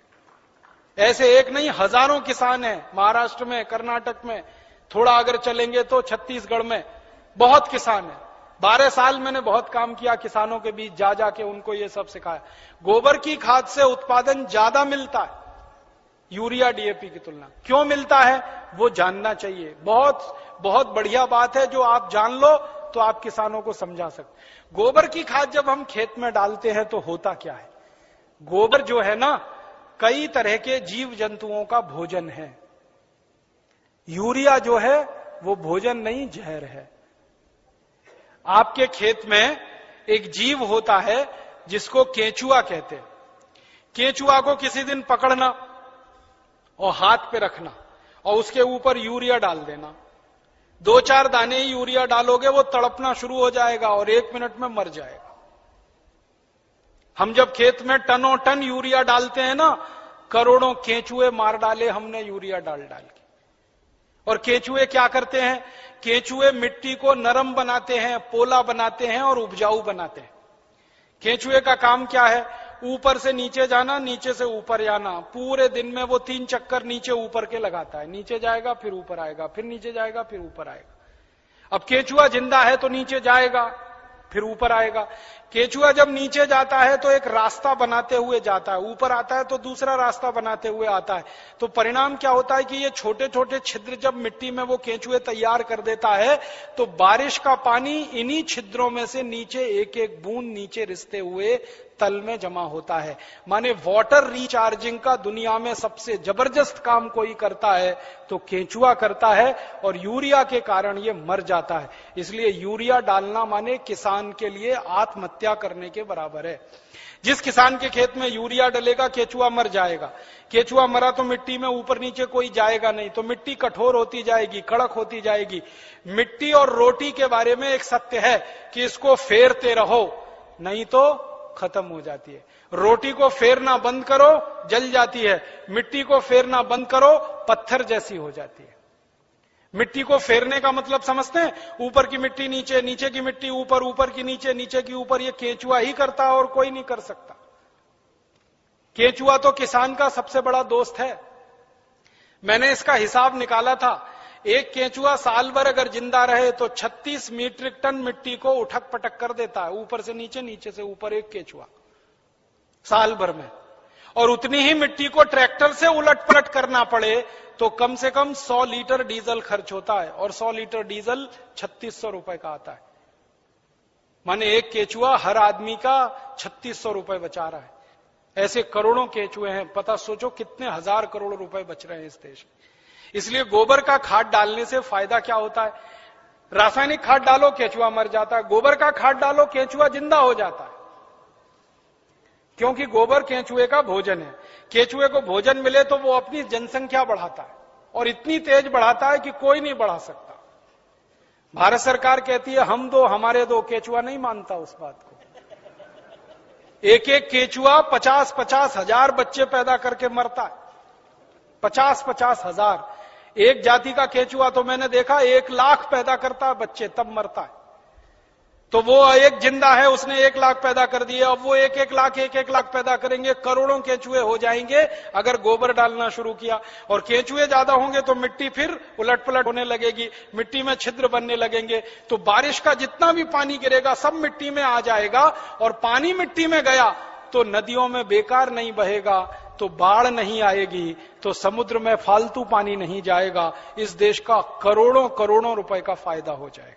ऐसे एक नहीं, हजारों किसान हैं महाराष्ट्र में, कर्नाटक में, थोड़ा अगर चलेंगे तो छत्तीसगढ़ में बहुत किसान है। 12 साल मैंने बहुत काम किया किसानों के बीच, जा जाके उनको ये सब सिखाया। गोबर की खाद से उत्पादन ज्यादा मिलता है यूरिया डीएपी की तुलना। क्यों मिलता है वो जानना चाहिए। बहुत बहुत बढ़िया बात है, जो आप जान लो तो आप किसानों को समझा सकते। गोबर की खाद जब हम खेत में डालते हैं तो होता क्या है? गोबर जो है ना, कई तरह के जीव जंतुओं का भोजन है। यूरिया जो है वो भोजन नहीं, जहर है। आपके खेत में एक जीव होता है जिसको केंचुआ कहते हैं। केंचुआ को किसी दिन पकड़ना और हाथ पे रखना और उसके ऊपर यूरिया डाल देना, 2-4 दाने ही यूरिया डालोगे, वो तड़पना शुरू हो जाएगा और 1 मिनट में मर जाएगा। हम जब खेत में टनों टन यूरिया डालते हैं ना, करोड़ों केंचुए मार डाले हमने यूरिया डाल डाल के। और केंचुए क्या करते हैं? केंचुए मिट्टी को नरम बनाते हैं, पोला बनाते हैं और उपजाऊ बनाते हैं। केंचुए का काम क्या है? ऊपर से नीचे जाना, नीचे से ऊपर जाना। पूरे दिन में वो 3 चक्कर नीचे ऊपर के लगाता है। नीचे जाएगा, फिर ऊपर आएगा, फिर नीचे जाएगा, फिर ऊपर आएगा। अब केंचुआ जिंदा है तो नीचे जाएगा, फिर ऊपर आएगा। केंचुआ जब नीचे जाता है तो एक रास्ता बनाते हुए जाता है, ऊपर आता है तो दूसरा रास्ता बनाते हुए आता है। तो परिणाम क्या होता है कि ये छोटे छोटे छिद्र जब मिट्टी में वो केंचुए तैयार कर देता है, तो बारिश का पानी इन्हीं छिद्रों में से नीचे एक एक बूंद नीचे रिसते हुए तल में जमा होता है। माने वाटर रिचार्जिंग का दुनिया में सबसे जबरदस्त काम कोई करता है तो केंचुआ करता है, और यूरिया के कारण ये मर जाता है। इसलिए यूरिया डालना माने किसान के लिए आत्महत्या करने के बराबर है। जिस किसान के खेत में यूरिया डलेगा, केंचुआ मर जाएगा। केंचुआ मरा तो मिट्टी में ऊपर नीचे कोई जाएगा नहीं, तो मिट्टी कठोर होती जाएगी, कड़क होती जाएगी। मिट्टी और रोटी के बारे में एक सत्य है कि इसको फेरते रहो, नहीं तो खत्म हो जाती है। रोटी को फेरना बंद करो, जल जाती है। मिट्टी को फेरना बंद करो, पत्थर जैसी हो जाती है। मिट्टी को फेरने का मतलब समझते हैं? ऊपर की मिट्टी नीचे, नीचे की मिट्टी ऊपर, ऊपर की नीचे, नीचे की ऊपर। ये केंचुआ ही करता है और कोई नहीं कर सकता। केंचुआ तो किसान का सबसे बड़ा दोस्त है। मैंने इसका हिसाब निकाला था। एक केंचुआ साल भर अगर जिंदा रहे तो 36 मीट्रिक टन मिट्टी को उठक पटक कर देता है, ऊपर से नीचे, नीचे से ऊपर, एक केंचुआ साल भर में। और उतनी ही मिट्टी को ट्रैक्टर से उलट पलट करना पड़े तो कम से कम 100 लीटर डीजल खर्च होता है, और 100 लीटर डीजल 3600 रुपए का आता है। माने एक केंचुआ हर आदमी का 3600 रुपए बचा रहा है। ऐसे करोड़ों केंचुए हैं, पता सोचो कितने हजार करोड़ रुपए बच रहे हैं इस देश में। इसलिए गोबर का खाद डालने से फायदा क्या होता है? रासायनिक खाद डालो, केंचुआ मर जाता है। गोबर का खाद डालो, केंचुआ जिंदा हो जाता है। क्योंकि गोबर केंचुए का भोजन है। केंचुए को भोजन मिले तो वो अपनी जनसंख्या बढ़ाता है, और इतनी तेज बढ़ाता है कि कोई नहीं बढ़ा सकता। भारत सरकार कहती है हम दो, हमारे दो। केंचुआ नहीं मानता उस बात को। एक एक केंचुआ 50-50 हजार बच्चे पैदा करके मरता है। 50-50 हजार। एक जाति का केंचुआ तो मैंने देखा 1 लाख पैदा करता है बच्चे, तब मरता है। तो वो एक जिंदा है, उसने 1 लाख पैदा कर दिए। अब वो 1-1 लाख पैदा करेंगे, करोड़ों केंचुए हो जाएंगे अगर गोबर डालना शुरू किया। और केंचुए ज्यादा होंगे तो मिट्टी फिर उलट पलट होने लगेगी, मिट्टी में छिद्र बनने लगेंगे। तो बारिश का जितना भी पानी गिरेगा सब मिट्टी में आ जाएगा, और पानी मिट्टी में गया तो नदियों में बेकार नहीं बहेगा, तो बाढ़ नहीं आएगी, तो समुद्र में फालतू पानी नहीं जाएगा। इस देश का करोड़ों करोड़ों रुपए का फायदा हो जाएगा।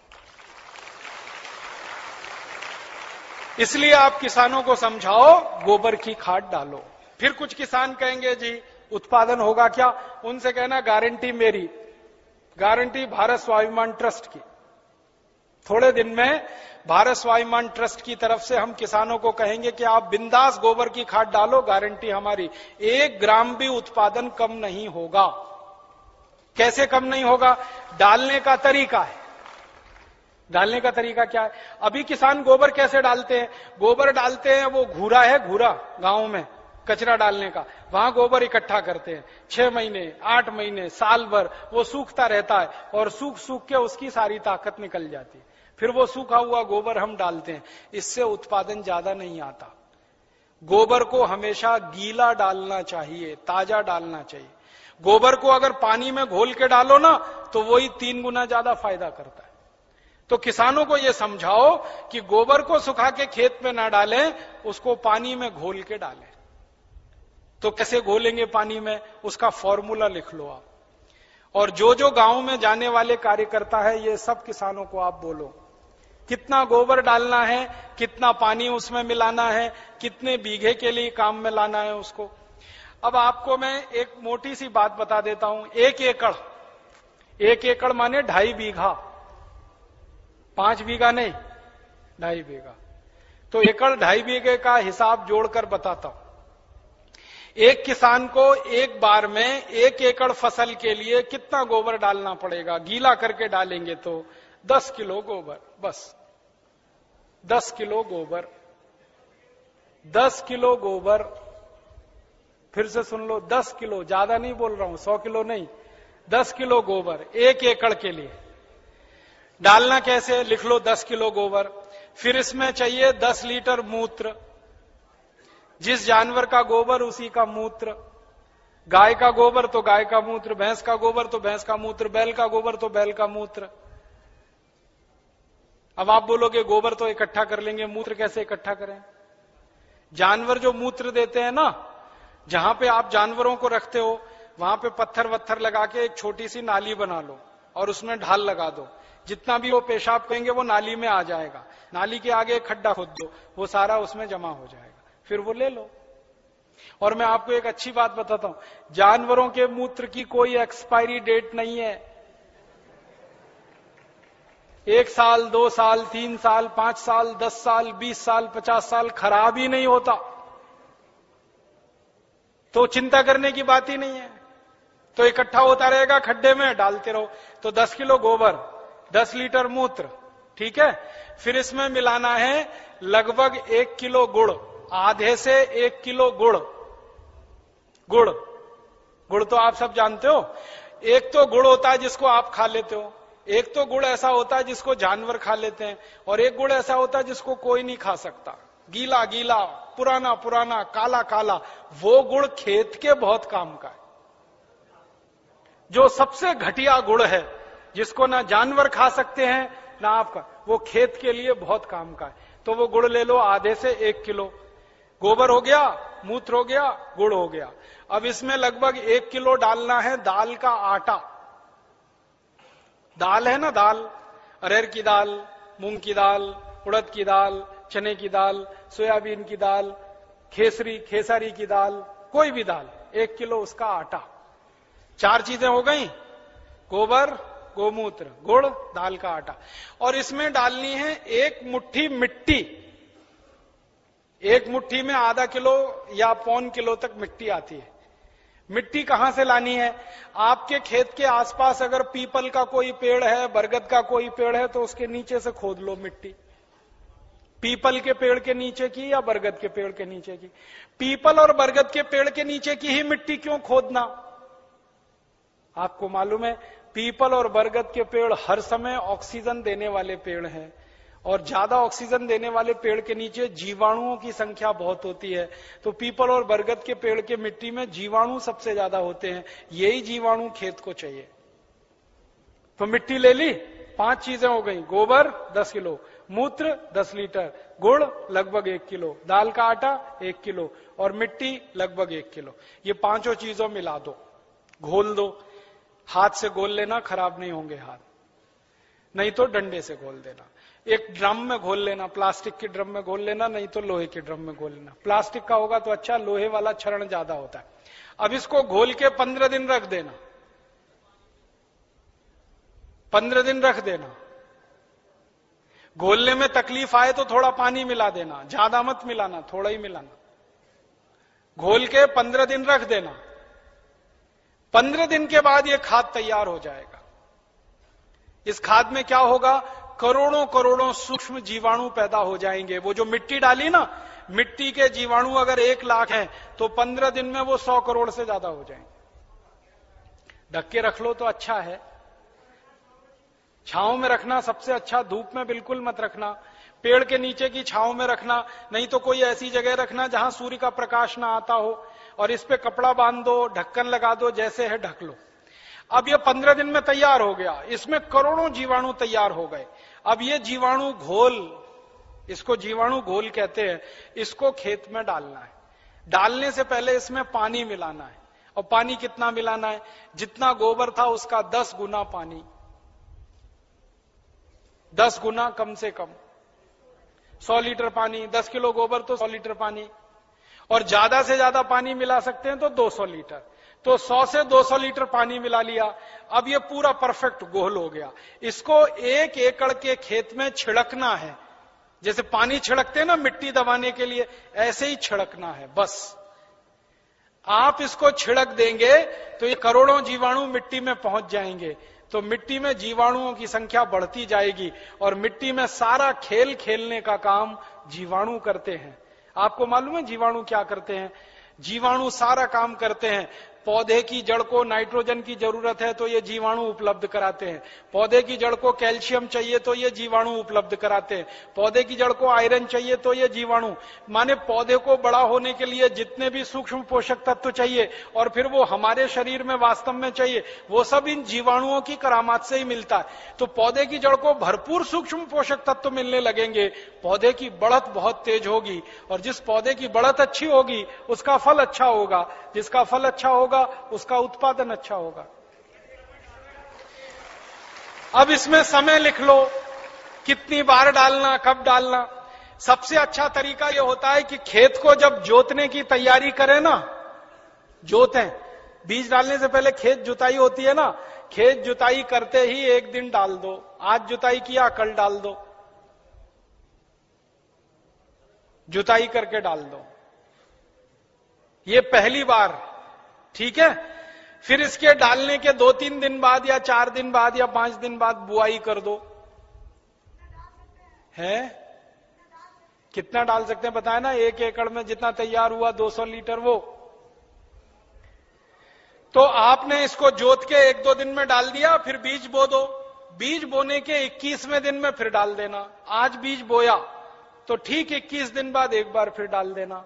इसलिए आप किसानों को समझाओ, गोबर की खाद डालो। फिर कुछ किसान कहेंगे जी उत्पादन होगा क्या? उनसे कहना गारंटी मेरी, गारंटी भारत स्वाभिमान ट्रस्ट की। थोड़े दिन में भारत स्वाभिमान ट्रस्ट की तरफ से हम किसानों को कहेंगे कि आप बिंदास गोबर की खाद डालो, गारंटी हमारी, 1 ग्राम भी उत्पादन कम नहीं होगा। कैसे कम नहीं होगा? डालने का तरीका है। डालने का तरीका क्या है? अभी किसान गोबर कैसे डालते हैं? गोबर डालते हैं, वो घूरा है, घूरा गांव में कचरा डालने का, वहां गोबर इकट्ठा करते हैं। 6 महीने, 8 महीने, साल भर वो सूखता रहता है, और सूख सूख के उसकी सारी ताकत निकल जाती है। फिर वो सूखा हुआ गोबर हम डालते हैं। इससे उत्पादन ज्यादा नहीं आता। गोबर को हमेशा गीला डालना चाहिए, ताजा डालना चाहिए। गोबर को अगर पानी में घोल के डालो ना तो वही 3 गुना ज्यादा फायदा करता है। तो किसानों को यह समझाओ कि गोबर को सुखा के खेत में ना डालें, उसको पानी में घोल के डालें। तो कैसे घोलेंगे पानी में? उसका फॉर्मूला लिख लो आप। और जो जो गांव में जाने वाले कार्यकर्ता है, ये सब किसानों को आप बोलो कितना गोबर डालना है, कितना पानी उसमें मिलाना है, कितने बीघे के लिए काम में लाना है उसको। अब आपको मैं एक मोटी सी बात बता देता हूं। 1 एकड़ माने 2.5 बीघा, 5 बीघा नहीं, 2.5 बीघा। तो एकड़ 2.5 बीघे का हिसाब जोड़कर बताता हूं। एक किसान को एक बार में 1 एकड़ फसल के लिए कितना गोबर डालना पड़ेगा? गीला करके डालेंगे तो 10 किलो गोबर, बस 10 किलो गोबर, 10 किलो गोबर। फिर से सुन लो, 10 किलो, ज्यादा नहीं बोल रहा हूं, 100 किलो नहीं, 10 किलो गोबर 1 एकड़ के लिए। डालना कैसे? लिख लो 10 किलो गोबर। फिर इसमें चाहिए 10 लीटर मूत्र, जिस जानवर का गोबर उसी का मूत्र। गाय का गोबर तो गाय का मूत्र, भैंस का गोबर तो भैंस का मूत्र, बैल का गोबर तो बैल का मूत्र। अब आप बोलोगे गोबर तो इकट्ठा कर लेंगे, मूत्र कैसे इकट्ठा करें? जानवर जो मूत्र देते हैं ना, जहां पे आप जानवरों को रखते हो वहां पे पत्थर वत्थर लगा के एक छोटी सी नाली बना लो और उसमें ढाल लगा दो। जितना भी वो पेशाब करेंगे वो नाली में आ जाएगा। नाली के आगे एक खड्डा खोद दो, वो सारा उसमें जमा हो जाएगा, फिर वो ले लो। और मैं आपको एक अच्छी बात बताता हूं, जानवरों के मूत्र की कोई एक्सपायरी डेट नहीं है। 1 साल, 2 साल, 3 साल, 5 साल, 10 साल, 20 साल, 50 साल खराब ही नहीं होता, तो चिंता करने की बात ही नहीं है। तो इकट्ठा होता रहेगा, खड्डे में डालते रहो। तो 10 किलो गोबर, 10 लीटर मूत्र, ठीक है। फिर इसमें मिलाना है लगभग 1 किलो गुड़, आधे से 1 किलो गुड़। गुड़, गुड़ तो आप सब जानते हो। एक तो गुड़ होता है जिसको आप खा लेते हो, एक तो गुड़ ऐसा होता है जिसको जानवर खा लेते हैं, और एक गुड़ ऐसा होता है जिसको कोई नहीं खा सकता। गीला गीला, पुराना पुराना, काला काला, वो गुड़ खेत के बहुत काम का है। जो सबसे घटिया गुड़ है, जिसको ना जानवर खा सकते हैं ना आपका, वो खेत के लिए बहुत काम का है। तो वो गुड़ ले लो, आधे से 1 किलो। गोबर हो गया, मूत्र हो गया, गुड़ हो गया। अब इसमें लगभग 1 किलो डालना है दाल का आटा। दाल है ना, दाल, अरहर की दाल, मूंग की दाल, उड़द की दाल, चने की दाल, सोयाबीन की दाल, खेसारी की दाल, कोई भी दाल, 1 किलो उसका आटा। 4 चीजें हो गई, गोबर, गोमूत्र, गुड़, दाल का आटा। और इसमें डालनी है 1 मुट्ठी मिट्टी। 1 मुट्ठी में आधा किलो या 1.25 किलो तक मिट्टी आती है। मिट्टी कहां से लानी है? आपके खेत के आसपास अगर पीपल का कोई पेड़ है, बरगद का कोई पेड़ है, तो उसके नीचे से खोद लो मिट्टी। पीपल के पेड़ के नीचे की या बरगद के पेड़ के नीचे की? पीपल और बरगद के पेड़ के नीचे की ही मिट्टी क्यों खोदना? आपको मालूम है, पीपल और बरगद के पेड़ हर समय ऑक्सीजन देने वाले पेड़ हैं, और ज्यादा ऑक्सीजन देने वाले पेड़ के नीचे जीवाणुओं की संख्या बहुत होती है। तो पीपल और बरगद के पेड़ के मिट्टी में जीवाणु सबसे ज्यादा होते हैं। यही जीवाणु खेत को चाहिए। तो मिट्टी ले ली, 5 चीजें हो गई, गोबर 10 किलो, मूत्र 10 लीटर, गुड़ लगभग 1 किलो, दाल का आटा 1 किलो और मिट्टी लगभग 1 किलो। ये 5 चीजों मिला दो, घोल दो। हाथ से घोल लेना, खराब नहीं होंगे हाथ, नहीं तो डंडे से घोल देना। एक ड्रम में घोल लेना, प्लास्टिक के ड्रम में घोल लेना, नहीं तो लोहे के ड्रम में घोल लेना। प्लास्टिक का होगा तो अच्छा, लोहे वाला क्षरण ज्यादा होता है। अब इसको घोल के 15 दिन रख देना, 15 दिन रख देना। घोलने में तकलीफ आए तो थोड़ा पानी मिला देना, ज्यादा मत मिलाना, थोड़ा ही मिलाना। घोल के 15 दिन रख देना। 15 दिन के बाद यह खाद तैयार हो जाएगा। इस खाद में क्या होगा? करोड़ों करोड़ों सूक्ष्म जीवाणु पैदा हो जाएंगे। वो जो मिट्टी डाली ना, मिट्टी के जीवाणु अगर 1 लाख हैं तो 15 दिन में वो 100 करोड़ से ज्यादा हो जाएंगे। ढक के रख लो तो अच्छा है। छांव में रखना सबसे अच्छा, धूप में बिल्कुल मत रखना। पेड़ के नीचे की छांव में रखना, नहीं तो कोई ऐसी जगह रखना जहां सूर्य का प्रकाश ना आता हो, और इस पे कपड़ा बांध दो, ढक्कन लगा दो, जैसे है ढक लो। अब ये 15 दिन में तैयार हो गया, इसमें करोड़ों जीवाणु तैयार हो गए। अब ये जीवाणु घोल, इसको जीवाणु घोल कहते हैं, इसको खेत में डालना है। डालने से पहले इसमें पानी मिलाना है। और पानी कितना मिलाना है? जितना गोबर था उसका 10 गुना पानी, 10 गुना कम से कम। 100 लीटर पानी, 10 किलो गोबर तो 100 लीटर पानी, और ज्यादा से ज्यादा पानी मिला सकते हैं तो 200 लीटर। तो 100 से 200 लीटर पानी मिला लिया। अब ये पूरा परफेक्ट घोल हो गया। इसको 1 एकड़ के खेत में छिड़कना है। जैसे पानी छिड़कते हैं ना मिट्टी दबाने के लिए, ऐसे ही छिड़कना है बस। आप इसको छिड़क देंगे तो ये करोड़ों जीवाणु मिट्टी में पहुंच जाएंगे, तो मिट्टी में जीवाणुओं की संख्या बढ़ती जाएगी और मिट्टी में सारा खेल खेलने का काम जीवाणु करते हैं। आपको मालूम है जीवाणु क्या करते हैं? जीवाणु सारा काम करते हैं। पौधे की जड़ को नाइट्रोजन की जरूरत है तो ये जीवाणु उपलब्ध कराते हैं। पौधे की जड़ को कैल्शियम चाहिए तो ये जीवाणु उपलब्ध कराते हैं। पौधे की जड़ को आयरन चाहिए तो ये जीवाणु, माने पौधे को बड़ा होने के लिए जितने भी सूक्ष्म पोषक तत्व चाहिए और फिर वो हमारे शरीर में वास्तव में चाहिए, वो सब इन जीवाणुओं की करामात से ही मिलता है। तो पौधे की जड़ को भरपूर सूक्ष्म पोषक तत्व मिलने लगेंगे, पौधे की बढ़त बहुत तेज होगी और जिस पौधे की बढ़त अच्छी होगी उसका फल अच्छा होगा, जिसका फल अच्छा होगा उसका उत्पादन अच्छा होगा। अब इसमें समय लिख लो, कितनी बार डालना, कब डालना। सबसे अच्छा तरीका यह होता है कि खेत को जब जोतने की तैयारी करें ना, जोतें, बीज डालने से पहले खेत जुताई होती है ना, खेत जुताई करते ही एक दिन डाल दो। आज जुताई किया कल डाल दो, जुताई करके डाल दो, ये पहली बार, ठीक है। फिर इसके डालने के 2-3 दिन बाद या 4 दिन बाद या 5 दिन बाद बुआई कर दो। है कितना डाल सकते हैं बताए ना? 1 एकड़ में जितना तैयार हुआ 200 लीटर वो। तो आपने इसको जोत के 1-2 दिन में डाल दिया, फिर बीज बो दो। बीज बोने के 21वें दिन में फिर डाल देना। आज बीज बोया तो ठीक 21 दिन बाद एक बार फिर डाल देना।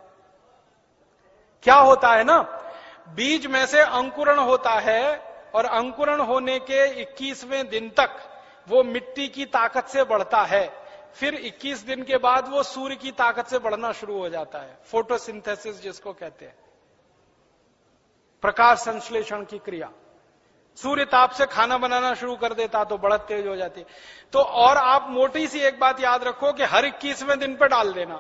क्या होता है ना, बीज में से अंकुरण होता है और अंकुरण होने के 21वें दिन तक वो मिट्टी की ताकत से बढ़ता है। फिर 21 दिन के बाद वो सूर्य की ताकत से बढ़ना शुरू हो जाता है, फोटोसिंथेसिस जिसको कहते हैं, प्रकाश संश्लेषण की क्रिया। सूर्य ताप से खाना बनाना शुरू कर देता तो बढ़त तेज हो जाती। तो और आप मोटी सी एक बात याद रखो कि हर 21वें दिन पर डाल देना।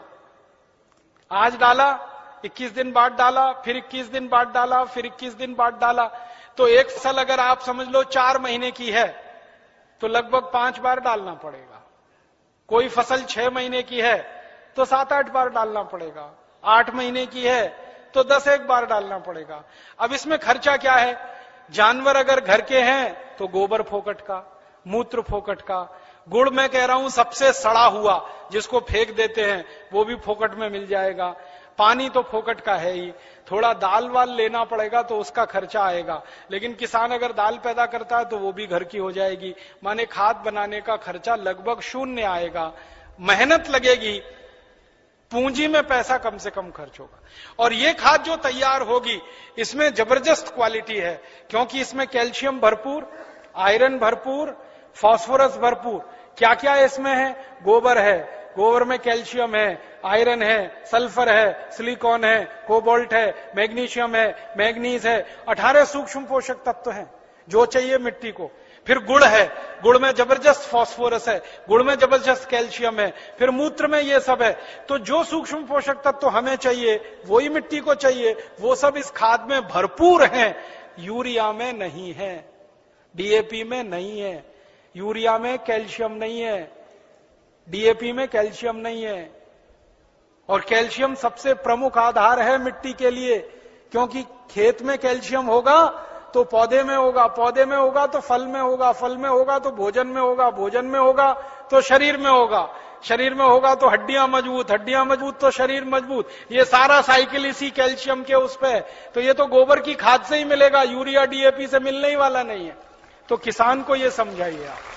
आज डाला, 21 दिन बाद डाला, फिर 21 दिन बाद डाला, फिर 21 दिन बाद डाला, तो एक फसल अगर आप समझ लो 4 महीने की है तो लगभग 5 बार डालना पड़ेगा। कोई फसल 6 महीने की है तो 7-8 बार डालना पड़ेगा। 8 महीने की है तो 10-1 बार डालना पड़ेगा। अब इसमें खर्चा क्या है? जानवर अगर घर के हैं तो गोबर फोकट का, मूत्र फोकट का, गुड़ मैं कह रहा हूं सबसे सड़ा हुआ जिसको फेंक देते हैं वो भी फोकट में मिल जाएगा। पानी तो फोकट का है ही, थोड़ा दाल वाल लेना पड़ेगा तो उसका खर्चा आएगा, लेकिन किसान अगर दाल पैदा करता है तो वो भी घर की हो जाएगी। माने खाद बनाने का खर्चा लगभग 0 आएगा। मेहनत लगेगी, पूंजी में पैसा कम से कम खर्च होगा। और ये खाद जो तैयार होगी इसमें जबरदस्त क्वालिटी है, क्योंकि इसमें कैल्शियम भरपूर, आयरन भरपूर, फास्फोरस भरपूर। क्या क्या इसमें है? गोबर है, गोबर में कैल्शियम है, आयरन है, सल्फर है, सिलिकॉन है, कोबाल्ट है, मैग्नीशियम है, मैग्नीज है, 18 सूक्ष्म पोषक तत्व हैं जो चाहिए मिट्टी को। फिर गुड़ है, गुड़ में जबरदस्त फास्फोरस है, गुड़ में जबरदस्त कैल्शियम है, फिर मूत्र में ये सब है। तो जो सूक्ष्म पोषक तत्व हमें चाहिए वही मिट्टी को चाहिए, वो सब इस खाद में भरपूर हैं। यूरिया में नहीं है, डीएपी में नहीं है, यूरिया में कैल्शियम नहीं है, डीएपी में कैल्शियम नहीं है। और कैल्शियम सबसे प्रमुख आधार है मिट्टी के लिए, क्योंकि खेत में कैल्शियम होगा तो पौधे में होगा, पौधे में होगा तो फल में होगा, फल में होगा तो भोजन में होगा, भोजन में होगा तो शरीर में होगा, शरीर में होगा तो हड्डियां मजबूत, हड्डियां मजबूत तो शरीर मजबूत। ये सारा साइकिल इसी कैल्शियम के उस पे है। तो ये तो गोबर की खाद से ही मिलेगा, यूरिया डीएपी से मिलने ही वाला नहीं है। तो किसान को ये समझाइए आप।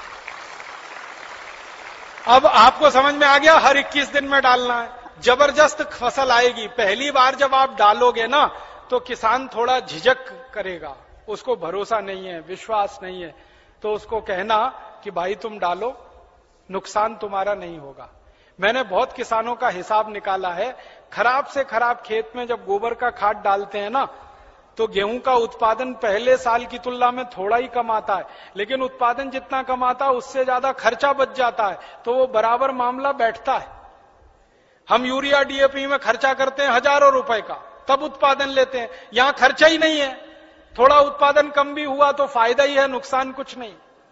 अब आपको समझ में आ गया, हर 21 दिन में डालना है, जबरदस्त फसल आएगी। पहली बार जब आप डालोगे ना तो किसान थोड़ा झिझक करेगा, उसको भरोसा नहीं है, विश्वास नहीं है, तो उसको कहना कि भाई तुम डालो, नुकसान तुम्हारा नहीं होगा। मैंने बहुत किसानों का हिसाब निकाला है, खराब से खराब खेत में जब गोबर का खाद डालते हैं ना तो गेहूं का उत्पादन पहले साल की तुलना में थोड़ा ही कम आता है, लेकिन उत्पादन जितना कम आता है उससे ज्यादा खर्चा बच जाता है, तो वो बराबर मामला बैठता है। हम यूरिया डीएपी में खर्चा करते हैं हजारों रुपए का, तब उत्पादन लेते हैं। यहां खर्चा ही नहीं है, थोड़ा उत्पादन कम भी हुआ तो फायदा ही है, नुकसान कुछ नहीं।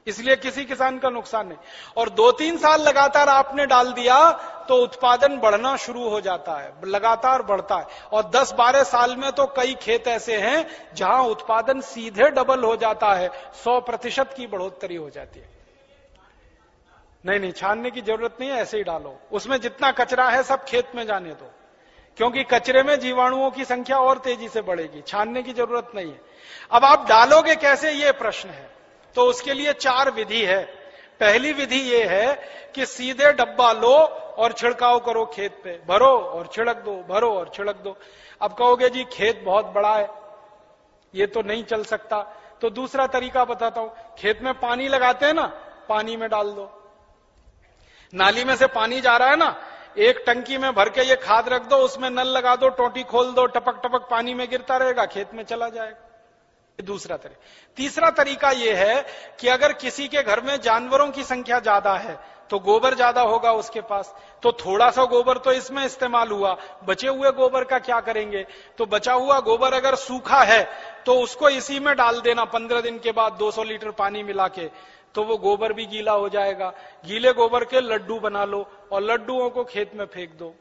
इसलिए किसी किसान का नुकसान नहीं। और 2-3 साल लगातार आपने डाल दिया तो उत्पादन बढ़ना शुरू हो जाता है, लगातार बढ़ता है। और 10-12 साल में तो कई खेत ऐसे हैं जहां उत्पादन सीधे डबल हो जाता है, 100% की बढ़ोतरी हो जाती है। नहीं, छानने की जरूरत नहीं है, ऐसे ही डालो। उसमें जितना कचरा है सब खेत में जाने दो, क्योंकि कचरे में जीवाणुओं की संख्या और तेजी से बढ़ेगी। छानने की जरूरत नहीं है। अब आप डालोगे कैसे, ये प्रश्न है। तो उसके लिए 4 विधि है। पहली विधि ये है कि सीधे डब्बा लो और छिड़काव करो खेत पे, भरो और छिड़क दो, भरो और छिड़क दो। अब कहोगे जी खेत बहुत बड़ा है, ये तो नहीं चल सकता। तो दूसरा तरीका बताता हूं। खेत में पानी लगाते हैं ना, पानी में डाल दो। नाली में से पानी जा रहा है ना, एक टंकी में भर के ये खाद रख दो, उसमें नल लगा दो, टोटी खोल दो, टपक टपक पानी में गिरता रहेगा, खेत में चला जाएगा। दूसरा तरीका। तीसरा तरीका यह है कि अगर किसी के घर में जानवरों की संख्या ज्यादा है तो गोबर ज्यादा होगा उसके पास, तो थोड़ा सा गोबर तो इसमें इस्तेमाल हुआ, बचे हुए गोबर का क्या करेंगे? तो बचा हुआ गोबर अगर सूखा है तो उसको इसी में डाल देना 15 दिन के बाद 200 लीटर पानी मिला के, तो वो गोबर भी गीला हो जाएगा। गीले गोबर के लड्डू बना लो और लड्डुओं को खेत में फेंक दो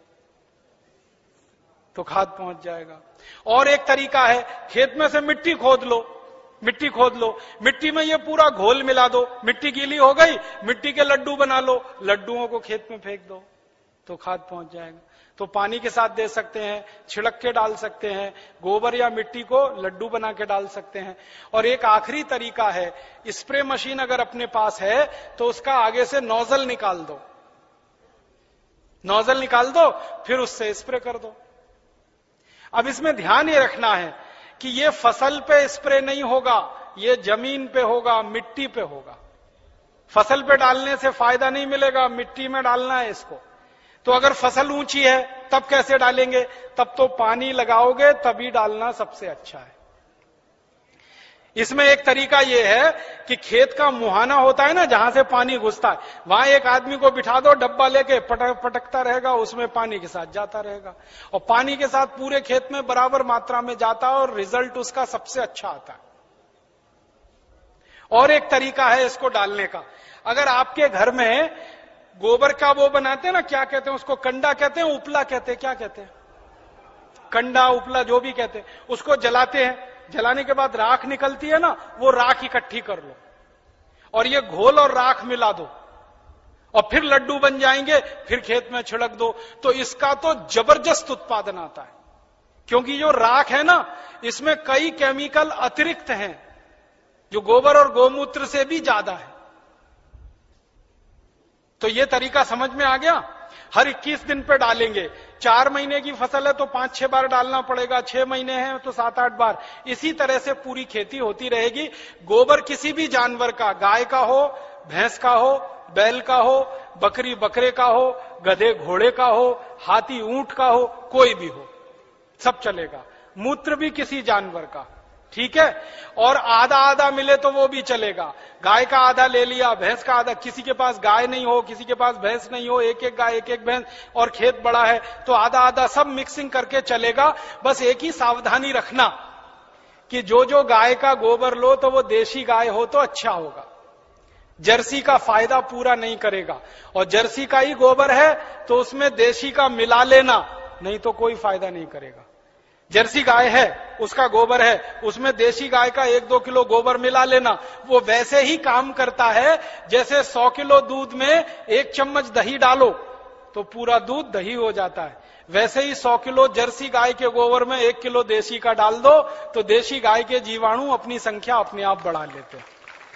तो खाद पहुंच जाएगा। और एक तरीका है, खेत में से मिट्टी खोद लो, मिट्टी में ये पूरा घोल मिला दो, मिट्टी गीली हो गई, मिट्टी के लड्डू बना लो, लड्डुओं को खेत में फेंक दो तो खाद पहुंच जाएगा। तो पानी के साथ दे सकते हैं, छिड़क के डाल सकते हैं, गोबर या मिट्टी को लड्डू बना के डाल सकते हैं। और एक आखिरी तरीका है, स्प्रे मशीन अगर अपने पास है तो उसका आगे से नोजल निकाल दो, फिर उससे स्प्रे कर दो। अब इसमें ध्यान ये रखना है कि ये फसल पे स्प्रे नहीं होगा, ये जमीन पे होगा, मिट्टी पे होगा। फसल पे डालने से फायदा नहीं मिलेगा, मिट्टी में डालना है इसको। तो अगर फसल ऊंची है तब कैसे डालेंगे? तब तो पानी लगाओगे तभी डालना सबसे अच्छा है। इसमें एक तरीका यह है कि खेत का मुहाना होता है ना, जहां से पानी घुसता है, वहां एक आदमी को बिठा दो, डब्बा लेके पटकता रहेगा, उसमें पानी के साथ जाता रहेगा और पानी के साथ पूरे खेत में बराबर मात्रा में जाता है और रिजल्ट उसका सबसे अच्छा आता है। और एक तरीका है इसको डालने का। अगर आपके घर में गोबर का वो बनाते हैं ना, क्या कहते हैं उसको, कंडा कहते हैं, उपला कहते हैं, क्या कहते हैं, कंडा उपला जो भी कहते हैं, उसको जलाते हैं। जलाने के बाद राख निकलती है ना, वो राख इकट्ठी कर लो और ये घोल और राख मिला दो और फिर लड्डू बन जाएंगे, फिर खेत में छिड़क दो। तो इसका तो जबरदस्त उत्पादन आता है, क्योंकि जो राख है ना, इसमें कई केमिकल अतिरिक्त हैं जो गोबर और गोमूत्र से भी ज्यादा है। तो ये तरीका समझ में आ गया। हर 21 दिन पे डालेंगे। 4 महीने की फसल है तो 5-6 बार डालना पड़ेगा, 6 महीने हैं तो 7-8 बार। इसी तरह से पूरी खेती होती रहेगी। गोबर किसी भी जानवर का, गाय का हो, भैंस का हो, बैल का हो, बकरी बकरे का हो, गधे घोड़े का हो, हाथी ऊंट का हो, कोई भी हो, सब चलेगा। मूत्र भी किसी जानवर का, ठीक है। और आधा आधा मिले तो वो भी चलेगा। गाय का आधा ले लिया, भैंस का आधा, किसी के पास गाय नहीं हो, किसी के पास भैंस नहीं हो, एक एक गाय एक एक भैंस और खेत बड़ा है तो आधा आधा, सब मिक्सिंग करके चलेगा। बस एक ही सावधानी रखना कि जो गाय का गोबर लो तो वो देशी गाय हो तो अच्छा होगा, जर्सी का फायदा पूरा नहीं करेगा। और जर्सी का ही गोबर है तो उसमें देशी का मिला लेना, नहीं तो कोई फायदा नहीं करेगा। जर्सी गाय है, उसका गोबर है, उसमें देशी गाय का 1-2 किलो गोबर मिला लेना, वो वैसे ही काम करता है जैसे 100 किलो दूध में 1 चम्मच दही डालो तो पूरा दूध दही हो जाता है। वैसे ही 100 किलो जर्सी गाय के गोबर में 1 किलो देशी का डाल दो तो देशी गाय के जीवाणु अपनी संख्या अपने आप बढ़ा लेते हैं।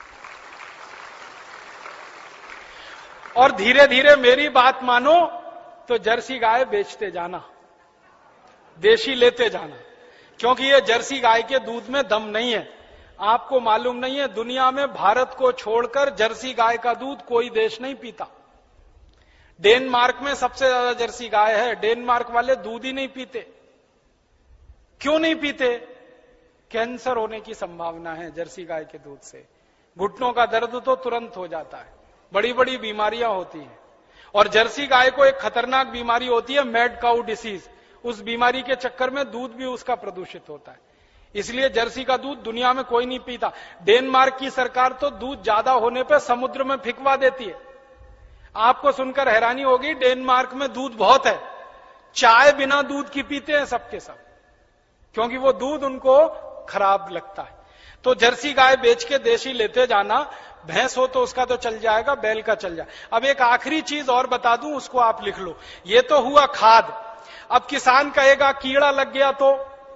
और धीरे धीरे मेरी बात मानो तो जर्सी गाय बेचते जाना, देशी लेते जाना, क्योंकि ये जर्सी गाय के दूध में दम नहीं है। आपको मालूम नहीं है, दुनिया में भारत को छोड़कर जर्सी गाय का दूध कोई देश नहीं पीता। डेनमार्क में सबसे ज्यादा जर्सी गाय है, डेनमार्क वाले दूध ही नहीं पीते। क्यों नहीं पीते? कैंसर होने की संभावना है जर्सी गाय के दूध से। घुटनों का दर्द तो तुरंत हो जाता है, बड़ी बड़ी बीमारियां होती हैं। और जर्सी गाय को एक खतरनाक बीमारी होती है, मैड काऊ डिसीज। उस बीमारी के चक्कर में दूध भी उसका प्रदूषित होता है। इसलिए जर्सी का दूध दुनिया में कोई नहीं पीता। डेनमार्क की सरकार तो दूध ज्यादा होने पर समुद्र में फेंकवा देती है। आपको सुनकर हैरानी होगी, डेनमार्क में दूध बहुत है, चाय बिना दूध की पीते हैं सबके सब, क्योंकि वो दूध उनको खराब लगता है। तो जर्सी गाय बेच के देशी लेते जाना, भैंस हो तो उसका तो चल जाएगा, बैल का चल जाए। अब एक आखिरी चीज और बता दूं, उसको आप लिख लो। ये तो हुआ खाद। अब किसान कहेगा कीड़ा लग गया, तो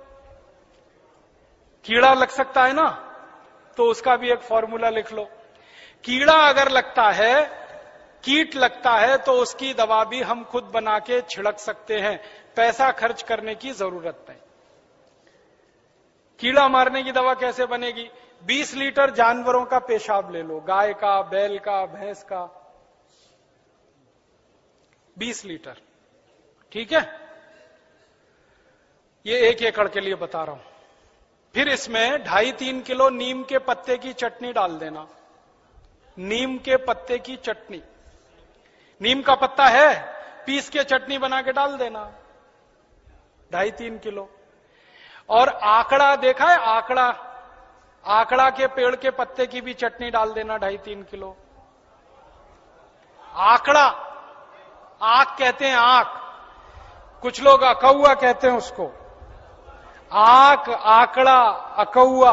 कीड़ा लग सकता है ना, तो उसका भी एक फॉर्मूला लिख लो। कीड़ा अगर लगता है, कीट लगता है, तो उसकी दवा भी हम खुद बना के छिड़क सकते हैं, पैसा खर्च करने की जरूरत नहीं। कीड़ा मारने की दवा कैसे बनेगी? 20 लीटर जानवरों का पेशाब ले लो, गाय का, बैल का, भैंस का, 20 लीटर, ठीक है? ये 1 एकड़ के लिए बता रहा हूं। फिर इसमें 2.5-3 किलो नीम के पत्ते की चटनी डाल देना। नीम के पत्ते की चटनी, नीम का पत्ता है, पीस के चटनी बना के डाल देना, 2.5-3 किलो। और आकड़ा देखा है? आकड़ा के पेड़ के पत्ते की भी चटनी डाल देना, 2.5-3 किलो। आकड़ा, आक कहते हैं, आक, कुछ लोग अकौआ कहते हैं उसको। आक, आकड़ा, अकौआ,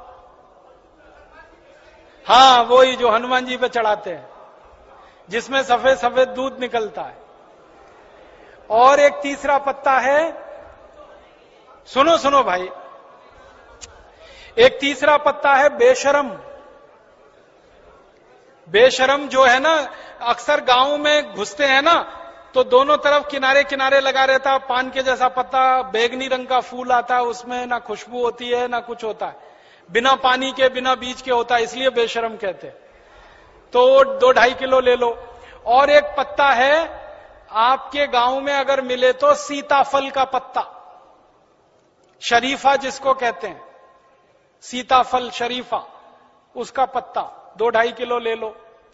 हाँ वही जो हनुमान जी पे चढ़ाते हैं, जिसमें सफेद सफेद दूध निकलता है। और एक तीसरा पत्ता है, सुनो सुनो भाई, एक तीसरा पत्ता है बेशरम। बेशरम जो है ना, अक्सर गांव में घुसते हैं ना, तो दोनों तरफ किनारे किनारे लगा रहता, पान के जैसा पत्ता, बैगनी रंग का फूल आता है, उसमें ना खुशबू होती है ना कुछ होता है, बिना पानी के बिना बीज के होता है, इसलिए बेशरम कहते हैं। तो 2-2.5 किलो ले लो। और एक पत्ता है, आपके गांव में अगर मिले तो सीताफल का पत्ता, शरीफा जिसको कहते हैं, सीताफल शरीफा, उसका पत्ता 2-2.5 किलो ले लो।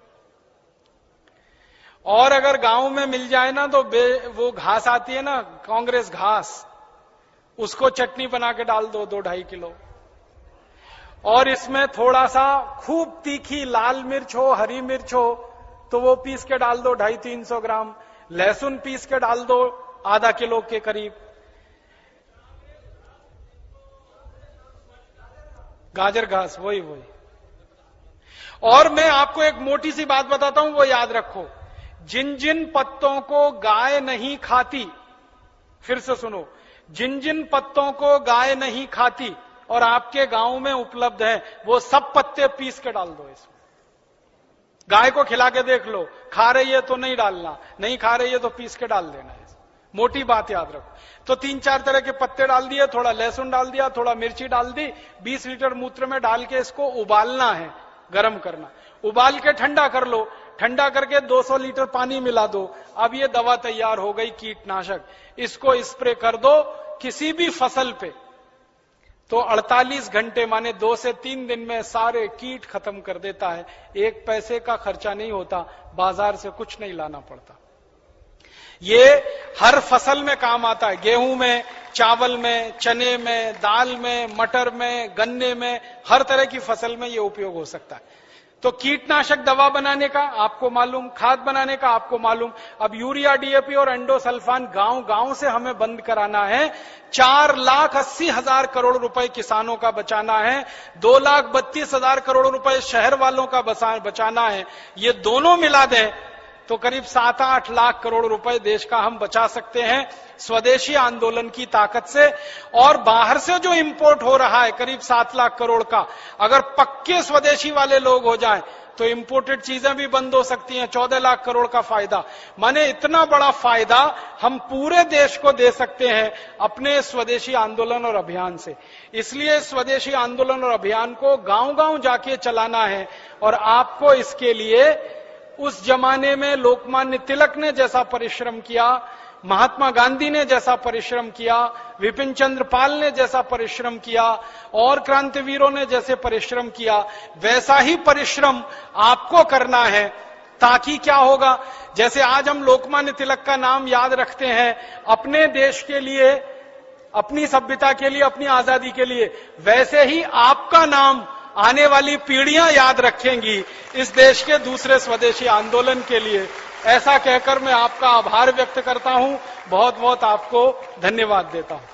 और अगर गांव में मिल जाए ना, तो वो घास आती है ना, कांग्रेस घास, उसको चटनी बना के डाल दो, 2-2.5 किलो। और इसमें थोड़ा सा खूब तीखी लाल मिर्च हो, हरी मिर्च हो, तो वो पीस के डाल दो, 250-300 ग्राम। लहसुन पीस के डाल दो, आधा किलो के करीब। गाजर घास, वही। और मैं आपको एक मोटी सी बात बताता हूं, वो याद रखो। जिन जिन पत्तों को गाय नहीं खाती, फिर से सुनो, जिन जिन पत्तों को गाय नहीं खाती और आपके गांव में उपलब्ध है, वो सब पत्ते पीस के डाल दो इसमें। गाय को खिला के देख लो, खा रही है तो नहीं डालना, नहीं खा रही है तो पीस के डाल देना है। मोटी बात याद रखो। तो 3-4 तरह के पत्ते डाल दिए, थोड़ा लहसुन डाल दिया, थोड़ा मिर्ची डाल दी, 20 लीटर मूत्र में डाल के इसको उबालना है, गर्म करना। उबाल के ठंडा कर लो, ठंडा करके 200 लीटर पानी मिला दो। अब ये दवा तैयार हो गई, कीटनाशक। इसको स्प्रे कर दो किसी भी फसल पे, तो 48 घंटे माने 2 से 3 दिन में सारे कीट खत्म कर देता है। 1 पैसे का खर्चा नहीं होता, बाजार से कुछ नहीं लाना पड़ता। ये हर फसल में काम आता है, गेहूं में, चावल में, चने में, दाल में, मटर में, गन्ने में, हर तरह की फसल में ये उपयोग हो सकता है। तो कीटनाशक दवा बनाने का आपको मालूम, खाद बनाने का आपको मालूम। अब यूरिया, डीएपी और एंडोसल्फान गांव गांव से हमें बंद कराना है। 4,80,000 करोड़ रुपए किसानों का बचाना है, 2,32,000 करोड़ रुपए शहर वालों का बचाना है। ये दोनों मिला दें तो करीब 7-8 लाख करोड़ रुपए देश का हम बचा सकते हैं स्वदेशी आंदोलन की ताकत से। और बाहर से जो इंपोर्ट हो रहा है करीब 7 लाख करोड़ का, अगर पक्के स्वदेशी वाले लोग हो जाएं तो इंपोर्टेड चीजें भी बंद हो सकती हैं। 14 लाख करोड़ का फायदा, माने इतना बड़ा फायदा हम पूरे देश को दे सकते हैं अपने स्वदेशी आंदोलन और अभियान से। इसलिए स्वदेशी आंदोलन और अभियान को गांव गांव जाके चलाना है। और आपको इसके लिए उस जमाने में लोकमान्य तिलक ने जैसा परिश्रम किया, महात्मा गांधी ने जैसा परिश्रम किया, विपिन चंद्र पाल ने जैसा परिश्रम किया और क्रांतिवीरों ने जैसे परिश्रम किया, वैसा ही परिश्रम आपको करना है। ताकि क्या होगा, जैसे आज हम लोकमान्य तिलक का नाम याद रखते हैं, अपने देश के लिए, अपनी सभ्यता के लिए, अपनी आजादी के लिए, वैसे ही आपका नाम आने वाली पीढ़ियां याद रखेंगी इस देश के दूसरे स्वदेशी आंदोलन के लिए। ऐसा कहकर मैं आपका आभार व्यक्त करता हूं, बहुत बहुत आपको धन्यवाद देता हूं।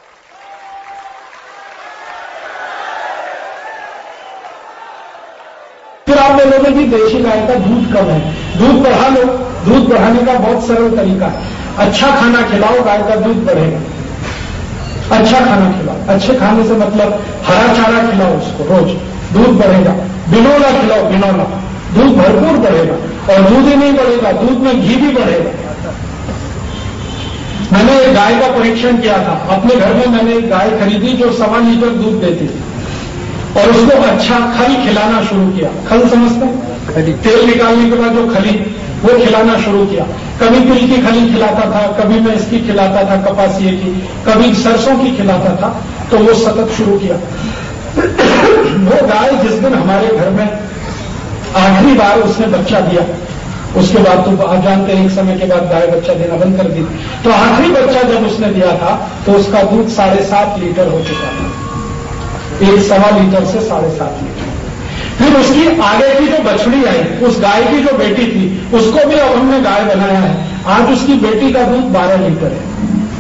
फिर आप बोलोगे कि देशी गाय का दूध कम है, दूध बढ़ा लो। दूध बढ़ाने का बहुत सरल तरीका है, अच्छा खाना खिलाओ, गाय का दूध बढ़ेगा। अच्छा खाना खिलाओ, अच्छे खाने से मतलब हरा चारा खिलाओ उसको रोज, दूध बढ़ेगा। बिनौला खिलाओ, बिनौला, दूध भरपूर बढ़ेगा। और दूध ही नहीं बढ़ेगा, दूध में घी भी बढ़ेगा। मैंने एक गाय का परीक्षण किया था अपने घर में। मैंने एक गाय खरीदी जो 1.25 लीटर दूध देती थी और उसको अच्छा खल खिलाना शुरू किया। खल समझते हैं? तेल निकालने के बाद जो खली, वो खिलाना शुरू किया। कभी तिल की खली खिलाता था, कभी मैं इसकी खिलाता था, कपासिए की, कभी सरसों की खिलाता था। तो वो सतत शुरू किया। वो गाय जिस दिन हमारे घर में आखिरी बार उसने बच्चा दिया, उसके बाद तो आप जानते हैं एक समय के बाद गाय बच्चा देना बंद कर दी। तो आखिरी बच्चा जब उसने दिया था तो उसका दूध 7.5 लीटर हो चुका था। 1.25 लीटर से 7.5 लीटर। फिर उसकी आगे की जो बछड़ी आई, उस गाय की जो बेटी थी, उसको भी अब हमने गाय बनाया है। आज उसकी बेटी का दूध 12 लीटर है।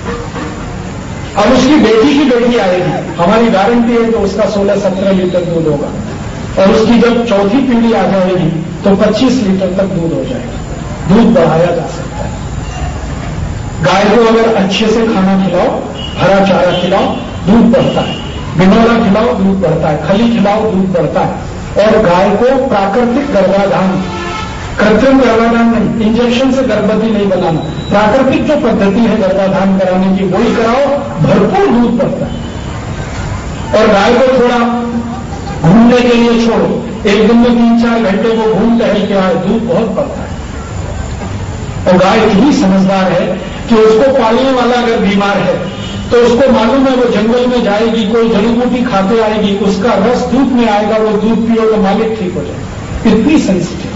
अब उसकी बेटी की बेटी आएगी, हमारी गारंटी है कि उसका 16-17 लीटर दूध होगा। और उसकी जब चौथी पीढ़ी आ जाएगी तो 25 लीटर तक दूध हो जाएगा। दूध बढ़ाया जा सकता है। गाय को अगर अच्छे से खाना खिलाओ, हरा चारा खिलाओ, दूध बढ़ता है। बिनौला खिलाओ, दूध बढ़ता है। खली खिलाओ, दूध बढ़ता है। और गाय को प्राकृतिक गर्भाधान, कृत्रिम गर्भाधान नहीं, इंजेक्शन से गर्भवती नहीं बनाना, प्राकृतिक जो पद्धति है गर्भाधान कराने की वही कराओ, भरपूर दूध बढ़ता है। और गाय को थोड़ा घूमने के लिए छोड़ो, एक दिन में 3-4 घंटे वो घूम टहल के आए, दूध बहुत बढ़ता है। और गाय इतनी समझदार है कि उसको पालने वाला अगर बीमार है तो उसको मालूम है वो जंगल में जाएगी, कोई जड़ी बूटी खाते आएगी, उसका रस दूध में आएगा, वो दूध पियो तो मालिक ठीक हो जाए। इतनी सेंसिटिव,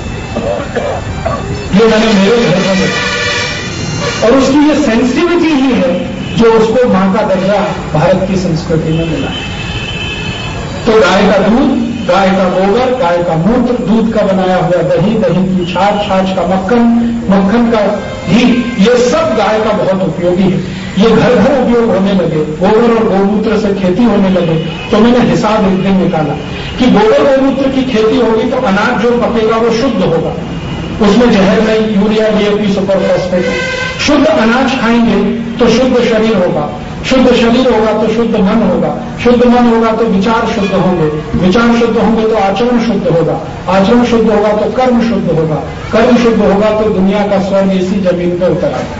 ये मैंने मेरे घर में देखा। और उसकी ये सेंसिटिविटी ही है जो उसको मां का दर्जा भारत की संस्कृति में मिला है। तो गाय का दूध, गाय का गोबर, गाय का मूत्र, दूध का बनाया हुआ दही, दही की छाछ, छाछ का मक्खन, मक्खन का घी, ये सब गाय का बहुत उपयोगी है। ये घर घर उपयोग होने लगे, गोबर और गौमूत्र से खेती होने लगे। तो मैंने हिसाब एक दिन निकाला कि गोबर गौमूत्र की खेती होगी तो अनाज जो पकेगा वो शुद्ध होगा, उसमें जहर नहीं, यूरिया, डीएपी, सुपर फॉस्फेट। शुद्ध अनाज खाएंगे तो शुद्ध शरीर होगा, शुद्ध शरीर होगा तो शुद्ध मन होगा, शुद्ध मन होगा तो विचार शुद्ध होंगे, विचार शुद्ध होंगे तो आचरण शुद्ध होगा, आचरण शुद्ध होगा तो कर्म शुद्ध होगा, कर्म शुद्ध होगा तो दुनिया का स्वर्ग इसी जमीन पर उतर आएगा।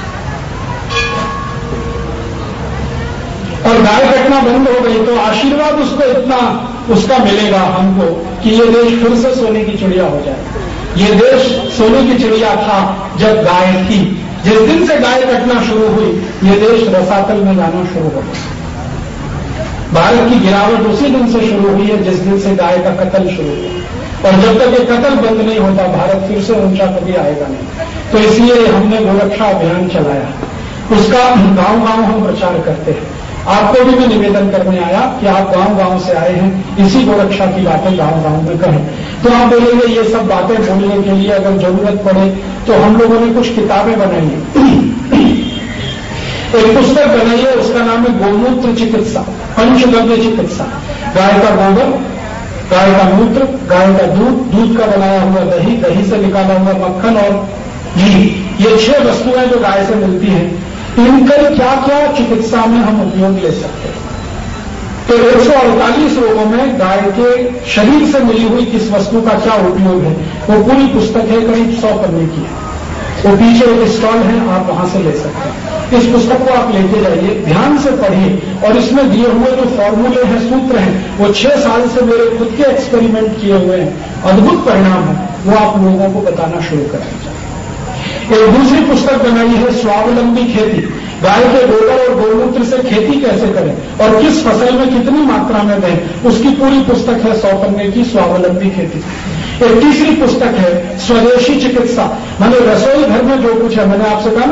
और गाय कटना बंद हो गई तो आशीर्वाद उसको इतना उसका मिलेगा हमको कि ये देश फिर से सोने की चिड़िया हो जाए। ये देश सोने की चिड़िया था जब गाय थी। जिस दिन से गाय कटना शुरू हुई ये देश रसातल में जाना शुरू हो गया। भारत की गिरावट उसी दिन से शुरू हुई है जिस दिन से गाय का कत्ल शुरू हुआ। और जब तक ये कत्ल बंद नहीं होता भारत फिर से ऊंचा कभी आएगा नहीं। तो इसलिए हमने गोरक्षा अभियान चलाया, उसका गांव गांव हम प्रचार करते हैं। आपको भी मैं निवेदन करने आया कि आप गांव गांव से आए हैं, इसी गोरक्षा की बातें गांव गांव में कहें। तो आप बोलेंगे ये सब बातें बोलने के लिए अगर जरूरत पड़े तो हम लोगों ने कुछ किताबें बनाई हैं। एक पुस्तक बनाई है, उसका नाम है गोमूत्र चिकित्सा, पंचगव्य चिकित्सा। गाय का गोबर, गाय का मूत्र, गाय का दूध, दूध का बनाया हुआ दही, दही से निकाला हुआ मक्खन और घी, ये 6 वस्तुएं जो गाय से मिलती हैं, इनका क्या क्या चिकित्सा में हम उपयोग ले सकते हैं। तो 148 रोगों में गाय के शरीर से मिली हुई किस वस्तु का क्या उपयोग है, वो पूरी पुस्तक है, करीब 100 पन्ने की है। वो पीछे एक स्टॉल है, आप वहां से ले सकते हैं। इस पुस्तक को आप लेके जाइए, ध्यान से पढ़िए और इसमें दिए हुए जो फॉर्मूले हैं, सूत्र हैं, वो 6 साल से मेरे खुद के एक्सपेरिमेंट किए हुए हैं, अद्भुत परिणाम है, वो आप लोगों को बताना शुरू करें। एक दूसरी पुस्तक बनाई है स्वावलंबी खेती, गाय के गोबर और गौमूत्र से खेती कैसे करें और किस फसल में कितनी मात्रा में दें, उसकी पूरी पुस्तक है 100 पन्ने की, स्वावलंबी खेती। एक तीसरी पुस्तक है स्वदेशी चिकित्सा, मैंने रसोई घर में जो कुछ है, मैंने आपसे कहा ना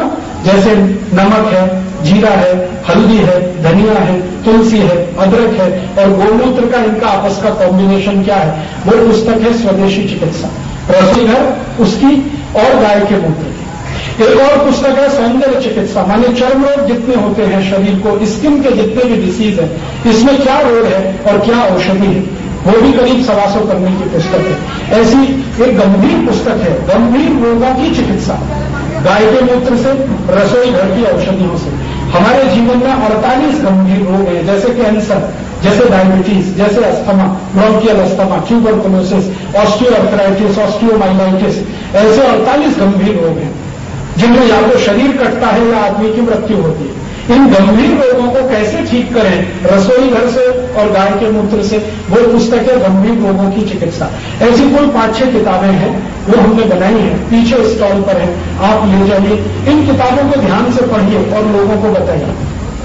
जैसे नमक है, जीरा है, हल्दी है, धनिया है, तुलसी है, अदरक है और गोमूत्र का इनका आपस का कॉम्बिनेशन क्या है, वो पुस्तक है स्वदेशी चिकित्सा, रसोई घर उसकी और गाय के मूत्र की। एक और पुस्तक है सौंदर्य चिकित्सा, माने चर्म रोग जितने होते हैं शरीर को, स्किन के जितने भी डिसीज है, इसमें क्या रोग है और क्या औषधि है, वो भी करीब 125 पन्ने की पुस्तक है। ऐसी एक गंभीर पुस्तक है, गंभीर रोगों की चिकित्सा, गाय के मूत्र से, रसोई घर की औषधियों से। हमारे जीवन में 48 गंभीर रोग हैं, जैसे कैंसर, जैसे डायबिटीज, जैसे asthma, bronchial asthma, tuberculosis, osteoarthritis, osteomyelitis, ऐसे 48 गंभीर रोग हैं जिनमें या तो शरीर कटता है या आदमी की मृत्यु होती है। इन गंभीर रोगों को कैसे ठीक करें, रसोई घर से और गाय के मूत्र से, वो पुस्तक है गंभीर रोगों की चिकित्सा। ऐसी कोई 5-6 किताबें हैं, वो हमने बनाई हैं, पीछे स्टॉल पर है, आप ले जाइए, इन किताबों को ध्यान से पढ़िए और लोगों को बताइए।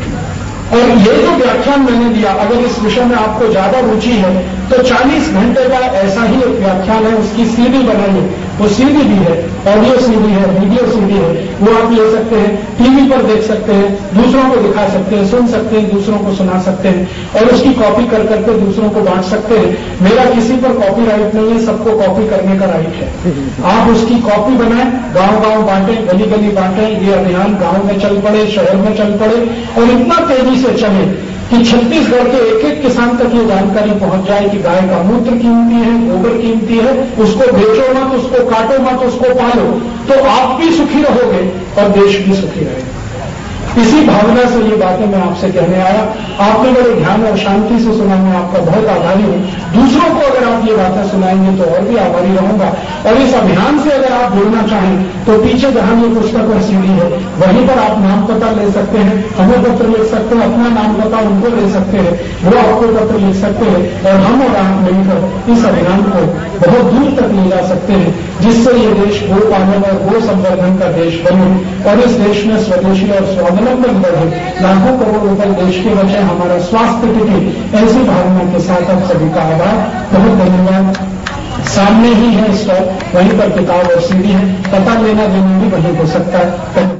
और ये जो व्याख्यान मैंने दिया, अगर इस विषय में आपको ज्यादा रुचि है तो 40 घंटे का ऐसा ही एक व्याख्यान है, उसकी सीडी बनाइए, वो सीडी भी है, ऑडियो सीडी है, वीडियो सीडी है, वो आप ले सकते हैं, टीवी पर देख सकते हैं, दूसरों को दिखा सकते हैं, सुन सकते हैं, दूसरों को सुना सकते हैं और उसकी कॉपी कर करके दूसरों को बांट सकते हैं। मेरा किसी पर कॉपीराइट नहीं है, सबको कॉपी करने का राइट है। आप उसकी कॉपी बनाएं, गांव-गांव बांटें, गली-गली बांटें, ये अभियान गांव में चल पड़े, शहर में चल पड़े और इतना तेजी से चले कि छत्तीसगढ़ के एक-एक किसान तक ये जानकारी पहुंच जाए कि गाय का मूत्र कीमती है, गोबर कीमती है, उसको बेचो मत, उसको काटो मत, उसको पालो, तो आप भी सुखी रहोगे और देश भी सुखी रहेगा। इसी भावना से ये बातें मैं आपसे कहने आया। आपने बड़े ध्यान और शांति से सुना, मैं आपका बहुत आभारी हूं। दूसरों को अगर आप ये बातें सुनाएंगे तो और भी आभारी रहूंगा। और इस अभियान से अगर आप जुड़ना चाहें तो पीछे जहां ये पुस्तक और सीडी है, वहीं पर आप नाम पता ले सकते हैं, हमें पत्र लिख सकते हैं, अपना नाम पता उनको ले सकते हैं, वो आपको पत्र लिख सकते हैं और हम और आप मिलकर इस अभियान को बहुत दूर तक ले जा सकते हैं, जिससे ये देश गो पालन और गो संवर्धन का देश बने और इस देश में स्वदेशी और स्वावलंबन बढ़े, लाखों करोड़ रुपए देश के बचे, हमारा स्वास्थ्य टिके। ऐसी भावना के साथ आप सभी का आभार, बहुत धन्यवाद। सामने ही है स्टॉल, वहीं पर किताब और सीडी है, पता लेना देना भी वहीं हो सकता है।